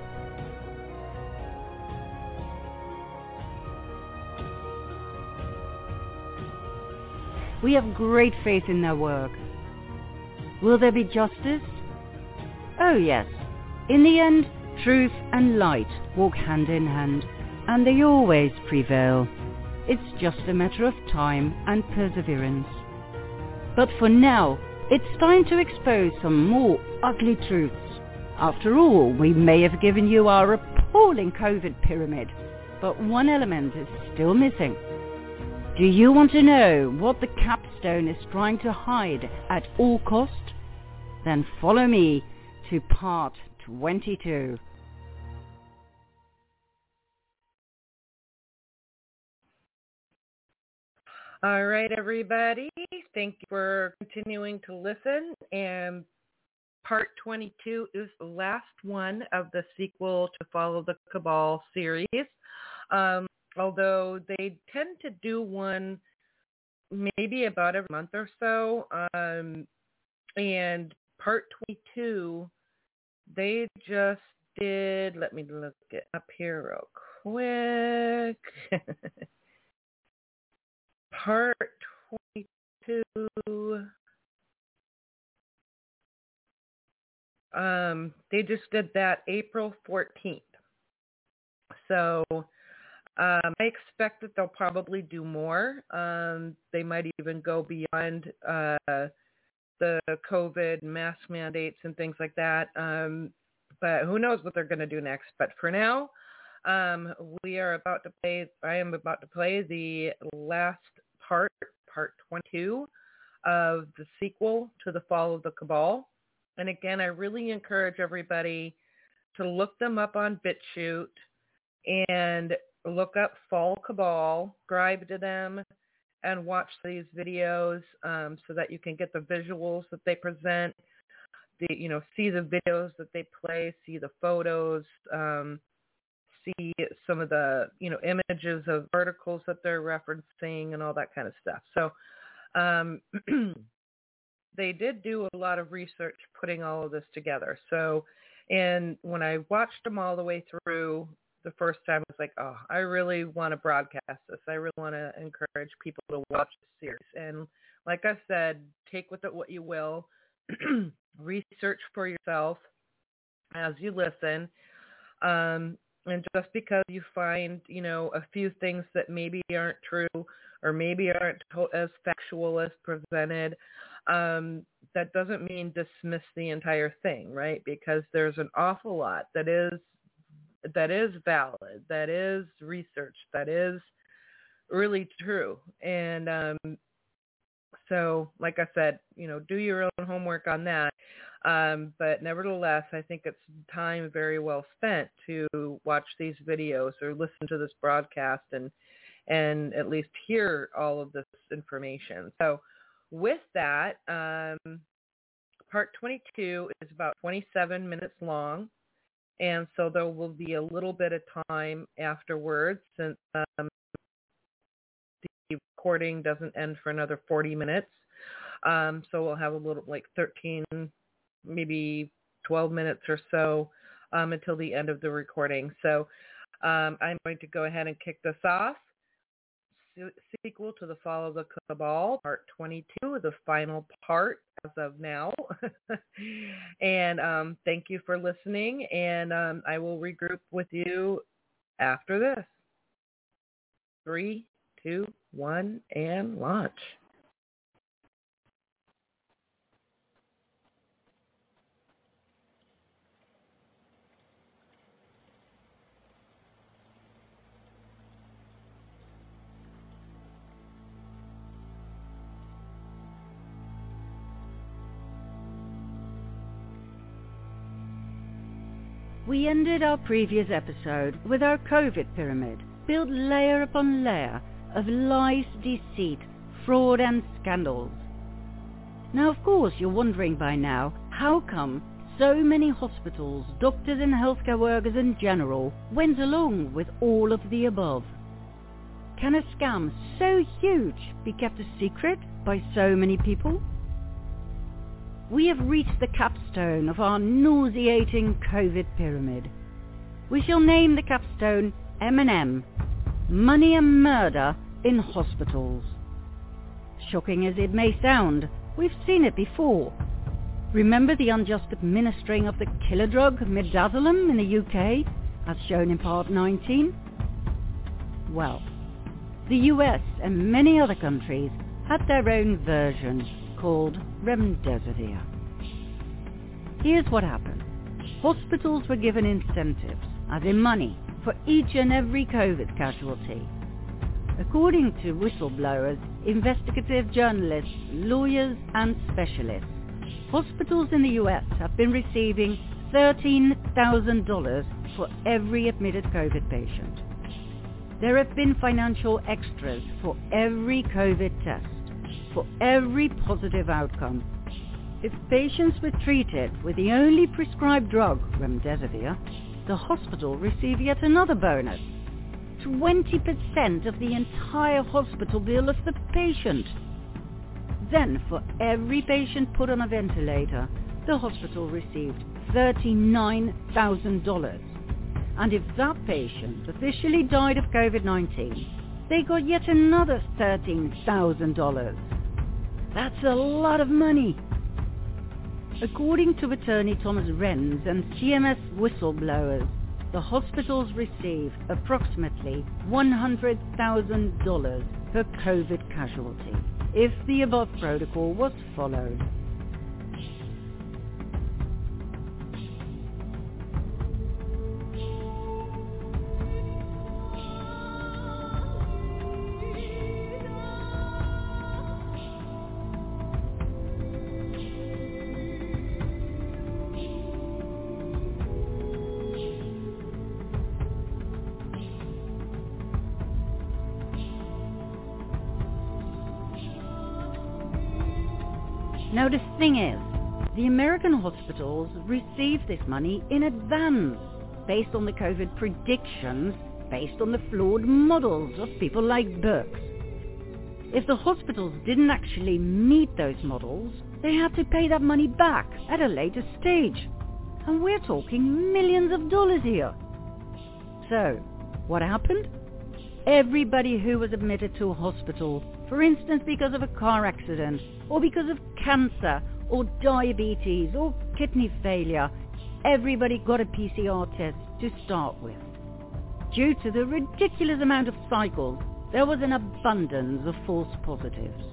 We have great faith in their work. Will there be justice? Oh yes. In the end, truth and light walk hand in hand, and they always prevail. It's just a matter of time and perseverance. But for now, it's time to expose some more ugly truths. After all, we may have given you our appalling COVID pyramid, but one element is still missing. Do you want to know what the capstone is trying to hide at all cost? Then follow me to part 22. All right, everybody. Thank you for continuing to listen. And Part 22 is the last one of the sequel to Follow the Cabal series. Although they tend to do one maybe about every month or so. And Part 22, they just did, let me look it up here real quick. Part 22, they just did that April 14th. So I expect that they'll probably do more. They might even go beyond the COVID mask mandates and things like that. But who knows what they're going to do next. But for now, I am about to play the last part 22 of the sequel to The Fall of the Cabal. And again, I really encourage everybody to look them up on BitChute and look up Fall Cabal, subscribe to them, and watch these videos so that you can get the visuals that they present, see the videos that they play, see the photos, see some of the, images of articles that they're referencing and all that kind of stuff. So they did do a lot of research putting all of this together. So, and when I watched them all the way through the first time, I was like, oh, I really want to broadcast this. I really want to encourage people to watch this series. And like I said, take with it what you will. Research for yourself as you listen. And just because you find, a few things that maybe aren't true or maybe aren't as factual as presented, that doesn't mean dismiss the entire thing, right? Because there's an awful lot that is valid, that is research, that is really true. And so, like I said, do your own homework on that. But nevertheless, I think it's time very well spent to watch these videos or listen to this broadcast and at least hear all of this information. So with that, part 22 is about 27 minutes long. And so there will be a little bit of time afterwards since the recording doesn't end for another 40 minutes. So we'll have a little 13, maybe 12 minutes or so until the end of the recording. So I'm going to go ahead and kick this off. Sequel to The Fall of the Cabal, part 22, the final part as of now. And thank you for listening, and I will regroup with you after this. 3, 2, 1, and launch. We ended our previous episode with our COVID pyramid, built layer upon layer of lies, deceit, fraud and scandals. Now, of course, you're wondering by now, how come so many hospitals, doctors and healthcare workers in general went along with all of the above? Can a scam so huge be kept a secret by so many people? We have reached the capstone of our nauseating COVID pyramid. We shall name the capstone M&M, Money and Murder in Hospitals. Shocking as it may sound, we've seen it before. Remember the unjust administering of the killer drug midazolam in the UK, as shown in part 19? Well, the US and many other countries had their own version, called remdesivir. Here's what happened. Hospitals were given incentives, as in money, for each and every COVID casualty. According to whistleblowers, investigative journalists, lawyers and specialists, hospitals in the US have been receiving $13,000 for every admitted COVID patient. There have been financial extras for every COVID test, for every positive outcome, If patients were treated with the only prescribed drug, remdesivir, the hospital received yet another bonus. 20% of the entire hospital bill of the patient. Then, for every patient put on a ventilator, the hospital received $39,000. And if that patient officially died of COVID-19, they got yet another $13,000. That's a lot of money. According to attorney Thomas Renz and CMS whistleblowers, the hospitals received approximately $100,000 per COVID casualty if the above protocol was followed. Now the thing is, the American hospitals received this money in advance, based on the COVID predictions, based on the flawed models of people like Birx. If the hospitals didn't actually meet those models, they had to pay that money back at a later stage. And we're talking millions of dollars here. So, what happened? Everybody who was admitted to a hospital, for instance because of a car accident, or because of cancer, or diabetes, or kidney failure, everybody got a PCR test to start with. Due to the ridiculous amount of cycles, there was an abundance of false positives.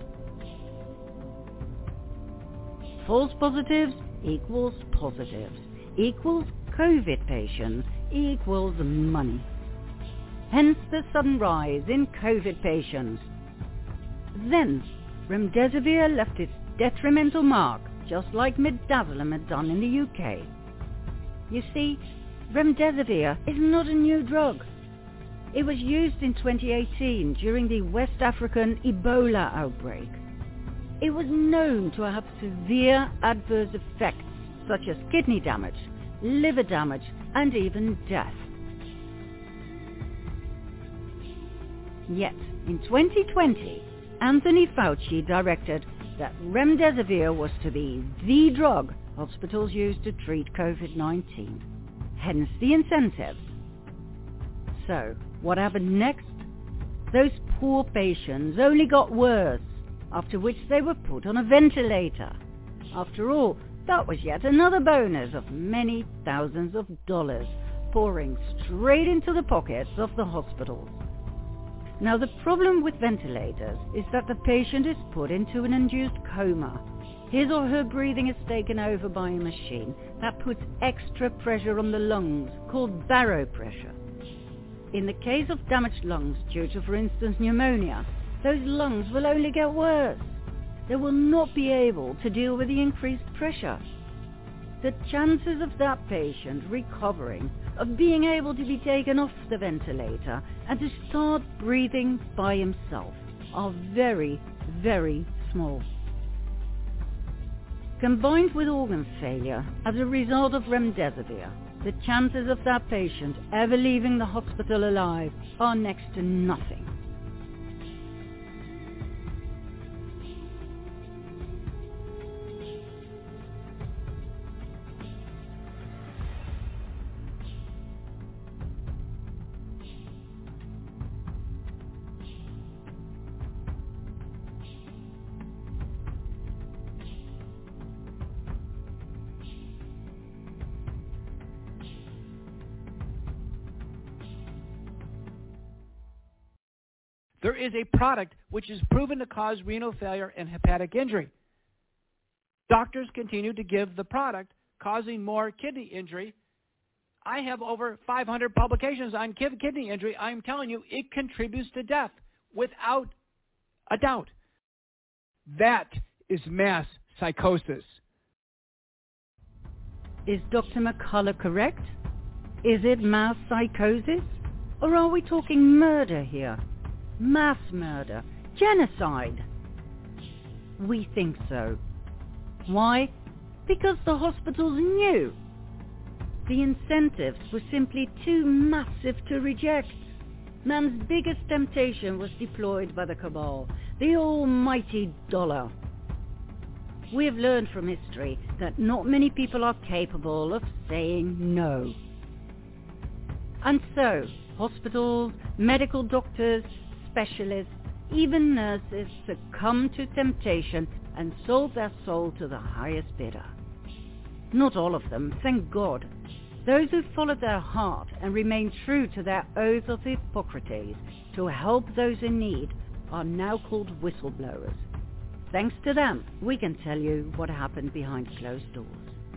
False positives equals positives, equals COVID patients, equals money. Hence the sudden rise in COVID patients. Then, remdesivir left its detrimental mark, just like midazolam had done in the UK. You see, remdesivir is not a new drug. It was used in 2018 during the West African Ebola outbreak. It was known to have severe adverse effects such as kidney damage, liver damage, and even death. Yet, in 2020, Anthony Fauci directed that remdesivir was to be the drug hospitals used to treat COVID-19. Hence the incentive. So, what happened next? Those poor patients only got worse, after which they were put on a ventilator. After all, that was yet another bonus of many thousands of dollars pouring straight into the pockets of the hospitals. Now the problem with ventilators is that the patient is put into an induced coma. His or her breathing is taken over by a machine that puts extra pressure on the lungs, called baropressure. In the case of damaged lungs due to, for instance, pneumonia, those lungs will only get worse. They will not be able to deal with the increased pressure. The chances of that patient recovering, of being able to be taken off the ventilator and to start breathing by himself, are very, very small. Combined with organ failure as a result of remdesivir, the chances of that patient ever leaving the hospital alive are next to nothing. There is a product which is proven to cause renal failure and hepatic injury. Doctors continue to give the product, causing more kidney injury. I have over 500 publications on kidney injury. I'm telling you, it contributes to death without a doubt. That is mass psychosis. Is Dr. McCullough correct? Is it mass psychosis? Or are we talking murder here? Mass murder, genocide. We think so. Why? Because the hospitals knew. The incentives were simply too massive to reject. Man's biggest temptation was deployed by the cabal, the almighty dollar. We have learned from history that not many people are capable of saying no. And so, hospitals, medical doctors, specialists, even nurses succumbed to temptation and sold their soul to the highest bidder. Not all of them, thank God. Those who followed their heart and remained true to their oath of Hippocrates to help those in need are now called whistleblowers. Thanks to them, we can tell you what happened behind closed doors.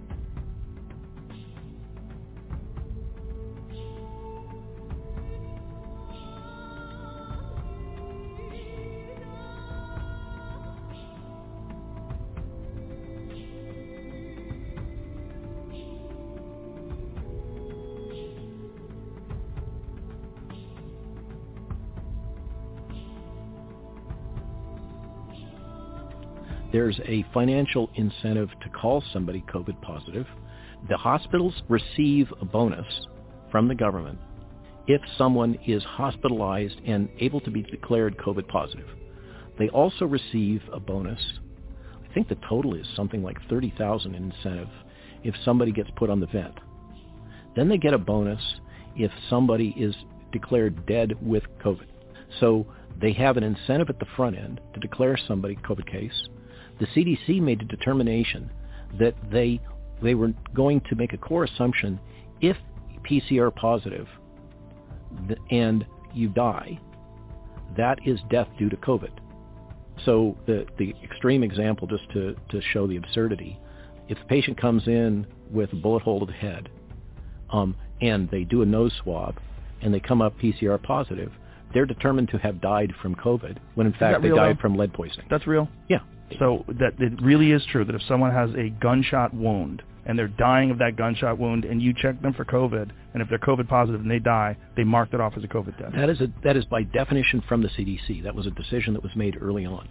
There's a financial incentive to call somebody COVID positive. The hospitals receive a bonus from the government if someone is hospitalized and able to be declared COVID positive. They also receive a bonus. I think the total is something like $30,000 in incentive if somebody gets put on the vent. Then they get a bonus if somebody is declared dead with COVID. So they have an incentive at the front end to declare somebody COVID case. The CDC made a determination that they were going to make a core assumption: if PCR positive and you die, that is death due to COVID. So the extreme example, just to show the absurdity, if the patient comes in with a bullet hole to the head and they do a nose swab and they come up PCR positive, they're determined to have died from COVID when in fact they died from lead poisoning. That's real? Yeah. So that it really is true that if someone has a gunshot wound and they're dying of that gunshot wound and you check them for COVID, and if they're COVID positive and they die, they mark that off as a COVID death. That is by definition from the CDC. That was a decision that was made early on.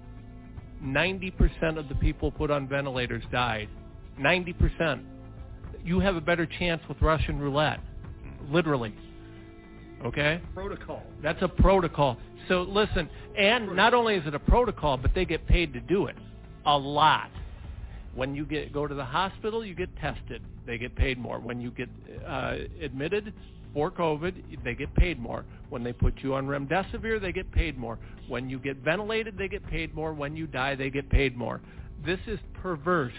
90% of the people put on ventilators died. 90%. You have a better chance with Russian roulette, literally. Okay? Protocol. That's a protocol. So listen, and not only is it a protocol, but they get paid to do it. A lot. When you go to the hospital, you get tested. They get paid more. When you get admitted for COVID, they get paid more. When they put you on remdesivir, they get paid more. When you get ventilated, they get paid more. When you die, they get paid more. This is perverse.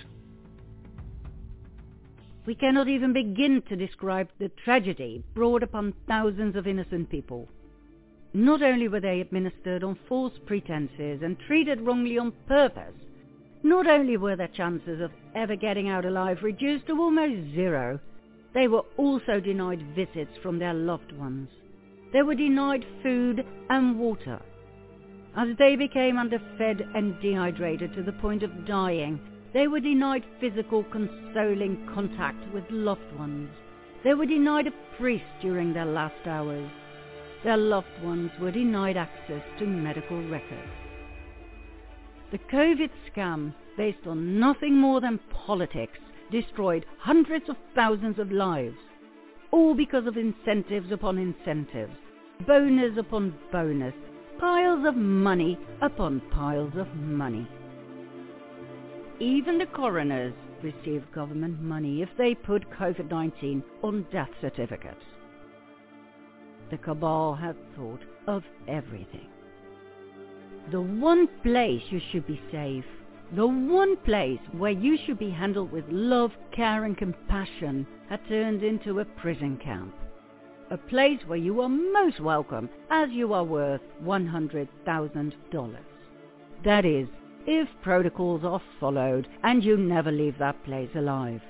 We cannot even begin to describe the tragedy brought upon thousands of innocent people. Not only were they administered on false pretenses and treated wrongly on purpose, not only were their chances of ever getting out alive reduced to almost zero, they were also denied visits from their loved ones. They were denied food and water. As they became underfed and dehydrated to the point of dying, they were denied physical, consoling contact with loved ones. They were denied a priest during their last hours. Their loved ones were denied access to medical records. The COVID scam, based on nothing more than politics, destroyed hundreds of thousands of lives, all because of incentives upon incentives, bonus upon bonus, piles of money upon piles of money. Even the coroners receive government money if they put COVID-19 on death certificates. The cabal have thought of everything. The one place you should be safe, the one place where you should be handled with love, care and compassion, had turned into a prison camp. A place where you are most welcome as you are worth $100,000. That is, if protocols are followed and you never leave that place alive.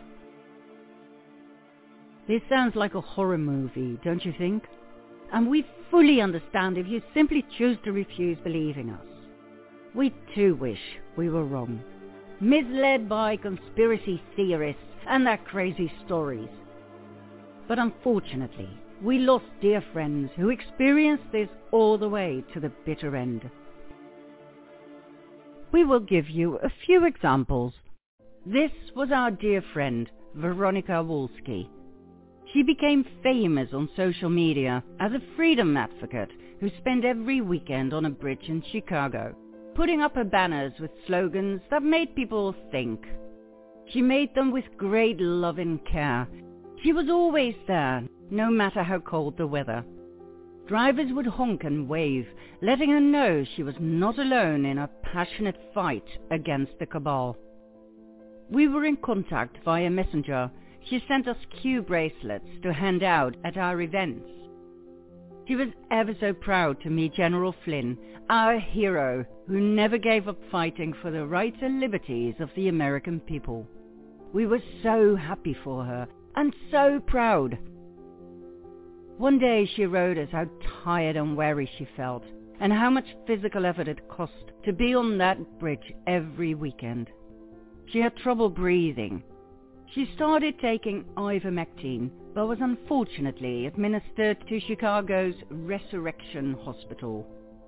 This sounds like a horror movie, don't you think? And we fully understand if you simply choose to refuse believing us. We too wish we were wrong, misled by conspiracy theorists and their crazy stories. But unfortunately, we lost dear friends who experienced this all the way to the bitter end. We will give you a few examples. This was our dear friend, Veronica Wolski. She became famous on social media as a freedom advocate who spent every weekend on a bridge in Chicago, putting up her banners with slogans that made people think. She made them with great love and care. She was always there, no matter how cold the weather. Drivers would honk and wave, letting her know she was not alone in her passionate fight against the cabal. We were in contact via Messenger. She sent us Q bracelets to hand out at our events. She was ever so proud to meet General Flynn, our hero, who never gave up fighting for the rights and liberties of the American people. We were so happy for her and so proud. One day she wrote us how tired and weary she felt and how much physical effort it cost to be on that bridge every weekend. She had trouble breathing. She started taking ivermectin, but was unfortunately administered to Chicago's Resurrection Hospital.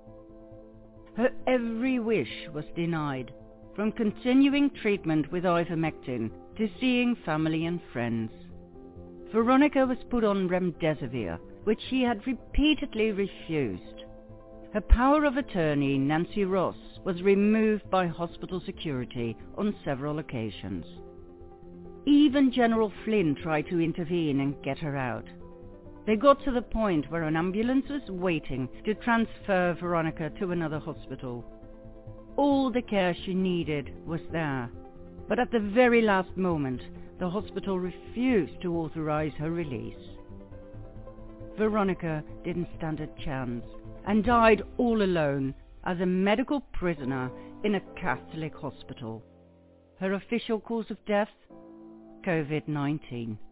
Her every wish was denied, from continuing treatment with ivermectin to seeing family and friends. Veronica was put on remdesivir, which she had repeatedly refused. Her power of attorney, Nancy Ross, was removed by hospital security on several occasions. Even General Flynn tried to intervene and get her out. They got to the point where an ambulance was waiting to transfer Veronica to another hospital. All the care she needed was there, but at the very last moment, the hospital refused to authorize her release. Veronica didn't stand a chance and died all alone as a medical prisoner in a Catholic hospital. Her official cause of death? COVID-19.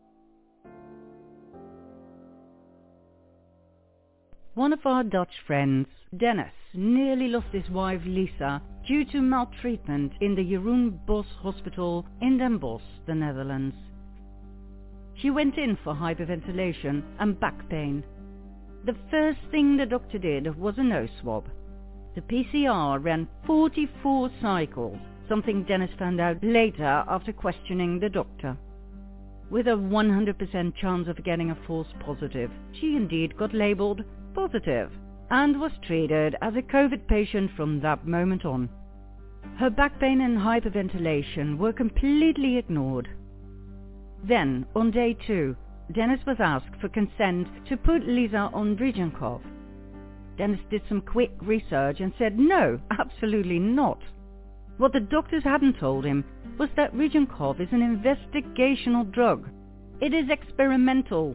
One of our Dutch friends, Dennis, nearly lost his wife Lisa due to maltreatment in the Jeroen Bos Hospital in Den Bosch, the Netherlands. She went in for hyperventilation and back pain. The first thing the doctor did was a nose swab. The PCR ran 44 cycles, something Dennis found out later after questioning the doctor. With a 100% chance of getting a false positive, she indeed got labelled positive and was treated as a COVID patient from that moment on. Her back pain and hyperventilation were completely ignored. Then, on day 2, Dennis was asked for consent to put Lisa on Regenkov. Dennis did some quick research and said no, absolutely not. What the doctors hadn't told him was that Regenkov is an investigational drug. It is experimental.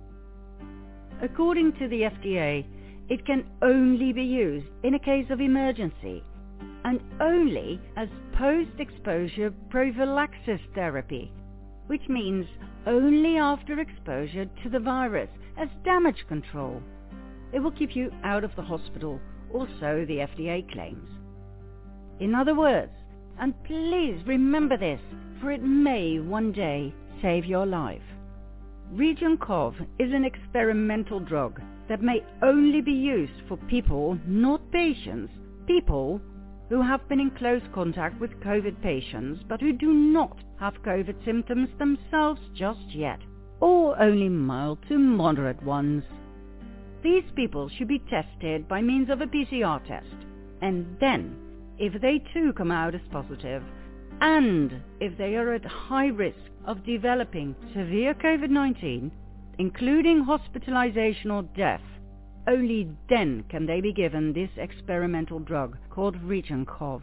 According to the FDA, it can only be used in a case of emergency and only as post-exposure prophylaxis therapy, which means only after exposure to the virus as damage control. It will keep you out of the hospital, or so the FDA claims. In other words, and please remember this, for it may one day save your life, Regenkov is an experimental drug that may only be used for people, not patients, people who have been in close contact with COVID patients but who do not have COVID symptoms themselves just yet, or only mild to moderate ones. These people should be tested by means of a PCR test, and then, if they too come out as positive, and if they are at high risk of developing severe COVID-19, including hospitalization or death, only then can they be given this experimental drug called Regenkov.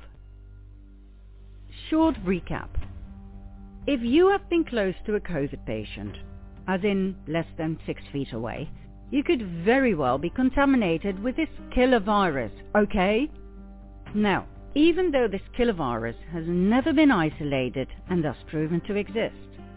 Short recap. If you have been close to a COVID patient, as in less than 6 feet away, you could very well be contaminated with this killer virus, okay? Now, even though this killer virus has never been isolated and thus proven to exist,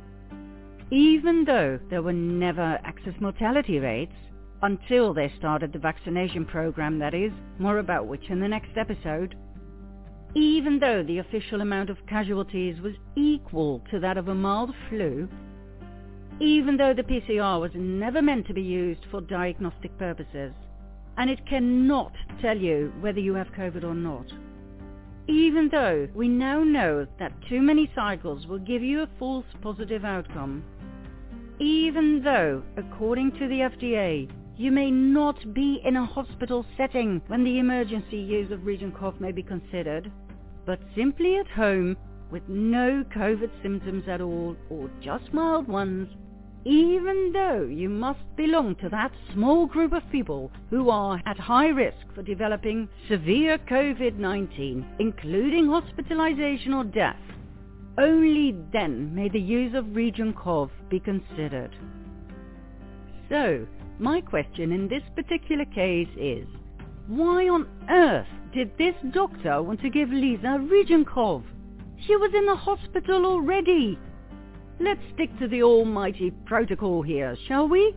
even though there were never excess mortality rates, until they started the vaccination program, that is, more about which in the next episode, even though the official amount of casualties was equal to that of a mild flu, even though the PCR was never meant to be used for diagnostic purposes, and it cannot tell you whether you have COVID or not, Even though we now know that too many cycles will give you a false positive outcome, even though, according to the FDA, you may not be in a hospital setting when the emergency use of RegionCov may be considered, but simply at home with no COVID symptoms at all or just mild ones, even though you must belong to that small group of people who are at high risk for developing severe COVID-19, including hospitalization or death, only then may the use of RegionCov be considered. So, my question in this particular case is, why on earth did this doctor want to give Lisa RegionCov? She was in the hospital already. Let's stick to the almighty protocol here, shall we?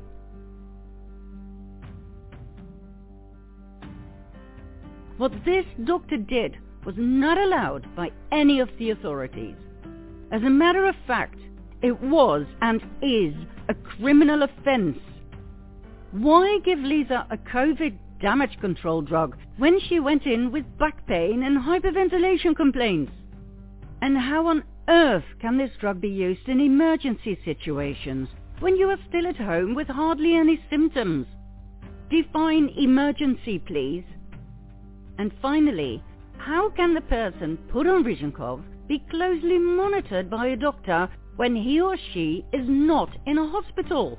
What this doctor did was not allowed by any of the authorities. As a matter of fact, it was and is a criminal offense. Why give Lisa a COVID damage control drug when she went in with back pain and hyperventilation complaints? And how on earth can this drug be used in emergency situations when you are still at home with hardly any symptoms? Define emergency, please. And finally, how can the person put on RegionCov be closely monitored by a doctor when he or she is not in a hospital?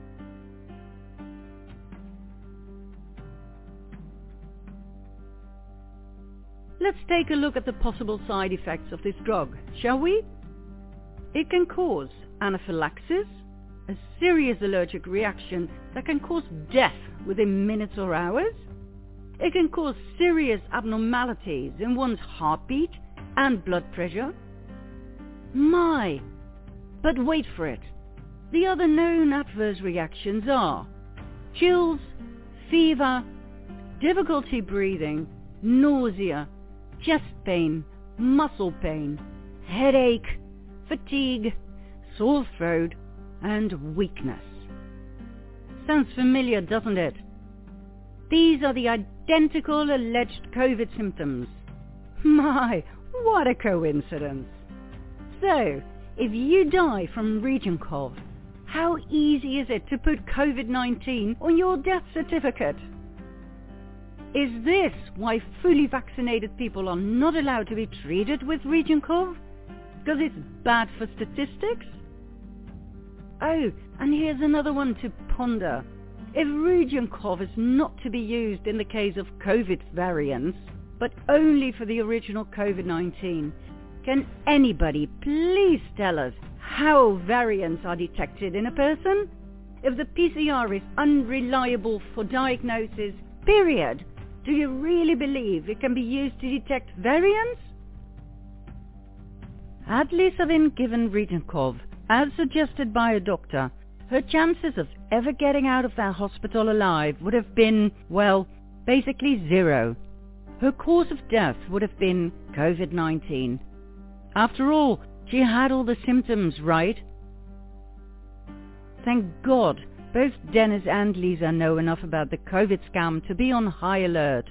Let's take a look at the possible side effects of this drug, shall we? It can cause anaphylaxis, a serious allergic reaction that can cause death within minutes or hours. It can cause serious abnormalities in one's heartbeat and blood pressure. My! But wait for it. The other known adverse reactions are chills, fever, difficulty breathing, nausea, chest pain, muscle pain, headache, fatigue, sore throat, and weakness. Sounds familiar, doesn't it? These are the identical alleged COVID symptoms. My, what a coincidence. So, if you die from RegionCov, how easy is it to put COVID-19 on your death certificate? Is this why fully vaccinated people are not allowed to be treated with RegionCov? Because it's bad for statistics? Oh, and here's another one to ponder. If RegionCov is not to be used in the case of COVID variants, but only for the original COVID-19, can anybody please tell us how variants are detected in a person? If the PCR is unreliable for diagnosis, period, do you really believe it can be used to detect variants? Had Lisa been given RegionCov, as suggested by a doctor, her chances of ever getting out of that hospital alive would have been, well, basically zero. Her cause of death would have been COVID-19. After all, she had all the symptoms, right? Thank God, both Dennis and Lisa know enough about the COVID scam to be on high alert.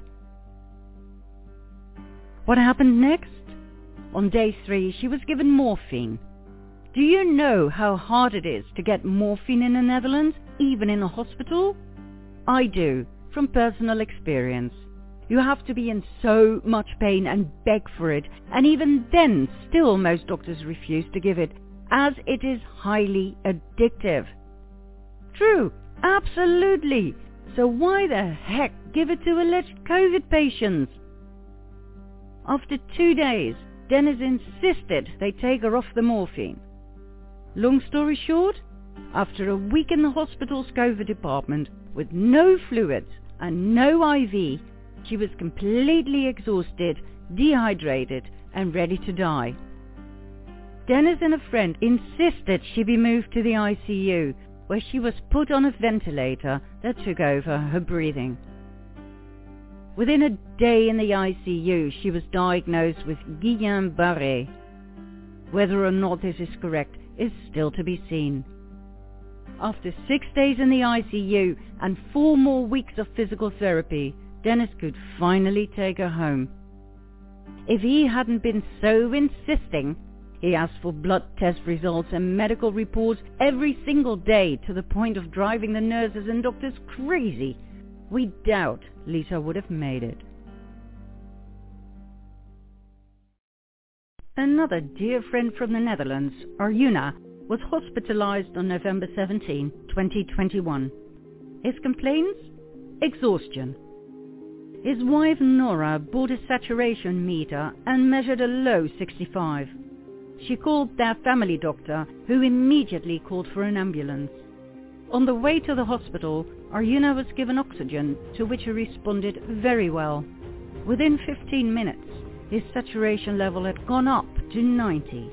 What happened next? On day 3, she was given morphine. Do you know how hard it is to get morphine in the Netherlands, even in a hospital? I do, from personal experience. You have to be in so much pain and beg for it, and even then, still most doctors refuse to give it, as it is highly addictive. True, absolutely. So why the heck give it to alleged COVID patients? After 2 days, Dennis insisted they take her off the morphine. Long story short, after a week in the hospital's COVID department with no fluids and no IV, she was completely exhausted, dehydrated, and ready to die. Dennis and a friend insisted she be moved to the ICU, where she was put on a ventilator that took over her breathing. Within a day in the ICU, she was diagnosed with Guillain-Barré. Whether or not this is correct is still to be seen. After 6 days in the ICU and 4 more weeks of physical therapy, Dennis could finally take her home. if he hadn't been so insisting. He asked for blood test results and medical reports every single day to the point of driving the nurses and doctors crazy. We doubt Lisa would have made it. Another dear friend from the Netherlands, Arjuna, was hospitalized on November 17, 2021. His complaints? Exhaustion. His wife Nora bought a saturation meter and measured a low 65. She called their family doctor, who immediately called for an ambulance. On the way to the hospital, Arjuna was given oxygen, to which he responded very well. Within 15 minutes, his saturation level had gone up to 90.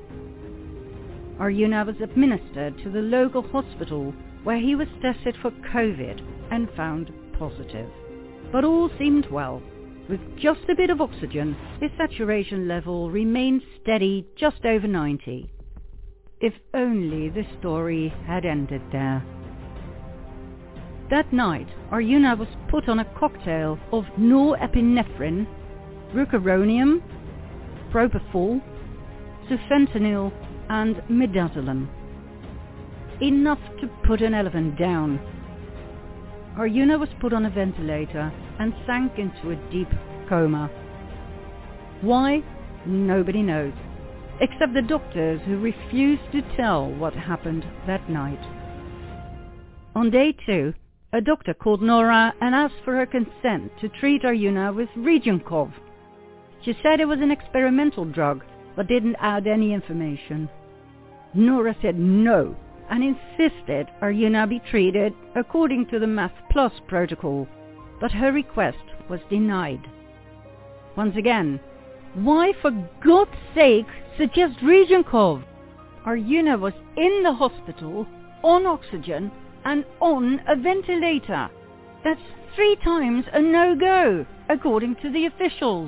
Arjuna was administered to the local hospital, where he was tested for COVID and found positive. But all seemed well. With just a bit of oxygen, his saturation level remained steady just over 90. If only the story had ended there. That night, Arjuna was put on a cocktail of norepinephrine, rocuronium, propofol, sufentanil and midazolam. Enough to put an elephant down. Arjuna was put on a ventilator and sank into a deep coma. Why? Nobody knows, except the doctors, who refused to tell what happened that night. On day 2, a doctor called Nora and asked for her consent to treat Arjuna with Regenkov. She said it was an experimental drug, but didn't add any information. Nora said no, and insisted Arjuna be treated according to the Math Plus protocol, but her request was denied. Once again, why for God's sake suggest Regenkov? Arjuna was in the hospital, on oxygen, and on a ventilator. That's 3 times a no-go, according to the officials.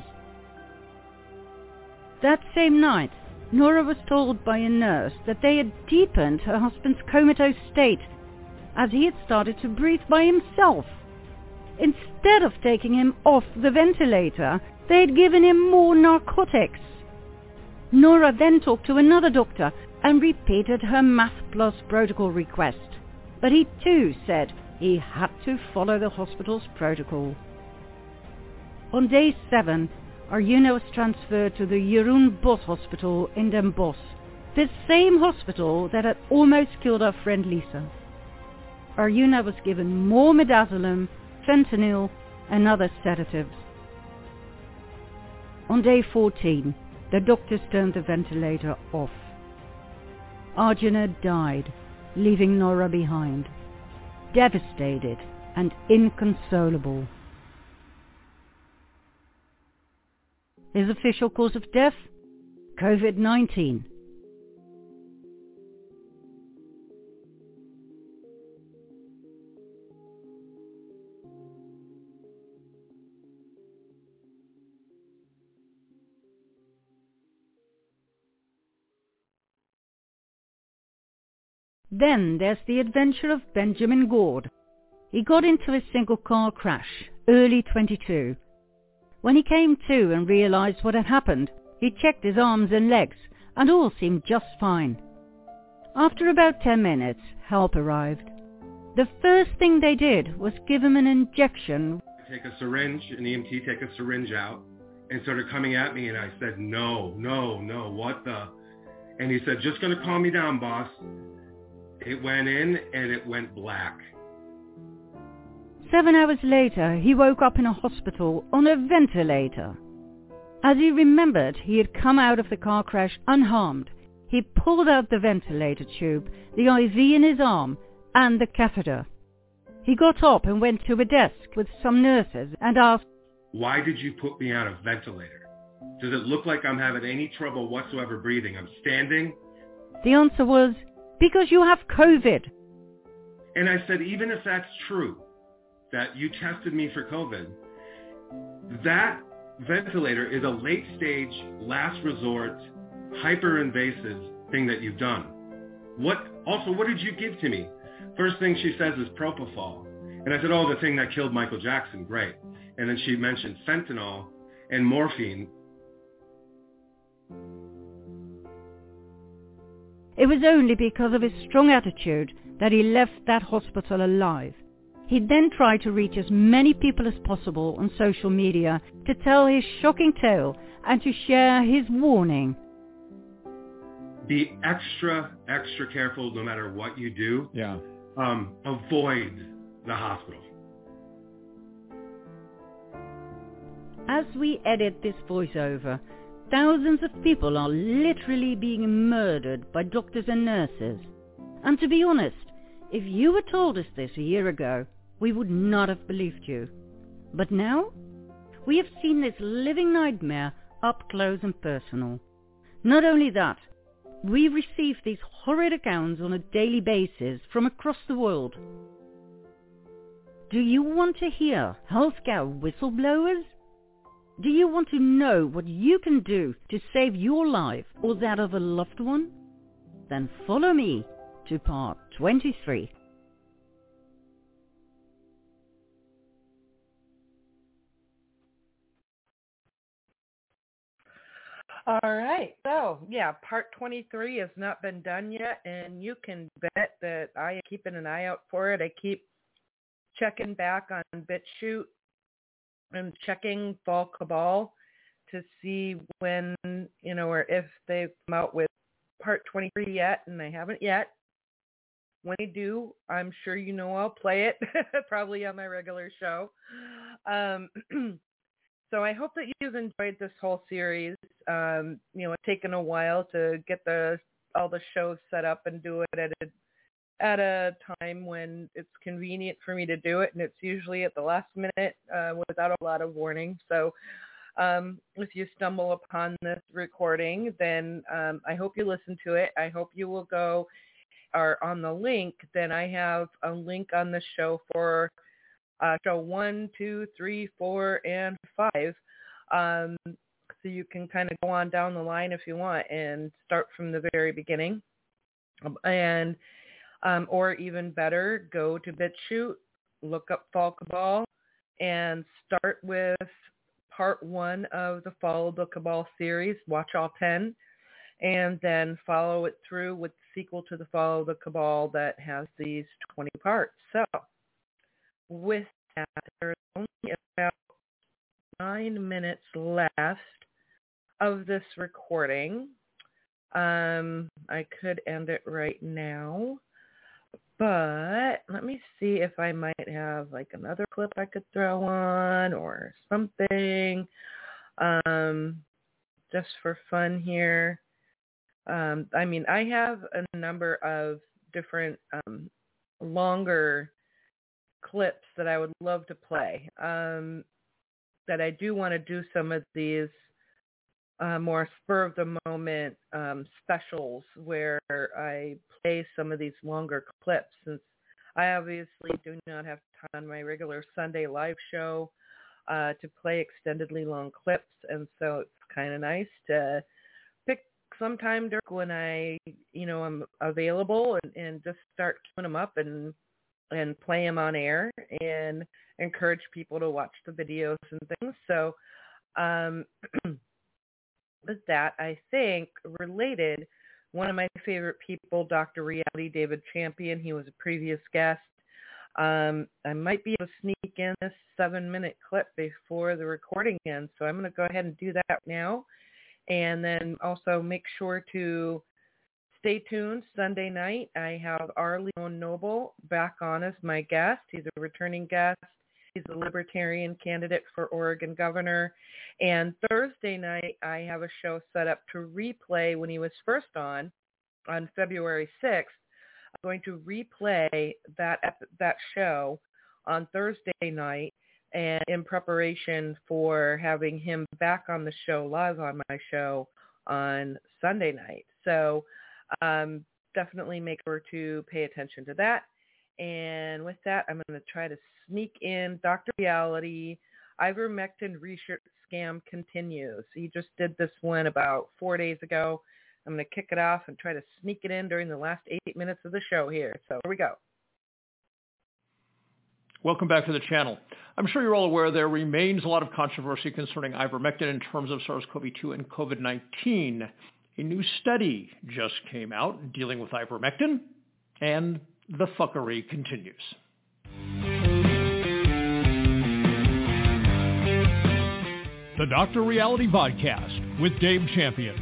That same night, Nora was told by a nurse that they had deepened her husband's comatose state, as he had started to breathe by himself. Instead of taking him off the ventilator, they had given him more narcotics. Nora then talked to another doctor and repeated her Math Plus protocol request, but he too said he had to follow the hospital's protocol. On day 7, Arjuna was transferred to the Jeroen Bos Hospital in Den Bosch, the same hospital that had almost killed our friend Lisa. Arjuna was given more midazolam, fentanyl and other sedatives. On day 14, the doctors turned the ventilator off. Arjuna died, leaving Nora behind, devastated and inconsolable. His official cause of death? COVID-19. Then there's the adventure of Benjamin Gord. He got into a single car crash, early 22. When he came to and realized what had happened, he checked his arms and legs, and all seemed just fine. After about 10 minutes, help arrived. The first thing they did was give him an injection. Take a syringe, an EMT take a syringe out, and started coming at me, and I said, no, what the? And he said, just gonna calm me down, boss. It went in, and it went black. 7 hours later, he woke up in a hospital on a ventilator. As he remembered, he had come out of the car crash unharmed. He pulled out the ventilator tube, the IV in his arm, and the catheter. He got up and went to a desk with some nurses and asked, why did you put me on a ventilator? Does it look like I'm having any trouble whatsoever breathing? I'm standing? The answer was, because you have COVID. And I said, even if that's true, that you tested me for COVID, that ventilator is a late-stage, last resort, hyper-invasive thing that you've done. What did you give to me? First thing she says is propofol. And I said, oh, the thing that killed Michael Jackson, great. And then she mentioned fentanyl and morphine. It was only because of his strong attitude that he left that hospital alive. He then tried to reach as many people as possible on social media to tell his shocking tale and to share his warning. Be extra careful no matter what you do. Yeah. Avoid the hospital. As we edit this voiceover, thousands of people are literally being murdered by doctors and nurses. And to be honest, if you had told us this a year ago, we would not have believed you. But now, we have seen this living nightmare up close and personal. Not only that, we receive these horrid accounts on a daily basis from across the world. Do you want to hear healthcare whistleblowers? Do you want to know what you can do to save your life or that of a loved one? Then follow me to part 23. All right. So, yeah, part 23 has not been done yet, and you can bet that I am keeping an eye out for it. I keep checking back on BitChute and checking Fall Cabal to see when, or if they've come out with part 23 yet, and they haven't yet. When they do, I'm sure I'll play it, probably on my regular show. So I hope that you've enjoyed this whole series. It's taken a while to get all the shows set up and do it at a time when it's convenient for me to do it, and it's usually at the last minute without a lot of warning. So if you stumble upon this recording, then I hope you listen to it. I hope you will go on the link. Then I have a link on the show for show 1, 2, 3, 4, and 5. So you can kind of go on down the line if you want and start from the very beginning. And or even better, go to BitChute, look up Fall Cabal, and start with part 1 of the Follow the Cabal series. Watch all 10, and then follow it through with the sequel to the Follow the Cabal that has these 20 parts. So with that, there's only about 9 minutes left of this recording. I could end it right now, but let me see if I might have like another clip I could throw on or something, just for fun here. I have a number of different longer clips that I would love to play, that I do want to do some of these more spur of the moment specials where I play some of these longer clips, since I obviously do not have time on my regular Sunday live show to play extendedly long clips, and so it's kind of nice to pick some time during when I'm available and just start queuing them up and play them on air and encourage people to watch the videos and things. So with that, I think related, one of my favorite people, Dr. Reality, David Champion, he was a previous guest. I might be able to sneak in this 7-minute clip before the recording ends, so I'm going to go ahead and do that now. And then also make sure to stay tuned. Sunday night, I have R. Leon Noble back on as my guest. He's a returning guest. He's a libertarian candidate for Oregon governor. And Thursday night, I have a show set up to replay when he was first on February 6th. I'm going to replay that show on Thursday night, and in preparation for having him back on the show, live on my show on Sunday night. So definitely make sure to pay attention to that. And with that, I'm going to try to sneak in Dr. Reality. Ivermectin research scam continues. He just did this one about 4 days ago. I'm going to kick it off and try to sneak it in during the last 8 minutes of the show here. So here we go. Welcome back to the channel. I'm sure you're all aware there remains a lot of controversy concerning ivermectin in terms of SARS-CoV-2 and COVID-19. A new study just came out dealing with ivermectin, and the fuckery continues. The Dr. Reality Podcast with Dave Champion.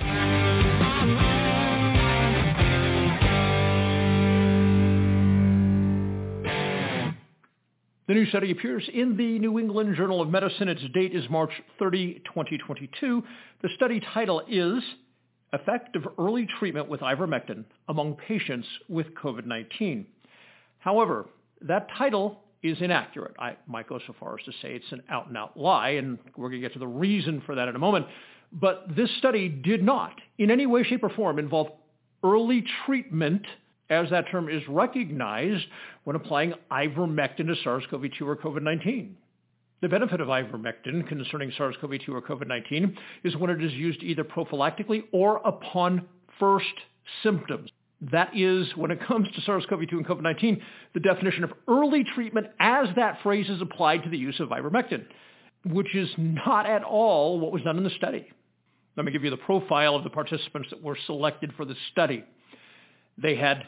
The new study appears in the New England Journal of Medicine. Its date is March 30, 2022. The study title is Effect of Early Treatment with Ivermectin Among Patients with COVID-19. However, that title is inaccurate. I might go so far as to say it's an out-and-out lie, and we're going to get to the reason for that in a moment. But this study did not, in any way, shape, or form, involve early treatment, as that term is recognized when applying ivermectin to SARS-CoV-2 or COVID-19. The benefit of ivermectin concerning SARS-CoV-2 or COVID-19 is when it is used either prophylactically or upon first symptoms. That is, when it comes to SARS-CoV-2 and COVID-19, the definition of early treatment as that phrase is applied to the use of ivermectin, which is not at all what was done in the study. Let me give you the profile of the participants that were selected for the study. They had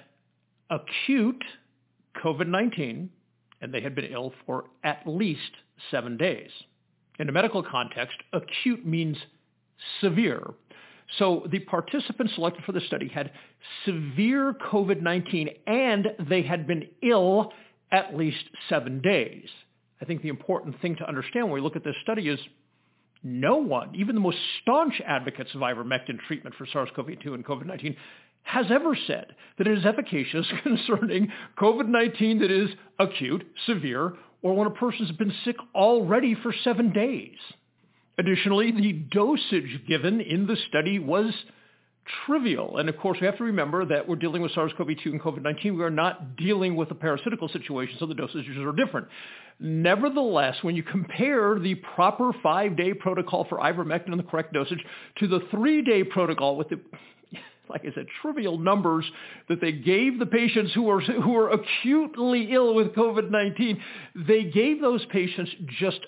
acute COVID-19, and they had been ill for at least 7 days. In a medical context, acute means severe. So the participants selected for the study had severe COVID-19, and they had been ill at least 7 days. I think the important thing to understand when we look at this study is no one, even the most staunch advocates of ivermectin treatment for SARS-CoV-2 and COVID-19, has ever said that it is efficacious concerning COVID-19 that is acute, severe, or when a person's been sick already for 7 days. Additionally, the dosage given in the study was trivial. And of course, we have to remember that we're dealing with SARS-CoV-2 and COVID-19. We are not dealing with a parasitical situation, so the dosages are different. Nevertheless, when you compare the proper 5-day protocol for ivermectin and the correct dosage to the 3-day protocol with the, like I said, trivial numbers that they gave the patients who were acutely ill with COVID-19, they gave those patients just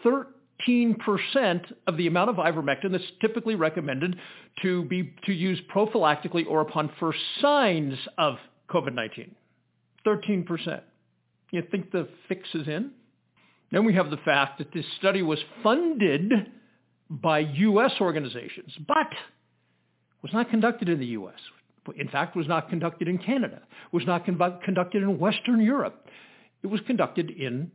13% of the amount of ivermectin that's typically recommended to use prophylactically or upon first signs of COVID-19. 13%. You think the fix is in? Then we have the fact that this study was funded by U.S. organizations, but was not conducted in the U.S. In fact, was not conducted in Canada, was not conducted in Western Europe. It was conducted in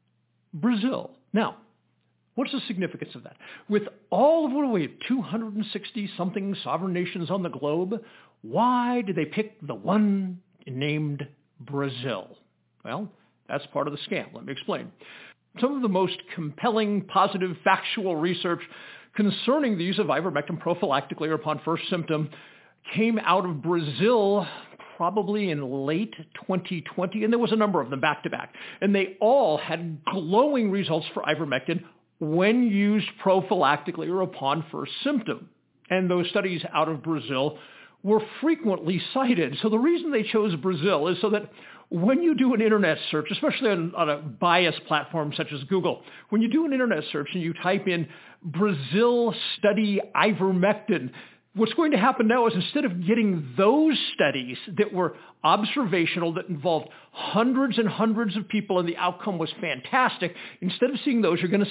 Brazil. Now, what's the significance of that? With all of, 260-something sovereign nations on the globe, why did they pick the one named Brazil? Well, that's part of the scam. Let me explain. Some of the most compelling, positive, factual research concerning the use of ivermectin prophylactically or upon first symptom came out of Brazil probably in late 2020, and there was a number of them back-to-back. And they all had glowing results for ivermectin when used prophylactically or upon first symptom. And those studies out of Brazil were frequently cited. So the reason they chose Brazil is so that when you do an internet search, especially on a biased platform such as Google, when you do an internet search and you type in Brazil study ivermectin, what's going to happen now is instead of getting those studies that were observational, that involved hundreds and hundreds of people and the outcome was fantastic, instead of seeing those, you're going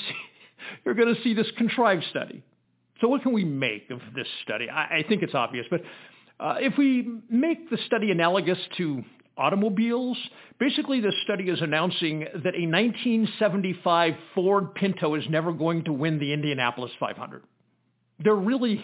to see this contrived study. So what can we make of this study? I think it's obvious, but if we make the study analogous to automobiles, basically this study is announcing that a 1975 Ford Pinto is never going to win the Indianapolis 500. There really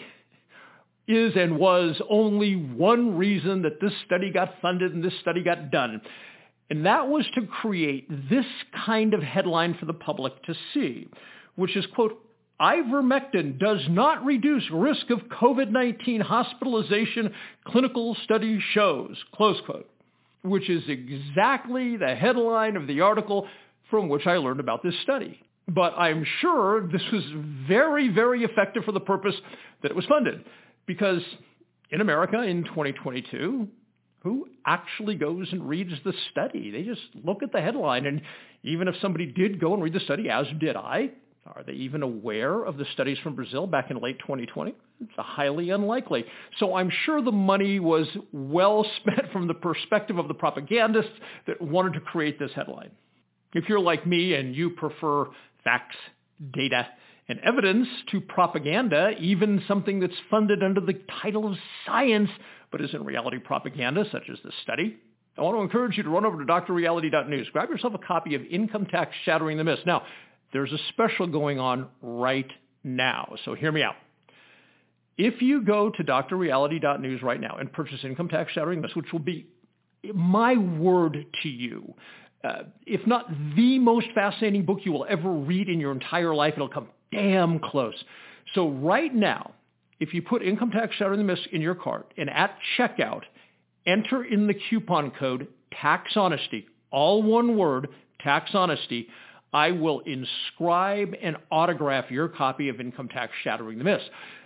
is and was only one reason that this study got funded and this study got done. And that was to create this kind of headline for the public to see, which is, quote, ivermectin does not reduce risk of COVID-19 hospitalization, clinical study shows, close quote, which is exactly the headline of the article from which I learned about this study. But I'm sure this was very, very effective for the purpose that it was funded. Because in America in 2022, who actually goes and reads the study? They just look at the headline. And even if somebody did go and read the study, as did I Are they even aware of the studies from Brazil back in late 2020? It's highly unlikely. So I'm sure the money was well spent from the perspective of the propagandists that wanted to create this headline. If you're like me and you prefer facts, data, and evidence to propaganda, even something that's funded under the title of science but is in reality propaganda, such as this study, I want to encourage you to run over to drreality.news. Grab yourself a copy of Income Tax Shattering the Myths. Now, there's a special going on right now, so hear me out. If you go to drreality.news right now and purchase Income Tax Shattering the Myths, which will be, my word to you, if not the most fascinating book you will ever read in your entire life, it'll come damn close. So right now, if you put Income Tax Shattering the Myths in your cart and at checkout, enter in the coupon code TAXHONESTY, all one word, TAXHONESTY, I will inscribe and autograph your copy of Income Tax Shattering the Myths.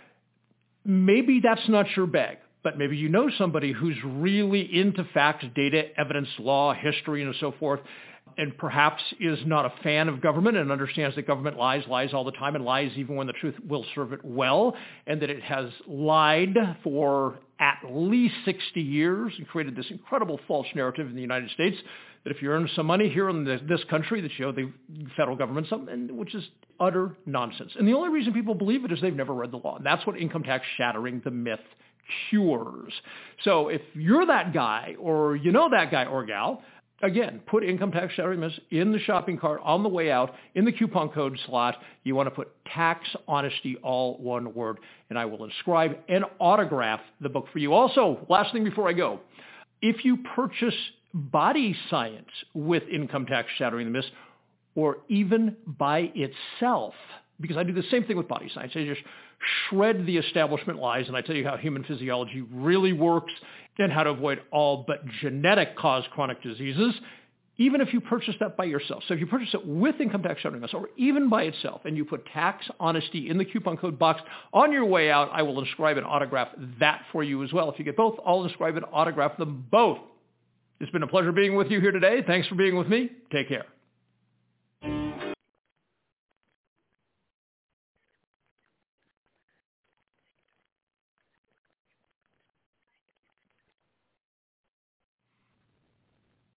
Maybe that's not your bag, but maybe you know somebody who's really into facts, data, evidence, law, history, and so forth, and perhaps is not a fan of government and understands that government lies all the time and lies even when the truth will serve it well, and that it has lied for at least 60 years and created this incredible false narrative in the United States that if you earn some money here in this country that you owe the federal government something, which is utter nonsense. And the only reason people believe it is they've never read the law. And that's what Income Tax Shattering the Myth cures. So if you're that guy or you know that guy or gal, again, put Income Tax Shattering the Myths in the shopping cart on the way out in the coupon code slot. You want to put Tax Honesty, all one word, and I will inscribe and autograph the book for you. Also, last thing before I go, if you purchase Body Science with Income Tax Shattering the Myths, or even by itself, because I do the same thing with Body Science. I just shred the establishment lies, and I tell you how human physiology really works and how to avoid all but genetic-caused chronic diseases, even if you purchase that by yourself. So if you purchase it with Income Tax Shattering the Myths, or even by itself, and you put Tax Honesty in the coupon code box on your way out, I will inscribe and autograph that for you as well. If you get both, I'll inscribe and autograph them both. It's been a pleasure being with you here today. Thanks for being with me. Take care.